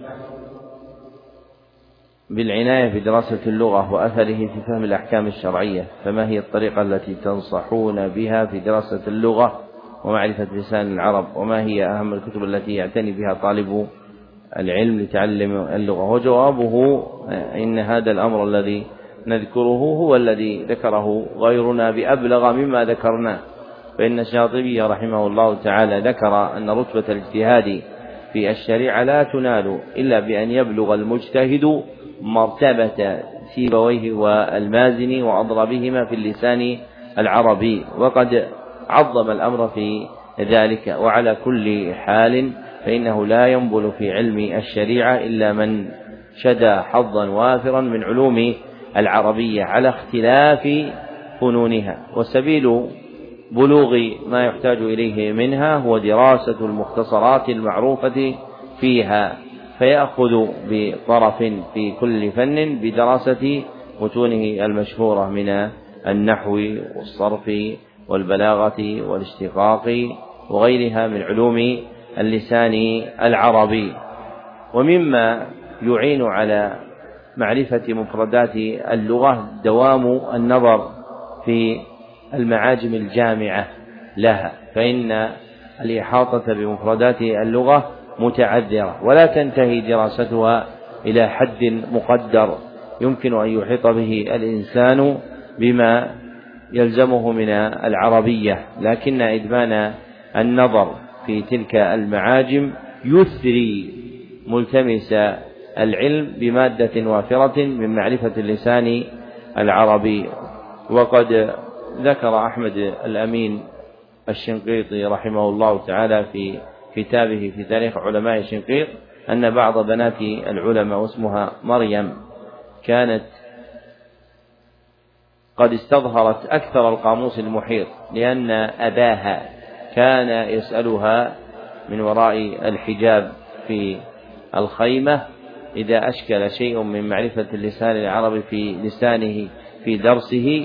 بالعناية بدراسة اللغة وأثره في فهم الأحكام الشرعية، فما هي الطريقة التي تنصحون بها في دراسة اللغة ومعرفة لسان العرب؟ وما هي أهم الكتب التي يعتني بها طالب العلم لتعلم اللغة؟ وجوابه: إن هذا الأمر الذي نذكره هو الذي ذكره غيرنا بأبلغ مما ذكرناه، فإن الشاطبي رحمه الله تعالى ذكر أن رتبة الاجتهاد في الشريعة لا تنال إلا بأن يبلغ المجتهد مرتبة سيبويه والمازني وأضربهما في اللسان العربي، وقد عظم الأمر في ذلك. وعلى كل حال فإنه لا ينبل في علم الشريعة إلا من شدى حظا وافرا من علوم العربية على اختلاف فنونها، وسبيل بلوغ ما يحتاج إليه منها هو دراسة المختصرات المعروفة فيها، فيأخذ بطرف في كل فن بدراسة متونه المشهورة من النحو والصرف والبلاغة والاشتقاق وغيرها من علوم اللسان العربي. ومما يعين على معرفة مفردات اللغة دوام النظر في المعاجم الجامعة لها، فإن الإحاطة بمفردات اللغة متعذرة ولا تنتهي دراستها إلى حد مقدر يمكن أن يحيط به الإنسان بما يلزمه من العربية، لكن إدمان النظر في تلك المعاجم يثري ملتمس العلم بمادة وافرة من معرفة اللسان العربي. وقد ذكر أحمد الأمين الشنقيطي رحمه الله تعالى في كتابه في تاريخ علماء الشنقيط أن بعض بنات العلماء واسمها مريم كانت قد استظهرت أكثر القاموس المحيط، لأن أباها كان يسألها من وراء الحجاب في الخيمة إذا أشكل شيء من معرفة اللسان العربي في لسانه في درسه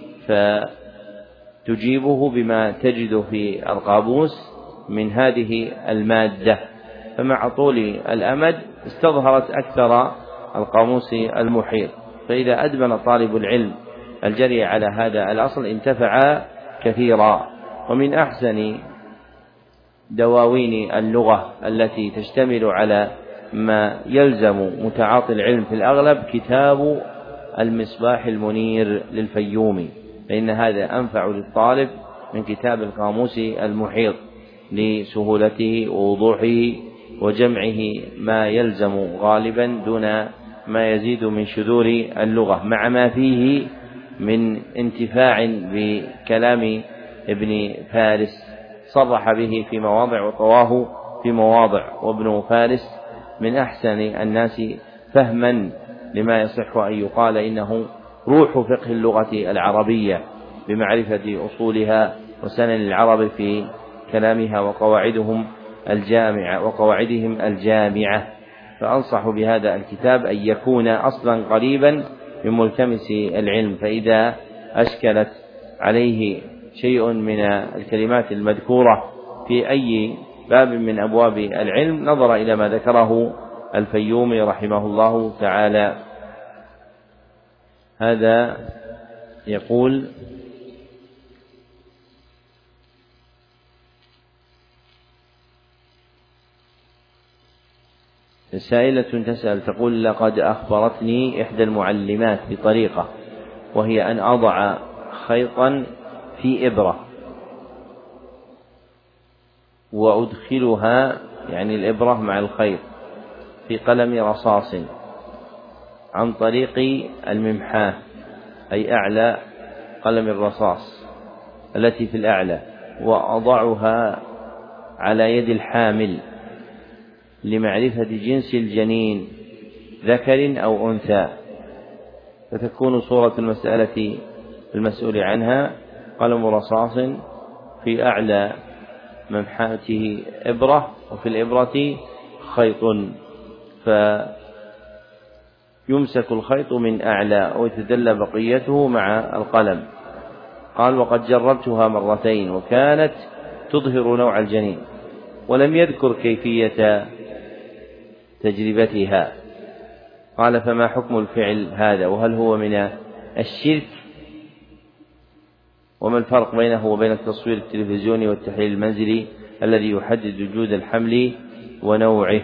فتجيبه بما تجد في القاموس من هذه المادة. فمع طول الأمد استظهرت أكثر القاموس المحيط، فإذا أدمن طالب العلم الجري على هذا الأصل انتفع كثيرا. ومن أحسن دواوين اللغة التي تشتمل على ما يلزم متعاطي العلم في الأغلب كتاب المصباح المنير للفيومي، فإن هذا أنفع للطالب من كتاب القاموس المحيط لسهولته ووضوحه وجمعه ما يلزم غالبا دون ما يزيد من شذور اللغة، مع ما فيه من انتفاع بكلام ابن فارس صرح به في مواضع وطواه في مواضع. وابن فارس من أحسن الناس فهما لما يصح أن يقال إنه روح فقه اللغة العربية بمعرفة أصولها وسنن العرب في كلامها وقواعدهم الجامعة. فأنصح بهذا الكتاب أن يكون أصلا قريبا من ملتمس العلم، فإذا أشكلت عليه شيء من الكلمات المذكورة في أي باب من أبواب العلم نظر إلى ما ذكره الفيومي رحمه الله تعالى. هذا يقول: سائلة تسأل تقول: لقد أخبرتني إحدى المعلمات بطريقة، وهي أن أضع خيطا في إبرة وأدخلها، يعني الإبرة مع الخيط، في قلم رصاص عن طريق الممحاة، أي أعلى قلم الرصاص التي في الأعلى، وأضعها على يد الحامل لمعرفة جنس الجنين ذكر أو أنثى، فتكون صورة المسألة المسؤول عنها قلم رصاص في أعلى ممحاته إبرة، وفي الإبرة خيط، فيمسك الخيط من أعلى ويتدلى بقيته مع القلم. قال: وقد جربتها مرتين وكانت تظهر نوع الجنين، ولم يذكر كيفية تجربتها. قال: فما حكم الفعل هذا، وهل هو من الشرك، وما الفرق بينه وبين التصوير التلفزيوني والتحليل المنزلي الذي يحدد وجود الحمل ونوعه؟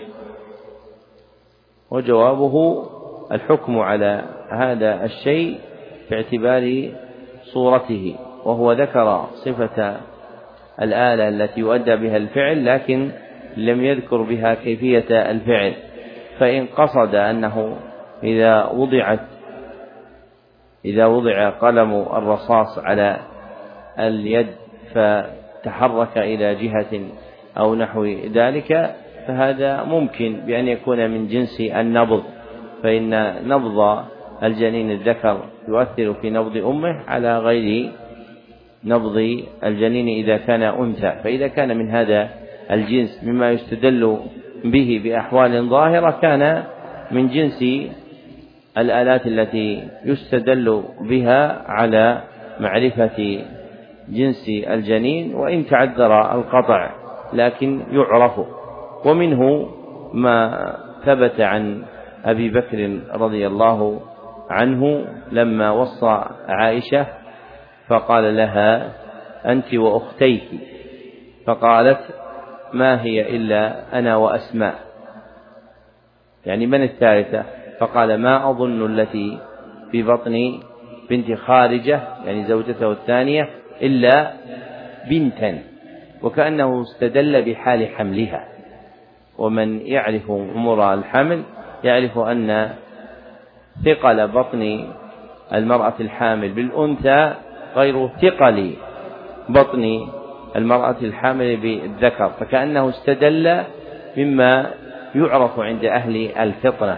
وجوابه: الحكم على هذا الشيء باعتبار صورته، وهو ذكر صفة الآلة التي يؤدى بها الفعل، لكن لم يذكر بها كيفية الفعل. فإن قصد أنه إذا وضع قلم الرصاص على اليد فتحرك إلى جهة أو نحو ذلك، فهذا ممكن بأن يكون من جنس النبض، فإن نبض الجنين الذكر يؤثر في نبض أمه على غير نبض الجنين إذا كان أنثى. فإذا كان من هذا الجنس مما يستدل به بأحوال ظاهرة، كان من جنس الآلات التي يستدل بها على معرفة جنس الجنين، وإن تعذر القطع لكن يعرف. ومنه ما ثبت عن أبي بكر رضي الله عنه لما وصى عائشة فقال لها: أنت وأختيك، فقالت: ما هي إلا أنا وأسماء، يعني من الثالثة؟ فقال: ما أظن التي في بطن بنت خارجة، يعني زوجته الثانية، إلا بنتا، وكأنه استدل بحال حملها. ومن يعرف أمور الحمل يعرف أن ثقل بطن المرأة الحامل بالأنثى غير ثقل بطن المرأة الحامل بالذكر، فكأنه استدل مما يعرف عند أهل الفطنة.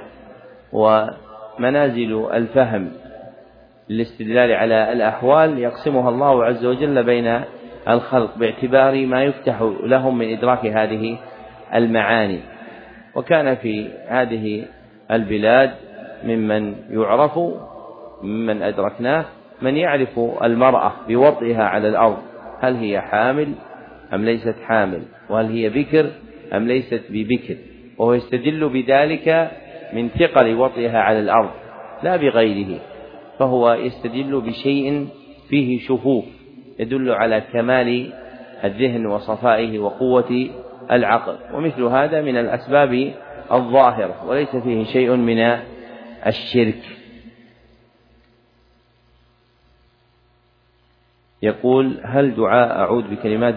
ومنازل الفهم للاستدلال على الأحوال يقسمها الله عز وجل بين الخلق باعتبار ما يفتح لهم من إدراك هذه المعاني. وكان في هذه البلاد ممن يعرف ممن أدركناه من يعرف المرأة بوطئها على الأرض، هل هي حامل أم ليست حامل، وهل هي بكر أم ليست ببكر، وهو يستدل بذلك من ثقل وطئها على الأرض لا بغيره، فهو يستدل بشيء فيه شفوف يدل على كمال الذهن وصفائه وقوة العقل، ومثل هذا من الأسباب الظاهرة وليس فيه شيء من الشرك. يقول: هل دعاء أعوذ بكلمات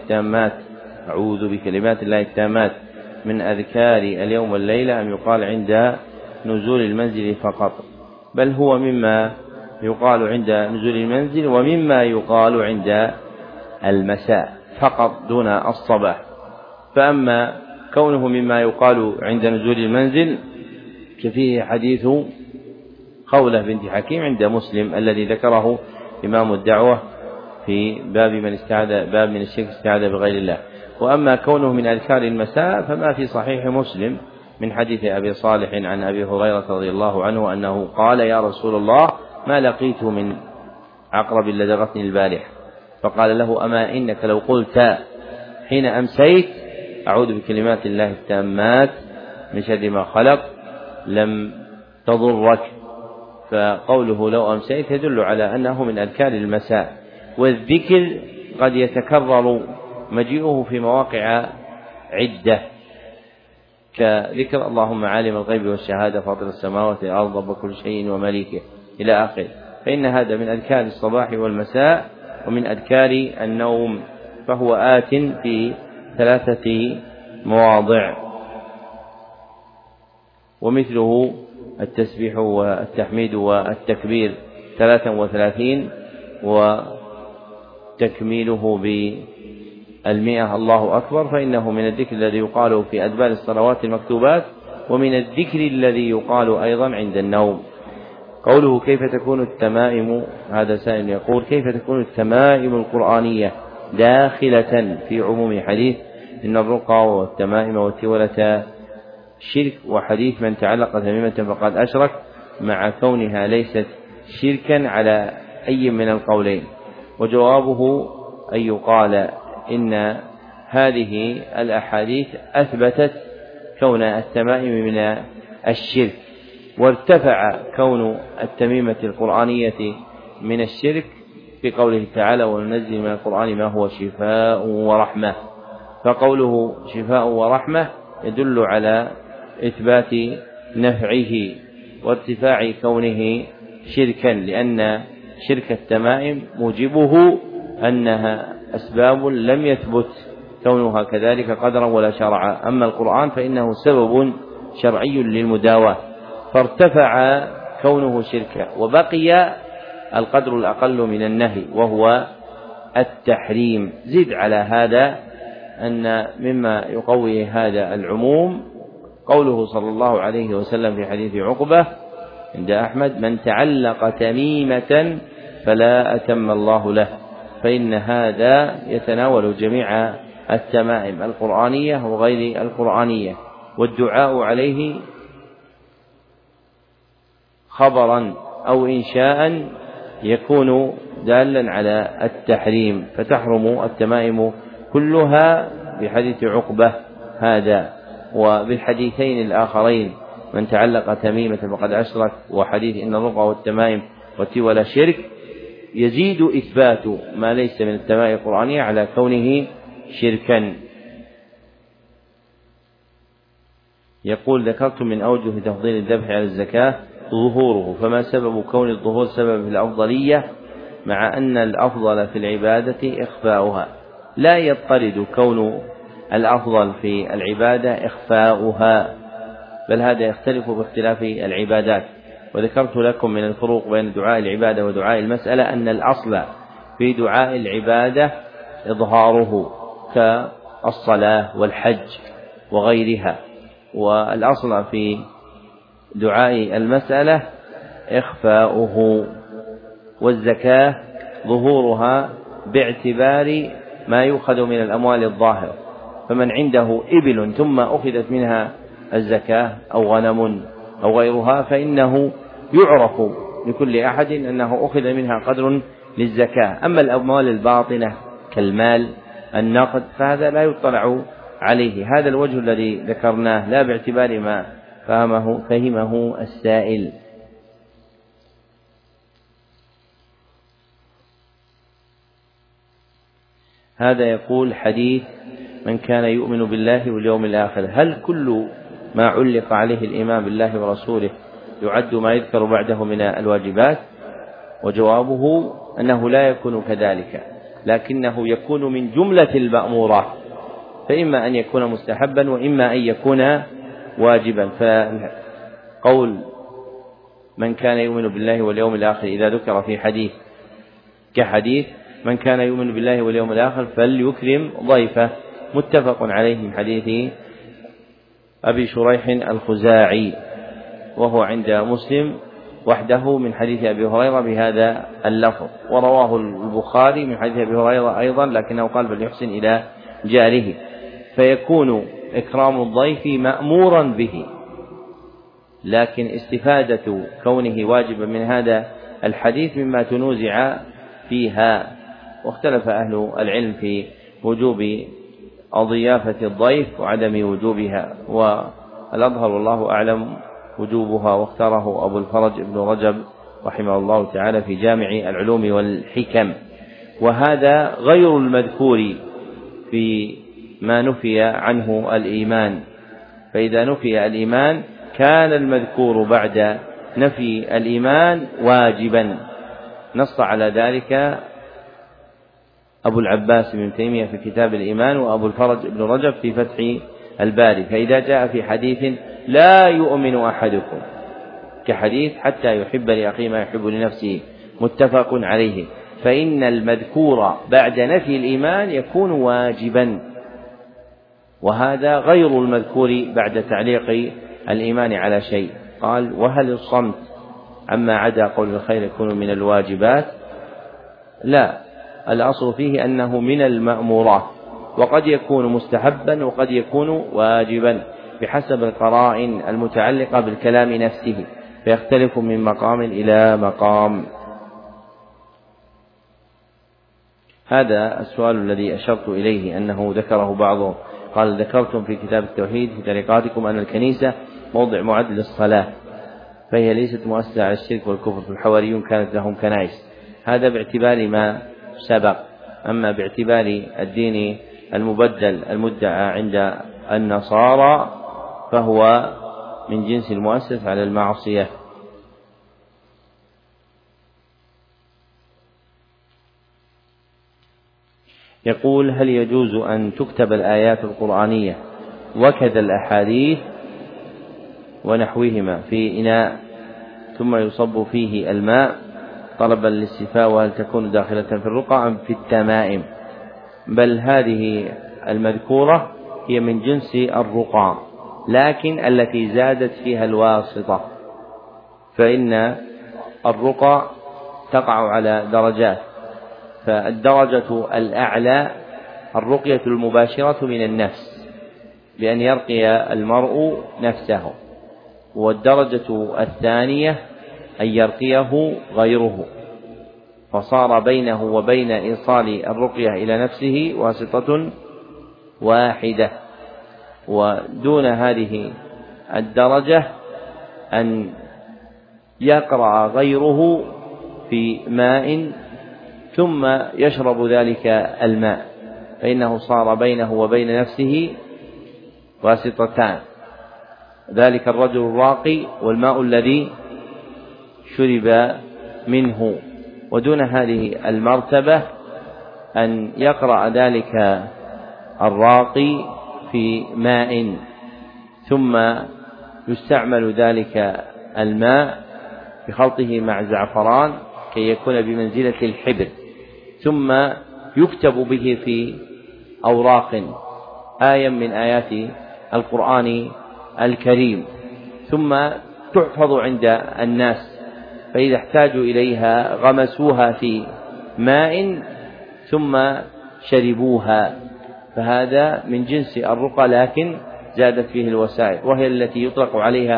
الله التامات من أذكار اليوم والليلة أم يقال عند نزول المنزل فقط؟ بل هو مما يقال عند نزول المنزل ومما يقال عند المساء فقط دون الصباح. فأما كونه مما يقال عند نزول المنزل كفيه حديث خولة بنت حكيم عند مسلم الذي ذكره إمام الدعوة في باب من الشرك استعاذ بغير الله. وأما كونه من أذكار المساء فما في صحيح مسلم من حديث أبي صالح عن أبي هريرة رضي الله عنه أنه قال: يا رسول الله، ما لقيت من عقرب لدغتني البارحة، فقال له: أما إنك لو قلت حين أمسيت أعوذ بكلمات الله التامات من شر ما خلق لم تضرك. فقوله لو أمسيت يدل على أنه من أذكار المساء. والذكر قد يتكرر مجيئه في مواقع عدة، كذكر اللهم عالم الغيب والشهادة فاطر السماوات والأرض رب كل شيء ومليكه إلى آخره، فإن هذا من أذكار الصباح والمساء ومن أذكار النوم، فهو آت في 3 مواضع. ومثله التسبيح والتحميد والتكبير 33 وتكميله ب100 الله أكبر، فإنه من الذكر الذي يقال في أدبار الصلوات المكتوبات، ومن الذكر الذي يقال أيضا عند النوم. قوله: كيف تكون التمائم؟ هذا سائل يقول: كيف تكون التمائم القرآنية داخلة في عموم حديث إن الرقى والتمائم والتولة شرك، وحديث من تعلق تميمة فقد أشرك، مع كونها ليست شركا على أي من القولين؟ وجوابه أن يقال إن هذه الأحاديث أثبتت كون التمائم من الشرك، وارتفع كون التميمة القرآنية من الشرك في قوله تعالى: وننزل من القرآن ما هو شفاء ورحمة. فقوله شفاء ورحمة يدل على إثبات نفعه وارتفاع كونه شركا، لأن شرك التمائم موجبه أنها أسباب لم يثبت كونها كذلك قدرا ولا شرعا. أما القرآن فإنه سبب شرعي للمداواة، فارتفع كونه شركا، وبقي القدر الأقل من النهي وهو التحريم. زد على هذا أن مما يقوي هذا العموم قوله صلى الله عليه وسلم في حديث عقبة عند أحمد: من تعلق تميمة فلا أتم الله له، فإن هذا يتناول جميع التمائم القرآنية وغير القرآنية، والدعاء عليه خبرا أو إنشاء يكون دالا على التحريم، فتحرم التمائم كلها بحديث عقبة هذا. وبالحديثين الآخرين من تعلق تميمة فقد أشرك، وحديث إن الرقى والتمائم والتولى شرك، يزيد إثبات ما ليس من التمائم القرآنية على كونه شركا. يقول: ذكرت من أوجه تفضيل الذبح على الزكاة ظهوره، فما سبب كون الظهور سبب في الأفضلية مع أن الأفضل في العبادة إخفاؤها؟ لا يضطرد كون الأفضل في العبادة إخفاؤها، بل هذا يختلف باختلاف العبادات. وذكرت لكم من الفروق بين دعاء العبادة ودعاء المسألة أن الأصل في دعاء العبادة إظهاره كالصلاة والحج وغيرها، والأصل في دعاء المسألة إخفاؤه. والزكاة ظهورها باعتبار ما يؤخذ من الأموال الظاهرة، فمن عنده إبل ثم أخذت منها الزكاة أو غنم أو غيرها فإنه يعرف لكل أحد أنه أخذ منها قدر للزكاة. أما الأموال الباطنة كالمال النقد فهذا لا يطلع عليه. هذا الوجه الذي ذكرناه لا باعتبار ما فهمه السائل. هذا يقول حديث من كان يؤمن بالله واليوم الآخر، هل كل ما علق عليه الإيمان بالله ورسوله يعد ما يذكر بعده من الواجبات؟ وجوابه أنه لا يكون كذلك، لكنه يكون من جملة المأمورات، فإما أن يكون مستحبا وإما أن يكون واجبا. فقول من كان يؤمن بالله واليوم الآخر إذا ذكر في حديث كحديث من كان يؤمن بالله واليوم الآخر فليكرم ضيفه، متفق عليه من حديث أبي شريح الخزاعي، وهو عند مسلم وحده من حديث أبي هريرة بهذا اللفظ، ورواه البخاري من حديث أبي هريرة أيضا لكنه قال فليحسن إلى جاره. فيكون إكرام الضيف مأمورا به، لكن استفادة كونه واجبا من هذا الحديث مما تنوزع فيها. واختلف أهل العلم في وجوب ضيافة الضيف وعدم وجوبها، والأظهر والله أعلم وجوبها، واختاره أبو الفرج ابن رجب رحمه الله تعالى في جامع العلوم والحكم. وهذا غير المذكور في ما نفي عنه الإيمان، فإذا نفي الإيمان كان المذكور بعد نفي الإيمان واجبا. نص على ذلك أبو العباس بن تيمية في كتاب الإيمان، وأبو الفرج بن رجب في فتح الباري. فإذا جاء في حديث لا يؤمن أحدكم كحديث حتى يحب لأخيه ما يحب لنفسه متفق عليه، فإن المذكور بعد نفي الإيمان يكون واجبا، وهذا غير المذكور بعد تعليق الإيمان على شيء. قال وهل الصمت عما عدا قول الخير يكون من الواجبات؟ لا، الأصل فيه أنه من المأمورات، وقد يكون مستحبا وقد يكون واجبا بحسب القرائن المتعلقة بالكلام نفسه، فيختلف من مقام إلى مقام. هذا السؤال الذي أشرت إليه أنه ذكره بعضهم، قال ذكرتم في كتاب التوحيد في طريقاتكم أن الكنيسة موضع معد للصلاة، فهي ليست مؤسسة على الشرك والكفر، فالحواريون كانت لهم كنائس. هذا باعتبار ما سبق. أما باعتبار الدين المبدل المدعى عند النصارى فهو من جنس المؤسس على المعصية. يقول هل يجوز أن تكتب الآيات القرآنية وكذا الأحاديث ونحوهما في إناء ثم يصب فيه الماء طلبا للشفاء، وهل تكون داخلة في الرقعة أم في التمائم؟ بل هذه المذكورة هي من جنس الرقعة، لكن التي زادت فيها الواسطة، فإن الرقع تقع على درجات، فالدرجة الأعلى الرقية المباشرة من النفس بأن يرقي المرء نفسه، والدرجة الثانية أن يرقيه غيره، فصار بينه وبين إيصال الرقية إلى نفسه واسطة واحدة. ودون هذه الدرجة أن يقرأ غيره في ماء ثم يشرب ذلك الماء، فإنه صار بينه وبين نفسه واسطتان، ذلك الرجل الراقي والماء الذي شرب منه. ودون هذه المرتبة أن يقرأ ذلك الراقي في ماء ثم يستعمل ذلك الماء بخلطه مع زعفران كي يكون بمنزلة الحبر، ثم يكتب به في أوراق آية من آيات القرآن الكريم، ثم تحفظ عند الناس، فإذا احتاجوا إليها غمسوها في ماء ثم شربوها، فهذا من جنس الرقى لكن زادت فيه الوسائل، وهي التي يطلق عليها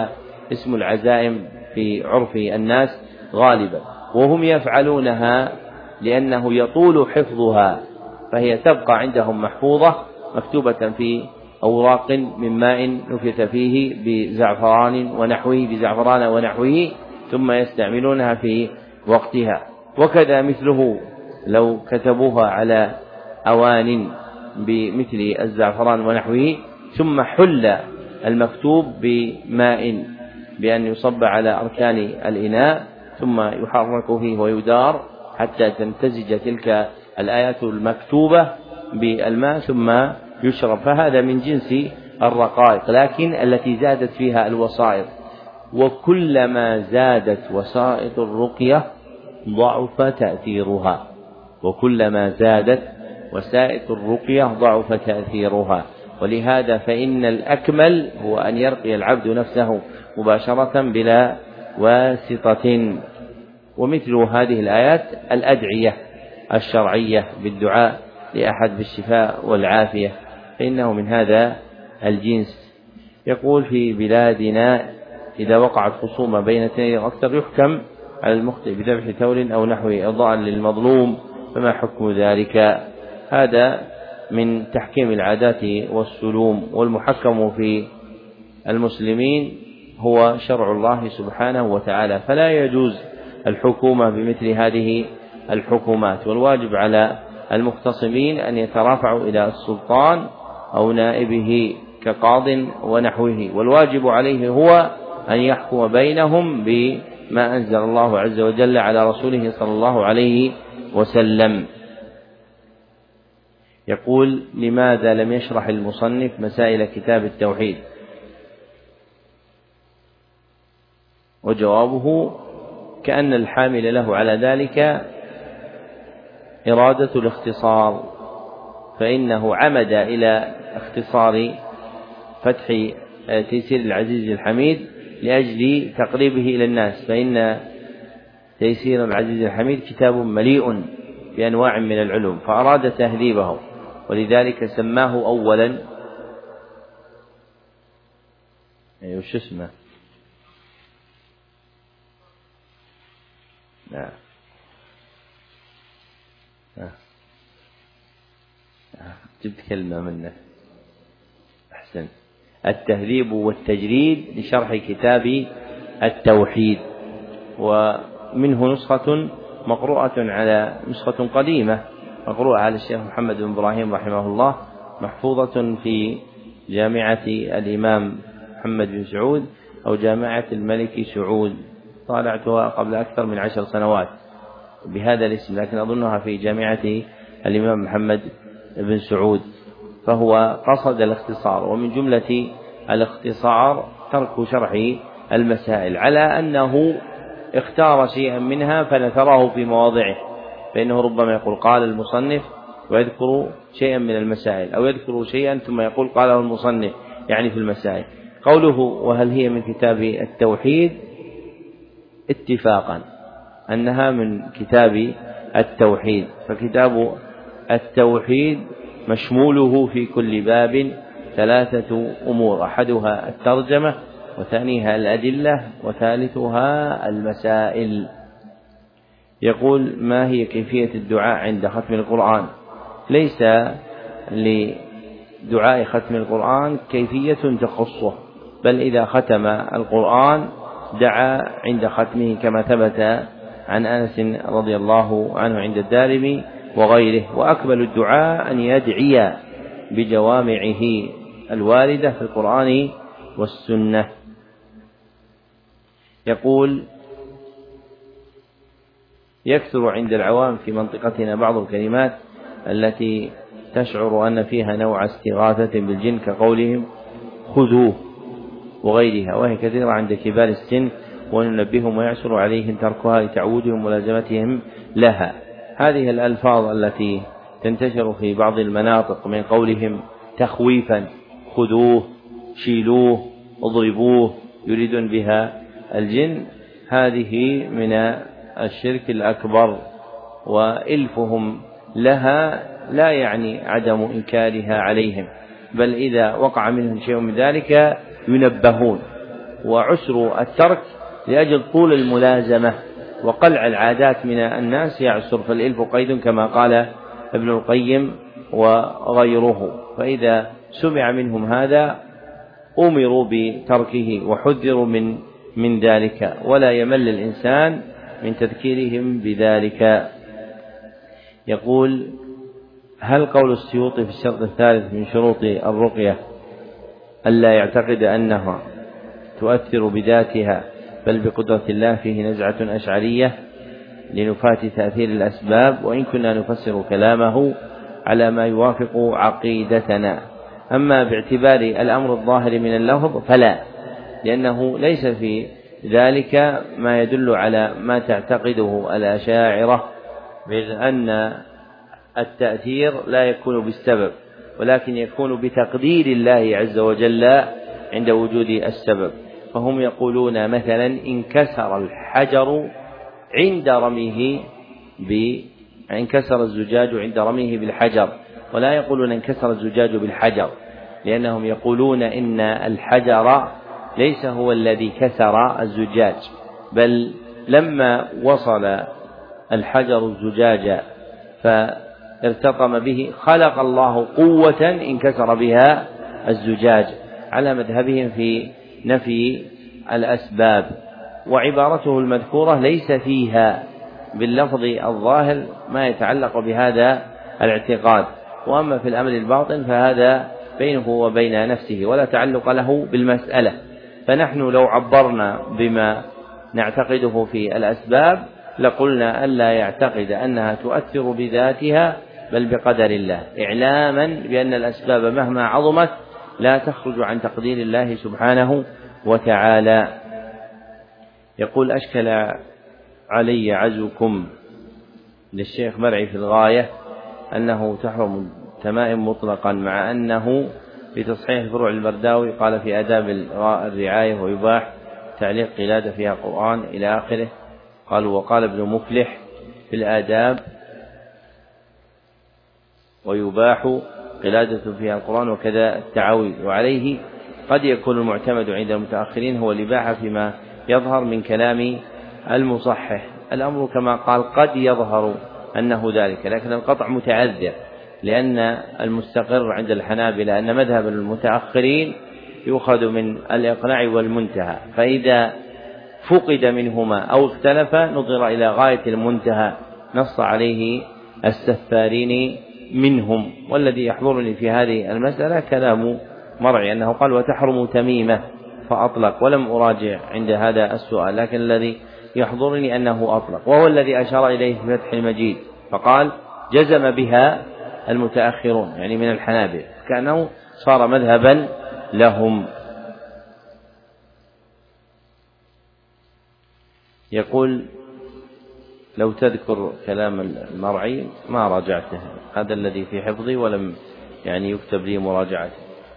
اسم العزائم في عرف الناس غالبا، وهم يفعلونها لأنه يطول حفظها، فهي تبقى عندهم محفوظة مكتوبة في أوراق من ماء نفث فيه بزعفران ونحوه ثم يستعملونها في وقتها. وكذا مثله لو كتبوها على أوان بمثل الزعفران ونحوه ثم حل المكتوب بماء بأن يصب على أركان الإناء ثم يحرك فيه ويدار حتى تمتزج تلك الآيات المكتوبة بالماء ثم يشرب، فهذا من جنس الرقائق لكن التي زادت فيها الوسائط. وكلما زادت وسائط الرقية ضعف تأثيرها، وكلما زادت وسائط الرقية ضعف تأثيرها. ولهذا فإن الأكمل هو أن يرقي العبد نفسه مباشرة بلا واسطة. ومثل هذه الآيات الأدعية الشرعية بالدعاء لأحد بالشفاء والعافية فإنه من هذا الجنس. يقول في بلادنا إذا وقعت خصومة بين اثنين أكثر يحكم على المخطئ بذبح ثور أو نحوه إرضاء للمظلوم، فما حكم ذلك؟ هذا من تحكيم العادات والسلوم، والمحكم في المسلمين هو شرع الله سبحانه وتعالى، فلا يجوز الحكومة بمثل هذه الحكومات. والواجب على المختصمين أن يترافعوا إلى السلطان أو نائبه كقاض ونحوه، والواجب عليه هو أن يحكم بينهم بما أنزل الله عز وجل على رسوله صلى الله عليه وسلم. يقول: لماذا لم يشرح المصنف مسائل كتاب التوحيد؟ وجوابه: كأن الحامل له على ذلك إرادة الاختصار، فإنه عمد إلى اختصار فتح تيسير العزيز الحميد لأجل تقريبه إلى الناس، فإن تيسير العزيز الحميد كتاب مليء بأنواع من العلوم، فأراد تهذيبه، ولذلك سماه أولا وش اسمه؟ جبت كلمة منه أحسن. التهذيب والتجريد لشرح كتاب التوحيد، ومنه نسخة مقروءة على نسخة قديمة مقروءة على الشيخ محمد بن إبراهيم رحمه الله، محفوظة في جامعة الإمام محمد بن سعود أو جامعة الملك سعود، طالعتها قبل أكثر من 10 سنوات بهذا الاسم، لكن أظنها في جامعة الإمام محمد بن سعود. فهو قصد الاختصار، ومن جملة الاختصار ترك شرح المسائل، على أنه اختار شيئا منها فنثره في مواضعه، فإنه ربما يقول قال المصنف ويذكر شيئا من المسائل، أو يذكر شيئا ثم يقول قاله المصنف يعني في المسائل. قوله: وهل هي من كتاب التوحيد؟ اتفاقا أنها من كتاب التوحيد، فكتاب التوحيد مشموله في كل باب 3 أمور: أحدها الترجمة، وثانيها الأدلة، وثالثها المسائل. يقول: ما هي كيفية الدعاء عند ختم القرآن؟ ليس لدعاء ختم القرآن كيفية تخصه، بل إذا ختم القرآن دعا عند ختمه كما ثبت عن أنس رضي الله عنه عند الدارمي وغيره. وأكمل الدعاء أن يدعي بجوامعه الواردة في القرآن والسنة. يقول: يكثر عند العوام في منطقتنا بعض الكلمات التي تشعر أن فيها نوع استغاثة بالجن، كقولهم خذوه وغيرها، وهي كثيرة عند كبار السن، وننبههم ويعسر عليهم تركها لتعودهم ولازمتهم لها. هذه الألفاظ التي تنتشر في بعض المناطق من قولهم تخويفا: خذوه، شيلوه، اضربوه، يريدون بها الجن، هذه من الشرك الأكبر، وإلفهم لها لا يعني عدم إنكارها عليهم، بل إذا وقع منهم شيء من ذلك ينبهون وعسر الترك لأجل طول الملازمة وقلع العادات من الناس يعسر، فالإلف قيد كما قال ابن القيم وغيره. فإذا سمع منهم هذا أمروا بتركه وحذروا من ذلك، ولا يمل الإنسان من تذكيرهم بذلك. يقول: هل قول السيوطي في الشرط الثالث من شروط الرقية ألا يعتقد أنها تؤثر بذاتها بل بقدرة الله فيه نزعة أشعرية لنفاة تأثير الأسباب، وإن كنا نفسر كلامه على ما يوافق عقيدتنا؟ أما باعتبار الأمر الظاهر من اللفظ فلا، لأنه ليس في ذلك ما يدل على ما تعتقده الأشاعرة من أن التأثير لا يكون بالسبب، ولكن يكون بتقدير الله عز وجل عند وجود السبب. فهم يقولون مثلا انكسر الحجر عند رميه انكسر الزجاج عند رميه بالحجر، ولا يقولون انكسر الزجاج بالحجر، لأنهم يقولون إن الحجر ليس هو الذي كسر الزجاج، بل لما وصل الحجر الزجاج فارتطم به خلق الله قوة انكسر بها الزجاج، على مذهبهم في نفي الأسباب. وعبارته المذكورة ليس فيها باللفظ الظاهر ما يتعلق بهذا الاعتقاد، وأما في الأمر الباطن فهذا بينه وبين نفسه ولا تعلق له بالمسألة. فنحن لو عبرنا بما نعتقده في الأسباب لقلنا ألا يعتقد أنها تؤثر بذاتها بل بقدر الله، إعلاما بأن الأسباب مهما عظمت لا تخرج عن تقدير الله سبحانه وتعالى. يقول: أشكل علي عزوكم للشيخ مرعي في الغاية أنه تحرم تمائم مطلقا، مع أنه في تصحيح فروع المرداوي قال في آداب الرعاية ويباح تعليق قلادة فيها قرآن إلى آخره. قالوا: وقال ابن مفلح في الآداب ويباح قلادة فيها القرآن وكذا التعاويذ. وعليه قد يكون المعتمد عند المتأخرين هو الإباحة فيما يظهر من كلام المصحح. الأمر كما قال قد يظهر أنه ذلك، لكن القطع متعذر، لأن المستقر عند الحنابلة أن مذهب المتأخرين يؤخذ من الإقناع والمنتهى، فإذا فقد منهما أو اختلف نظر إلى غاية المنتهى، نص عليه السفارين منهم. والذي يحضرني في هذه المسألة كلام مرعي أنه قال: وتحرم تميمة، فأطلق، ولم أراجع عند هذا السؤال، لكن الذي يحضرني أنه أطلق، وهو الذي أشار إليه في فتح المجيد، فقال: جزم بها المتأخرون يعني من الحنابلة، كأنه صار مذهبا لهم. يقول: لو تذكر كلام المرعي ما راجعته، هذا الذي في حفظي ولم يكتب لي مراجعته.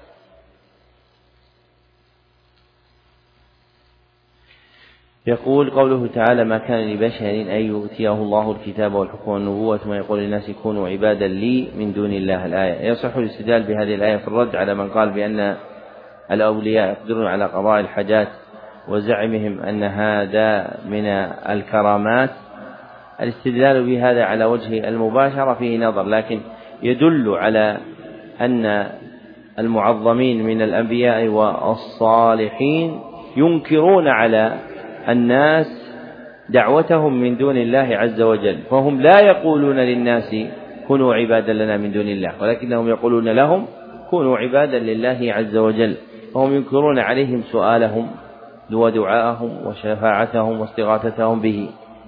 يقول: قوله تعالى: ما كان لبشر أن يؤتيه الله الكتاب والحكم والنبوة ثم يقول للناس كونوا عبادا لي من دون الله. الآية. يصح الاستدلال بهذه الآية في الرد على من قال بأن الأولياء يقدرون على قضاء الحاجات وزعمهم أن هذا من الكرامات. الاستدلال بهذا على وجه المباشرة فيه نظر، لكن يدل على أن المعظمين من الأنبياء والصالحين ينكرون على الناس دعوتهم من دون الله عز وجل، فهم لا يقولون للناس كونوا عبادا لنا من دون الله، ولكنهم يقولون لهم كونوا عبادا لله عز وجل، فهم ينكرون عليهم سؤالهم ودعاءهم وشفاعتهم واستغاثتهم به.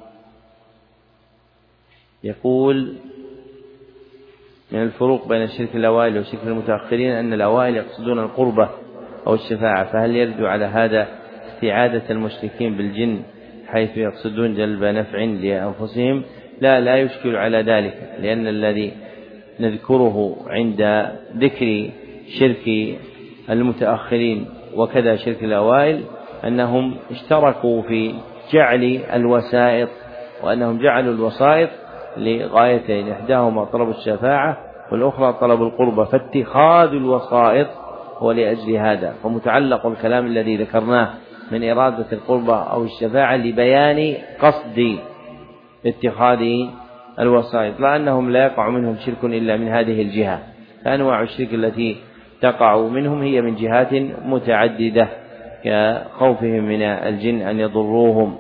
يقول: من الفروق بين الشرك الأوائل والشرك المتأخرين أن الأوائل يقصدون القربة أو الشفاعة، فهل يرد على هذا استعادة المشركين بالجن حيث يقصدون جلب نفع لأنفسهم؟ لا يشكل على ذلك، لأن الذي نذكره عند ذكر شرك المتأخرين وكذا شرك الأوائل أنهم اشتركوا في جعل الوسائط، وأنهم جعلوا الوسائط لغايتين، إحداهما طلب الشفاعة والأخرى طلب القربة، فاتخاذ الوسائط هو لأجل هذا. فمتعلق الكلام الذي ذكرناه من إرادة القربة أو الشفاعة لبيان قصد اتخاذ الوسائط، لأنهم لا يقع منهم شرك إلا من هذه الجهة، فأنواع الشرك التي تقع منهم هي من جهات متعددة كخوفهم من الجن أن يضروهم.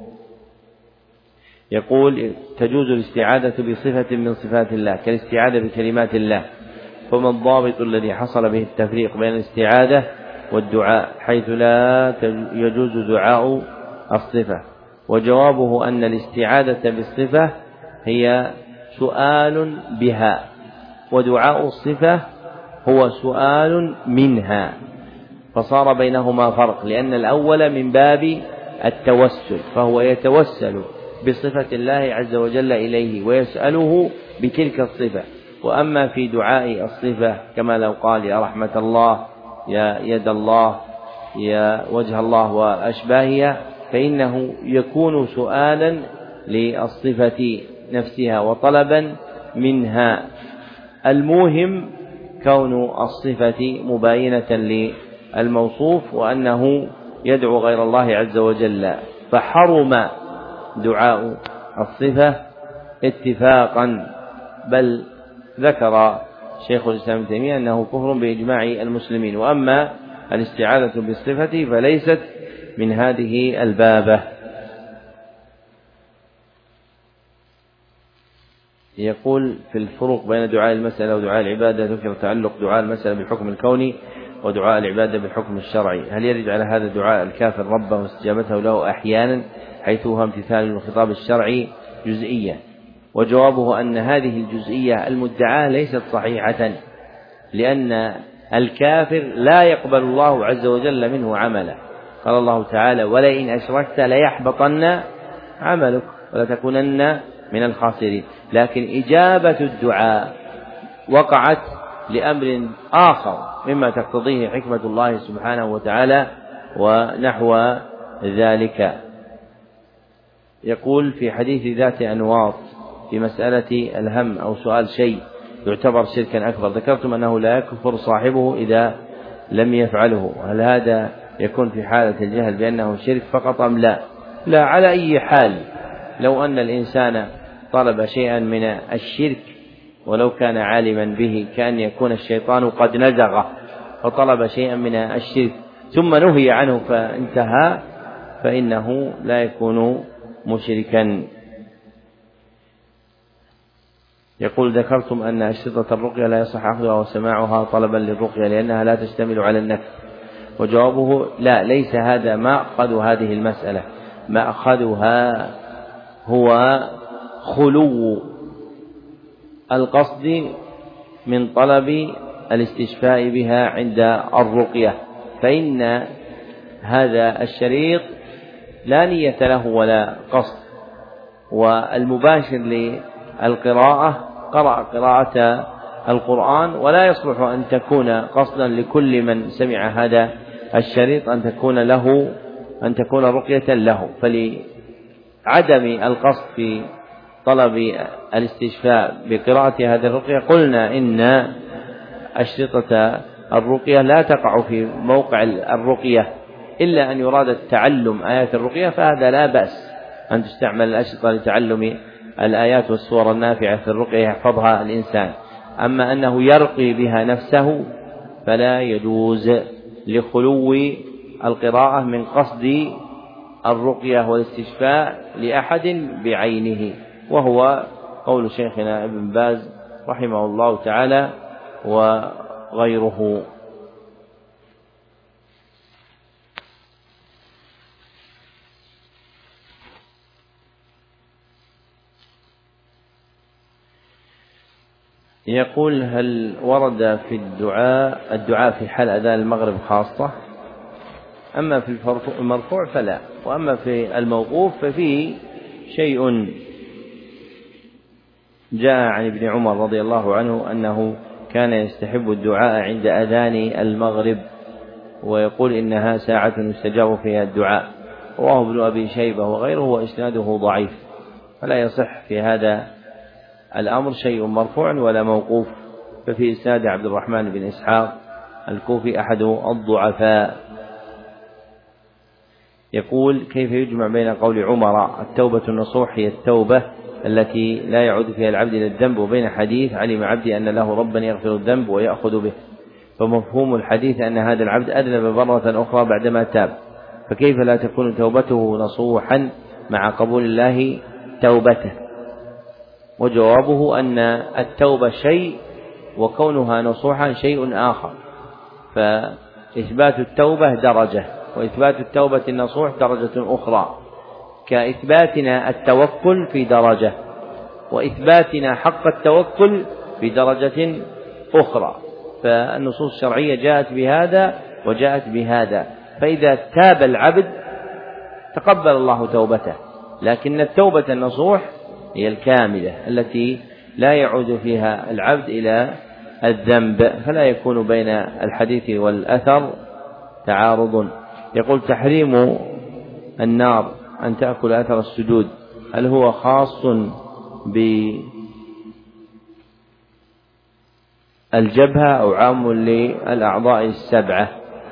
يقول تجوز الاستعاذة بصفة من صفات الله كالاستعاذة بكلمات الله، فما الضابط الذي حصل به التفريق بين الاستعاذة والدعاء حيث لا يجوز دعاء الصفة؟ وجوابه أن الاستعاذة بالصفة هي سؤال بها، ودعاء الصفة هو سؤال منها، فصار بينهما فرق، لأن الأول من باب التوسل، فهو يتوسل بصفة الله عز وجل إليه ويسأله بتلك الصفة. وأما في دعاء الصفة كما لو قال يا رحمة الله، يا يد الله، يا وجه الله وأشباهها، فإنه يكون سؤالا للصفة نفسها وطلبا منها. المهم كون الصفة مباينة للموصوف وأنه يدعو غير الله عز وجل، فحرم دعاء الصفة اتفاقا، بل ذكر شيخ الإسلام ابن تيمية أنه كفر بإجماع المسلمين. وأما الاستعاذة بالصفة فليست من هذه البابة. يقول في الفروق بين دعاء المسألة ودعاء العبادة، ذكر تعلق دعاء المسألة بالحكم الكوني ودعاء العبادة بالحكم الشرعي. هل يرد على هذا دعاء الكافر ربه واستجابته له أحيانا حيث هو امتثال للخطاب الشرعي جزئيا؟ وجوابه أن هذه الجزئية المدعاة ليست صحيحة، لأن الكافر لا يقبل الله عز وجل منه عملا. قال الله تعالى ولئن أشركت ليحبطن عملك ولتكونن من الخاسرين. لكن إجابة الدعاء وقعت لأمر آخر مما تقتضيه حكمة الله سبحانه وتعالى ونحو ذلك. يقول في حديث ذات أنواط في مسألة الهم أو سؤال شيء يعتبر شركا أكبر، ذكرتم أنه لا يكفر صاحبه إذا لم يفعله، هل هذا يكون في حالة الجهل بأنه شرك فقط أم لا؟ لا، على أي حال لو أن الإنسان طلب شيئا من الشرك ولو كان عالما به، كأن يكون الشيطان قد نزغه فطلب شيئا من الشرك ثم نهي عنه فانتهى، فإنه لا يكون مشركا. يقول ذكرتم أن أشرطة الرقية لا يصح أخذها وسماعها طلبا للرقية لأنها لا تشتمل على النفس. وجوابه لا، ليس هذا مأخذ هذه المسألة، مأخذها هو خلو القصد من طلب الاستشفاء بها عند الرقية، فإن هذا الشريط لا نية له ولا قصد، والمباشر للقراءة قرأ قراءة القرآن، ولا يصلح أن تكون قصدا لكل من سمع هذا الشريط أن تكون رقية له. فلعدم القصد في طلب الاستشفاء بقراءة هذه الرقية قلنا إن أشرطة الرقية لا تقع في موقع الرقية، إلا أن يراد التعلم آيات الرقية، فهذا لا بأس أن تستعمل الأشرطة لتعلم الآيات والصور النافعة في الرقية يحفظها الإنسان. أما أنه يرقي بها نفسه فلا يجوز لخلو القراءة من قصد الرقية والاستشفاء لأحد بعينه، وهو قول شيخنا ابن باز رحمه الله تعالى وغيره. يقول هل ورد في الدعاء في حال أذان المغرب خاصة؟ أما في المرفوع فلا، وأما في الموقوف ففيه شيء جاء عن ابن عمر رضي الله عنه أنه كان يستحب الدعاء عند أذان المغرب، ويقول إنها ساعة يستجاب فيها الدعاء. رواه ابن أبي شيبة وغيره وإسناده ضعيف، فلا يصح في هذا الأمر شيء مرفوع ولا موقوف. ففي إسناد عبد الرحمن بن إسحاق الكوفي أحد الضعفاء. يقول: كيف يجمع بين قول عمر التوبة النصوح هي التوبة التي لا يعود فيها العبد إلى الذنب، وبين حديث علم عبدي أن له ربا يغفر الذنب ويأخذ به؟ فمفهوم الحديث أن هذا العبد أذنب مرة أخرى بعدما تاب، فكيف لا تكون توبته نصوحا مع قبول الله توبته؟ وجوابه أن التوبة شيء وكونها نصوحا شيء آخر، فإثبات التوبة درجة، وإثبات التوبة النصوح درجة أخرى، كإثباتنا التوكل في درجة، وإثباتنا حق التوكل في درجة أخرى. فالنصوص الشرعية جاءت بهذا وجاءت بهذا، فإذا تاب العبد تقبل الله توبته، لكن التوبة النصوح هي الكاملة التي لا يعود فيها العبد إلى الذنب، فلا يكون بين الحديث والأثر تعارض. يقول: تحريم النار أن تأكل أثر السجود، هل هو خاص بالجبهة أو عام للأعضاء السبعة؟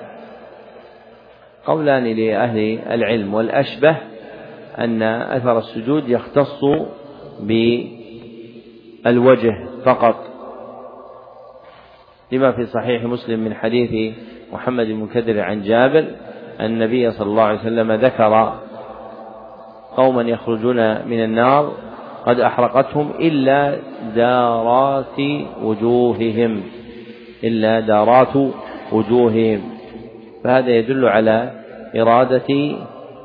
قولان لأهل العلم، والأشبه أن أثر السجود يختص بالوجه فقط، لما في صحيح مسلم من حديث محمد بن منكدر عن جابر أن النبي صلى الله عليه وسلم ذكر قوما يخرجون من النار قد أحرقتهم إلا دارات وجوههم، فهذا يدل على إرادة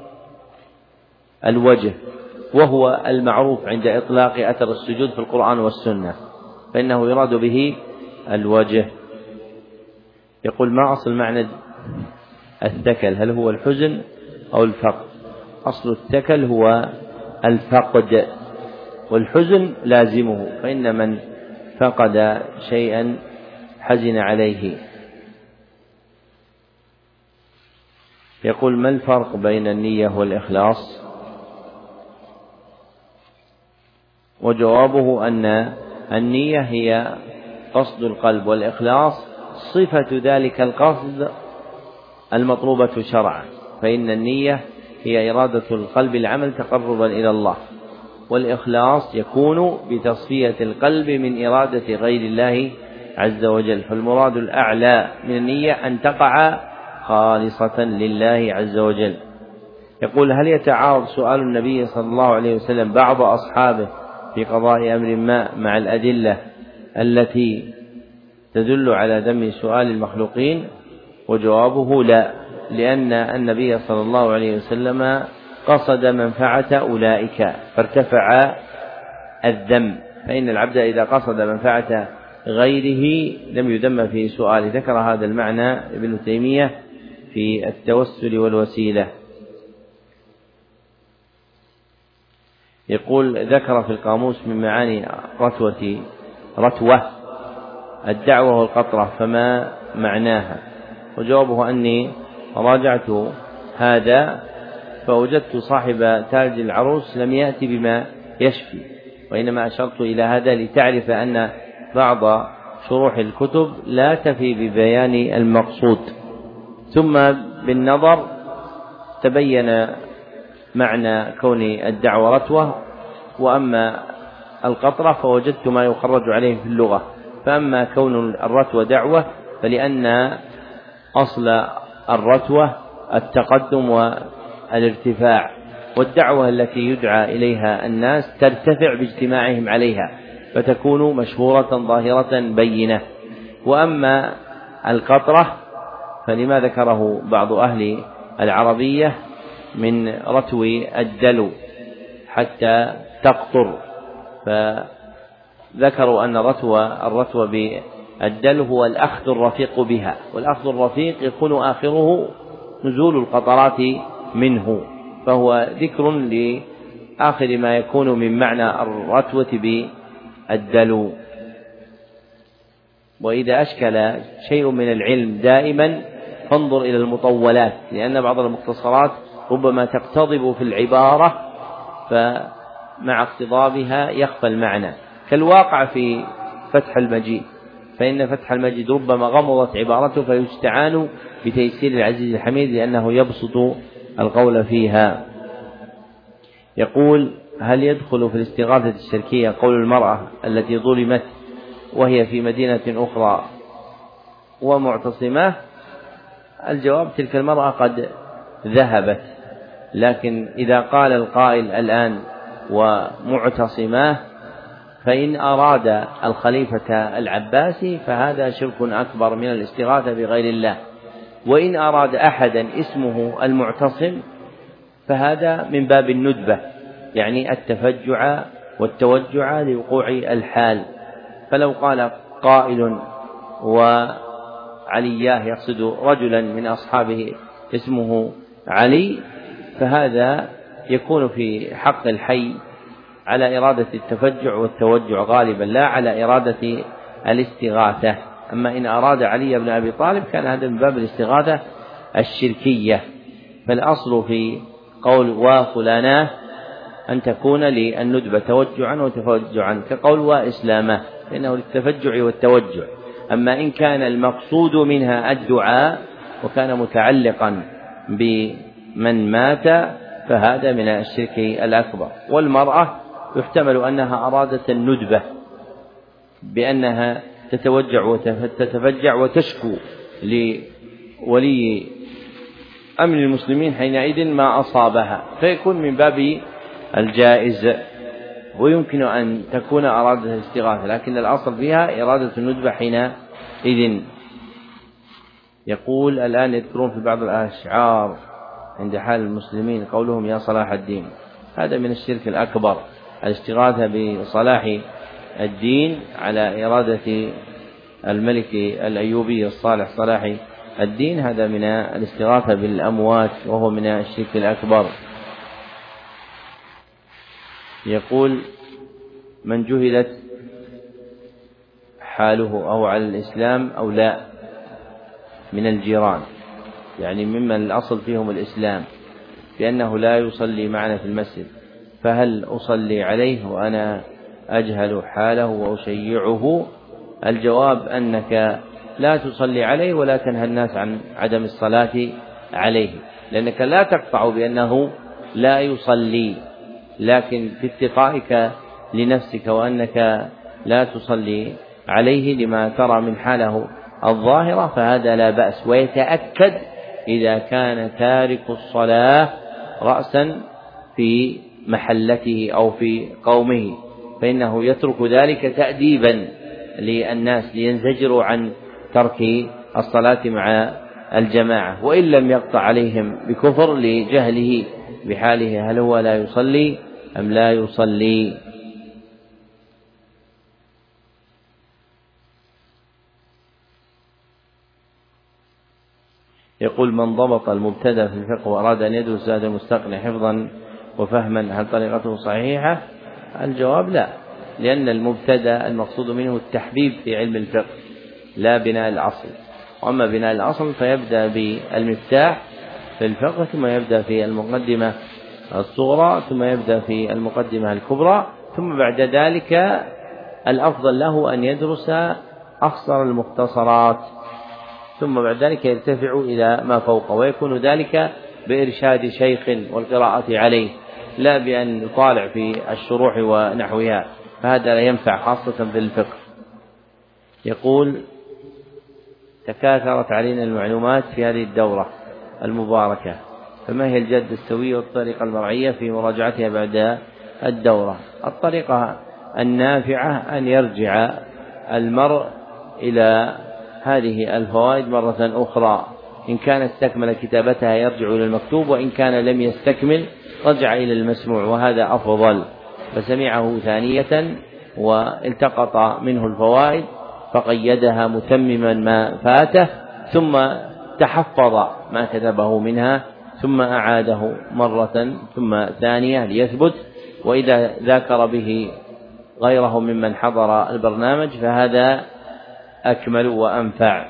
الوجه، وهو المعروف عند إطلاق أثر السجود في القرآن والسنة، فإنه يراد به الوجه. يقول: ما أصل معنى الثكل؟ هل هو الحزن أو الفقد؟ أصل الثكل هو الفقد، والحزن لازمه، فإن من فقد شيئا حزن عليه. يقول: ما الفرق بين النية والإخلاص؟ وجوابه أن النية هي قصد القلب، والإخلاص صفة ذلك القصد المطلوبة شرعا، فإن النية هي إرادة القلب العمل تقربا إلى الله، والإخلاص يكون بتصفية القلب من إرادة غير الله عز وجل، فالمراد الأعلى من النية أن تقع خالصة لله عز وجل. يقول: هل يتعارض سؤال النبي صلى الله عليه وسلم بعض أصحابه في قضاء أمر ما مع الأدلة التي تدل على ذم سؤال المخلوقين؟ وجوابه لا، لأن النبي صلى الله عليه وسلم قصد منفعة أولئك فارتفع الذم، فإن العبد إذا قصد منفعة غيره لم يذم في سؤاله. ذكر هذا المعنى ابن تيمية في التوسل والوسيلة. يقول: ذكر في القاموس من معاني رتوة الدعوة والقطرة، فما معناها؟ وجوابه أني راجعت هذا فوجدت صاحب تاج العروس لم يأتي بما يشفي، وإنما أشرت إلى هذا لتعرف أن بعض شروح الكتب لا تفي ببيان المقصود. ثم بالنظر تبين معنى كون الدعوة رتوة، وأما القطرة فوجدت ما يخرج عليه في اللغة. فأما كون الرتوة دعوة فلأن أصل الرتوة التقدم والارتفاع، والدعوة التي يدعى إليها الناس ترتفع باجتماعهم عليها فتكون مشهورة ظاهرة بينة. وأما القطرة فلما ذكره بعض أهل العربية من رتو الدلو حتى تقطر، فذكروا أن الرتو بالدلو هو الأخذ الرفيق بها، والأخذ الرفيق يكون آخره نزول القطرات منه، فهو ذكر لآخر ما يكون من معنى الرتوة بالدلو. وإذا أشكل شيء من العلم دائما فانظر إلى المطولات، لأن بعض المختصرات ربما تقتضب في العبارة فمع اقتضابها يخفى المعنى، كالواقع في فتح المجيد، فإن فتح المجيد ربما غمضت عبارته فيستعان بتيسير العزيز الحميد لأنه يبسط القول فيها. يقول: هل يدخل في الاستغاثة الشركية قول المرأة التي ظلمت وهي في مدينة أخرى ومعتصمة؟ الجواب: تلك المرأة قد ذهبت، لكن إذا قال القائل الآن ومعتصماه، فإن أراد الخليفة العباسي فهذا شرك أكبر من الاستغاثة بغير الله، وإن أراد أحدا اسمه المعتصم فهذا من باب الندبة، يعني التفجع والتوجع لوقوع الحال. فلو قال قائل وعلياه يقصد رجلا من أصحابه اسمه علي، فهذا يكون في حق الحي على إرادة التفجع والتوجع غالبا، لا على إرادة الاستغاثة. أما إن أراد علي بن أبي طالب كان هذا من باب الاستغاثة الشركية. فالأصل في قول وفلاناه أن تكون للندبة توجعا وتفجعا، كقول وإسلامه فإنه للتفجع والتوجع. أما إن كان المقصود منها الدعاء وكان متعلقا بمن مات فهذا من الشرك الأكبر. والمرأة يحتمل أنها أرادت الندبة بأنها تتوجع وتتفجع وتشكو لولي أمر المسلمين حينئذ ما أصابها، فيكون من باب الجائز، ويمكن أن تكون أرادت الاستغاثة، لكن الأصل فيها إرادة الندبة حينئذ. يقول: الآن يذكرون في بعض الأشعار عند حال المسلمين قولهم يا صلاح الدين، هذا من الشرك الأكبر. الاستغاثة بصلاح الدين على إرادة الملك الأيوبي الصالح صلاح الدين، هذا من الاستغاثة بالأموات وهو من الشرك الأكبر. يقول: من جهلت حاله أو على الإسلام أو لا من الجيران، يعني ممن الأصل فيهم الإسلام، بأنه لا يصلي معنا في المسجد، فهل أصلي عليه وأنا أجهل حاله وأشيعه؟ الجواب أنك لا تصلي عليه ولا تنهى الناس عن عدم الصلاة عليه، لأنك لا تقطع بأنه لا يصلي، لكن في اتقائك لنفسك وأنك لا تصلي عليه لما ترى من حاله الظاهرة فهذا لا بأس. ويتأكد إذا كان تارك الصلاة رأسا في محلته أو في قومه، فإنه يترك ذلك تأديبا للناس لينزجروا عن ترك الصلاة مع الجماعة، وإن لم يقطع عليهم بكفر لجهله بحاله هل هو لا يصلي أم لا يصلي. يقول: من ضبط المبتدأ في الفقه وأراد أن يدرس زاد المستقنع حفظا وفهما هل طريقته صحيحة؟ الجواب لا، لأن المبتدأ المقصود منه التحبيب في علم الفقه لا بناء الأصل، وأما بناء الأصل فيبدأ بالمفتاح في الفقه ثم يبدأ في المقدمة الصغرى ثم يبدأ في المقدمة الكبرى، ثم بعد ذلك الأفضل له أن يدرس أخصر المختصرات، ثم بعد ذلك يرتفع إلى ما فوقه، ويكون ذلك بإرشاد شيخ والقراءة عليه، لا بأن يطالع في الشروح ونحوها، فهذا لا ينفع خاصة في الفقه. يقول: تكاثرت علينا المعلومات في هذه الدورة المباركة، فما هي الجادة السوية والطريقة المرعية في مراجعتها بعد الدورة؟ الطريقة النافعة أن يرجع المرء إلى هذه الفوائد مرة أخرى، إن كان استكمل كتابتها يرجع إلى المكتوب، وإن كان لم يستكمل رجع إلى المسموع، وهذا أفضل. فسمعه ثانية والتقط منه الفوائد فقيدها متمما ما فاته، ثم تحفظ ما كتبه منها ثم أعاده مرة ثم ثانية ليثبت، وإذا ذاكر به غيره ممن حضر البرنامج فهذا أكمل وأنفع.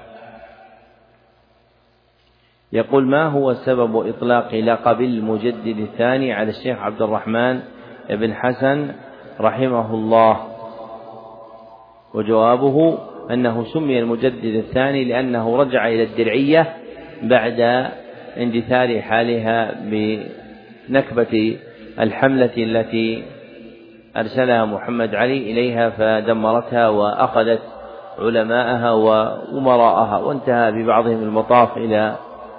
يقول: ما هو سبب إطلاق لقب المجدد الثاني على الشيخ عبد الرحمن بن حسن رحمه الله؟ وجوابه أنه سمي المجدد الثاني لأنه رجع إلى الدرعية بعد اندثار حالها بنكبة الحملة التي أرسلها محمد علي إليها فدمرتها وأخذت علماءها وأمراءها، وانتهى ببعضهم المطاف إلى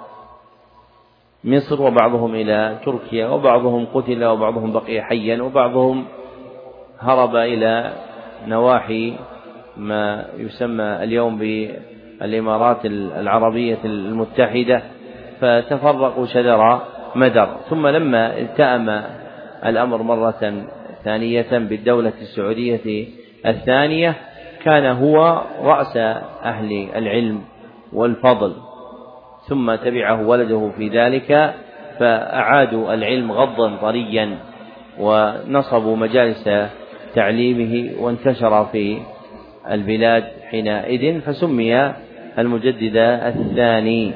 مصر وبعضهم إلى تركيا، وبعضهم قتل وبعضهم بقي حيا، وبعضهم هرب إلى نواحي ما يسمى اليوم بالإمارات العربية المتحدة، فتفرقوا شجر مدر. ثم لما التأم الأمر مرة ثانية بالدولة السعودية الثانية كان هو رأس أهل العلم والفضل، ثم تبعه ولده في ذلك، فأعادوا العلم غضا طريا ونصبوا مجالس تعليمه، وانتشر في البلاد حينئذ، فسمي المجدد الثاني.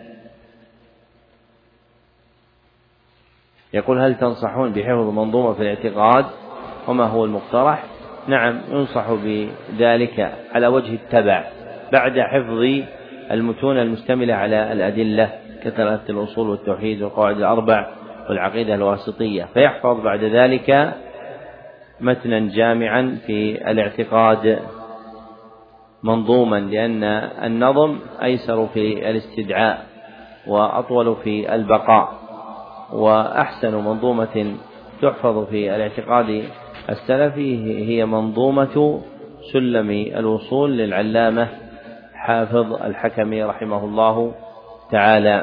يقول: هل تنصحون بحفظ منظومة في الاعتقاد وما هو المقترح؟ نعم، ينصح بذلك على وجه التبع بعد حفظ المتون المشتملة على الأدلة كثلاثة الأصول والتوحيد والقواعد الأربع والعقيدة الواسطية، فيحفظ بعد ذلك متنا جامعا في الاعتقاد منظوما، لأن النظم أيسر في الاستدعاء وأطول في البقاء، وأحسن منظومة تحفظ في الاعتقاد السلفي هي منظومة سلم الوصول للعلامة حافظ الحكمي رحمه الله تعالى.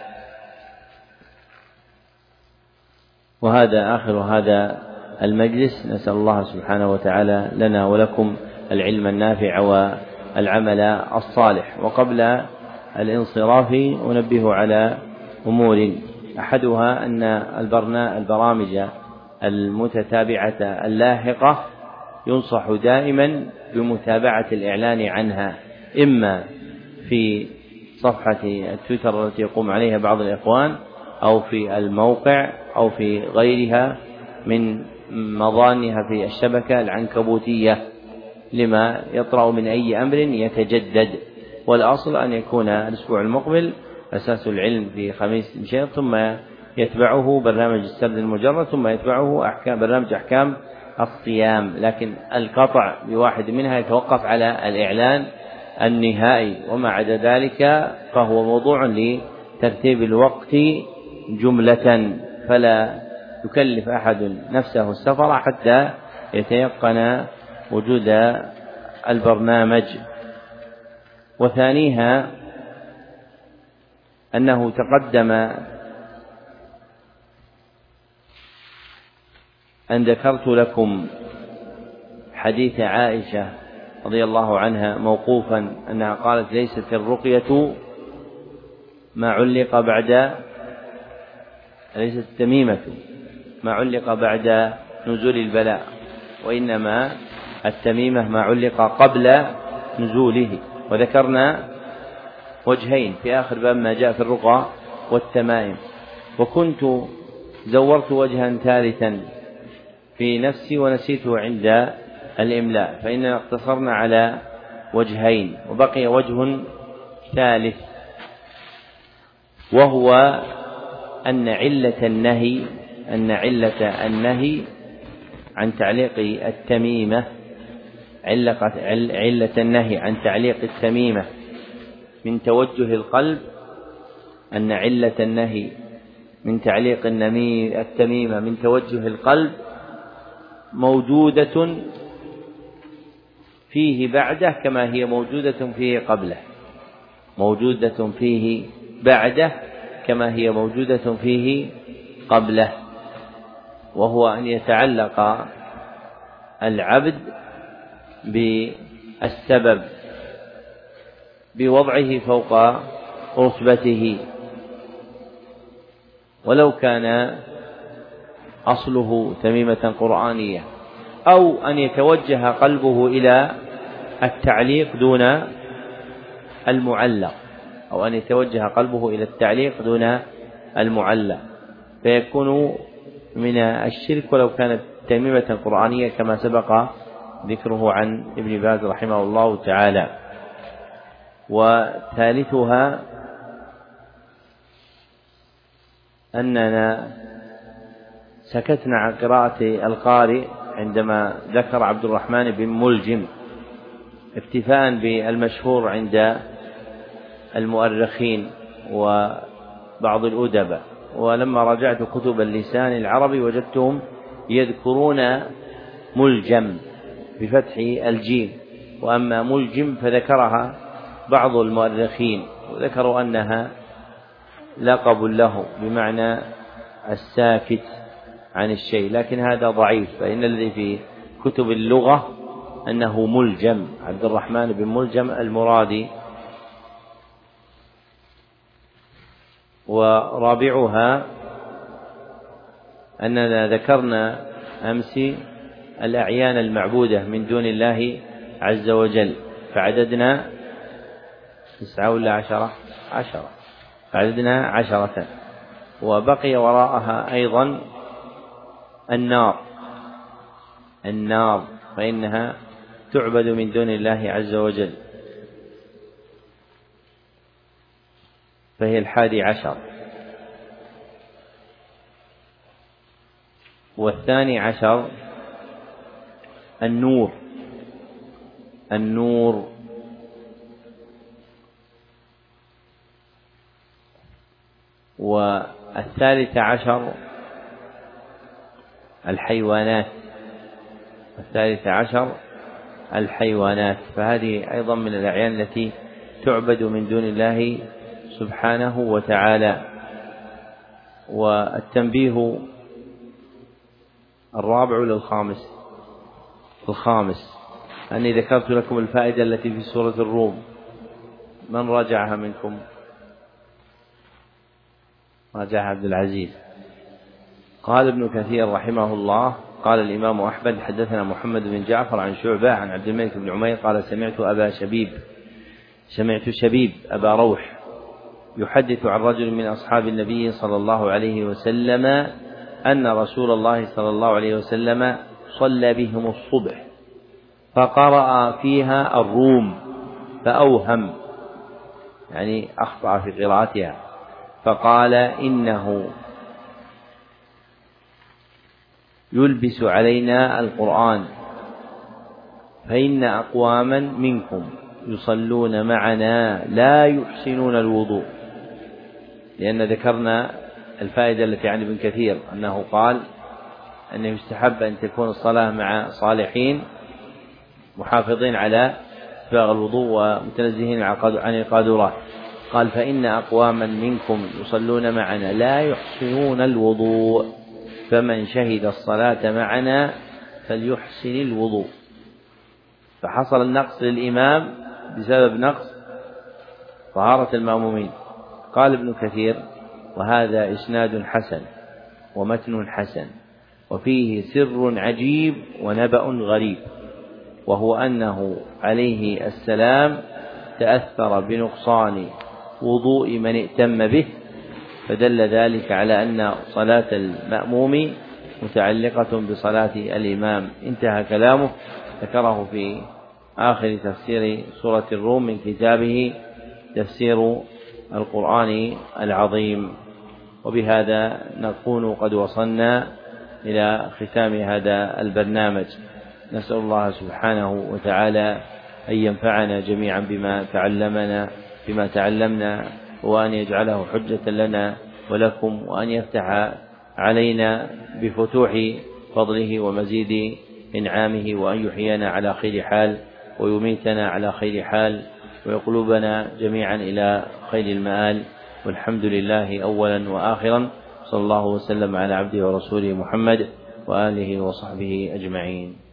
وهذا آخر هذا المجلس، نسأل الله سبحانه وتعالى لنا ولكم العلم النافع والعمل الصالح. وقبل الانصراف أنبه على أمور، أحدها أن البرامج المتتابعة اللاحقة ينصح دائما بمتابعة الإعلان عنها، إما في صفحة التويتر التي يقوم عليها بعض الإخوان، أو في الموقع، أو في غيرها من مظانها في الشبكة العنكبوتية، لما يطرأ من أي أمر يتجدد. والأصل أن يكون الأسبوع المقبل أساس العلم في خميس مشيط، ثم يتبعه برنامج السرد المجرد، ثم يتبعه برنامج أحكام الصيام، لكن القطع بواحد منها يتوقف على الإعلان النهائي، وما عدا ذلك فهو موضوع لترتيب الوقت جملة، فلا يكلف أحد نفسه السفر حتى يتيقن وجود البرنامج. وثانيها أنه تقدم أن ذكرت لكم حديث عائشة رضي الله عنها موقوفا، أنها قالت: ليست الرقية ما علق بعد، ليست التميمة ما علق بعد نزول البلاء، وإنما التميمة ما علق قبل نزوله. وذكرنا وجهين في آخر باب ما جاء في الرقى والتمائم، وكنت زورت وجها ثالثا في نفسي ونسيته عند الإملاء، فإننا اقتصرنا على وجهين، وبقي وجه ثالث، وهو أن علة النهي عن تعليق التميمة، علة النهي عن تعليق التميمة من توجه القلب، أن علة النهي من تعليق التميمة من توجه القلب موجودة فيه بعده كما هي موجودة فيه قبله، موجودة فيه بعده كما هي موجودة فيه قبله، وهو أن يتعلق العبد بالسبب بوضعه فوق رتبته، ولو كان أصله تميمة قرآنية، أو أن يتوجه قلبه إلى التعليق دون المعلق، أو أن يتوجه قلبه إلى التعليق دون المعلق، فيكون من الشرك ولو كانت تميمة قرآنية كما سبق ذكره عن ابن باز رحمه الله تعالى. وثالثها أننا سكتنا عن قراءة القارئ عندما ذكر عبد الرحمن بن ملجم اكتفاء بالمشهور عند المؤرخين وبعض الأدباء، ولما راجعت كتب اللسان العربي وجدتهم يذكرون ملجم بفتح الجيم، وأما ملجم فذكرها بعض المؤرخين وذكروا أنها لقب له بمعنى الساكت عن الشيء، لكن هذا ضعيف، فإن الذي في كتب اللغة أنه ملجم عبد الرحمن بن ملجم المرادي. ورابعها أننا ذكرنا أمس الأعيان المعبودة من دون الله عز وجل، فعددنا 9 ولا 10 فعددنا 10، وبقي وراءها أيضا النار فإنها تعبد من دون الله عز وجل، فهي 11. و12 النور. و13 الحيوانات، فهذه أيضا من الأعيان التي تعبد من دون الله سبحانه وتعالى. والتنبيه الرابع الخامس أني ذكرت لكم الفائدة التي في سورة الروم، من راجعها منكم؟ راجعها عبد العزيز. قال ابن كثير رحمه الله قال الإمام أحمد حدثنا محمد بن جعفر عن شعبة عن عبد الملك بن عمير قال سمعت شبيب أبا روح يحدث عن رجل من أصحاب النبي صلى الله عليه وسلم أن رسول الله صلى الله عليه وسلم صلى بهم الصبح فقرأ فيها الروم فأوهم، يعني أخطأ في قراءتها، فقال إنه يلبس علينا القرآن، فإن أقواما منكم يصلون معنا لا يحسنون الوضوء. لأن ذكرنا الفائدة التي عن ابن كثير أنه قال أنه يستحب أن تكون الصلاة مع صالحين محافظين على إسباغ الوضوء ومتنزهين عن القاذورات. قال فإن أقواما منكم يصلون معنا لا يحسنون الوضوء، فمن شهد الصلاة معنا فليحسن الوضوء. فحصل النقص للإمام بسبب نقص طهارة المأمومين. قال ابن كثير وهذا إسناد حسن ومتن حسن وفيه سر عجيب ونبأ غريب، وهو أنه عليه السلام تأثر بنقصان وضوء من ائتم به، فدل ذلك على أن صلاة المأموم متعلقة بصلاة الإمام. انتهى كلامه، ذكره في آخر تفسير سورة الروم من كتابه تفسير القرآن العظيم. وبهذا نكون قد وصلنا إلى ختام هذا البرنامج. نسأل الله سبحانه وتعالى أن ينفعنا جميعا بما تعلمنا، وأن يجعله حجة لنا ولكم، وأن يفتح علينا بفتوح فضله ومزيد إنعامه، وأن يحيينا على خير حال ويميتنا على خير حال، ويقلبنا جميعا إلى خير المآل. والحمد لله أولا وآخرا، صلى الله وسلم على عبده ورسوله محمد وآله وصحبه أجمعين.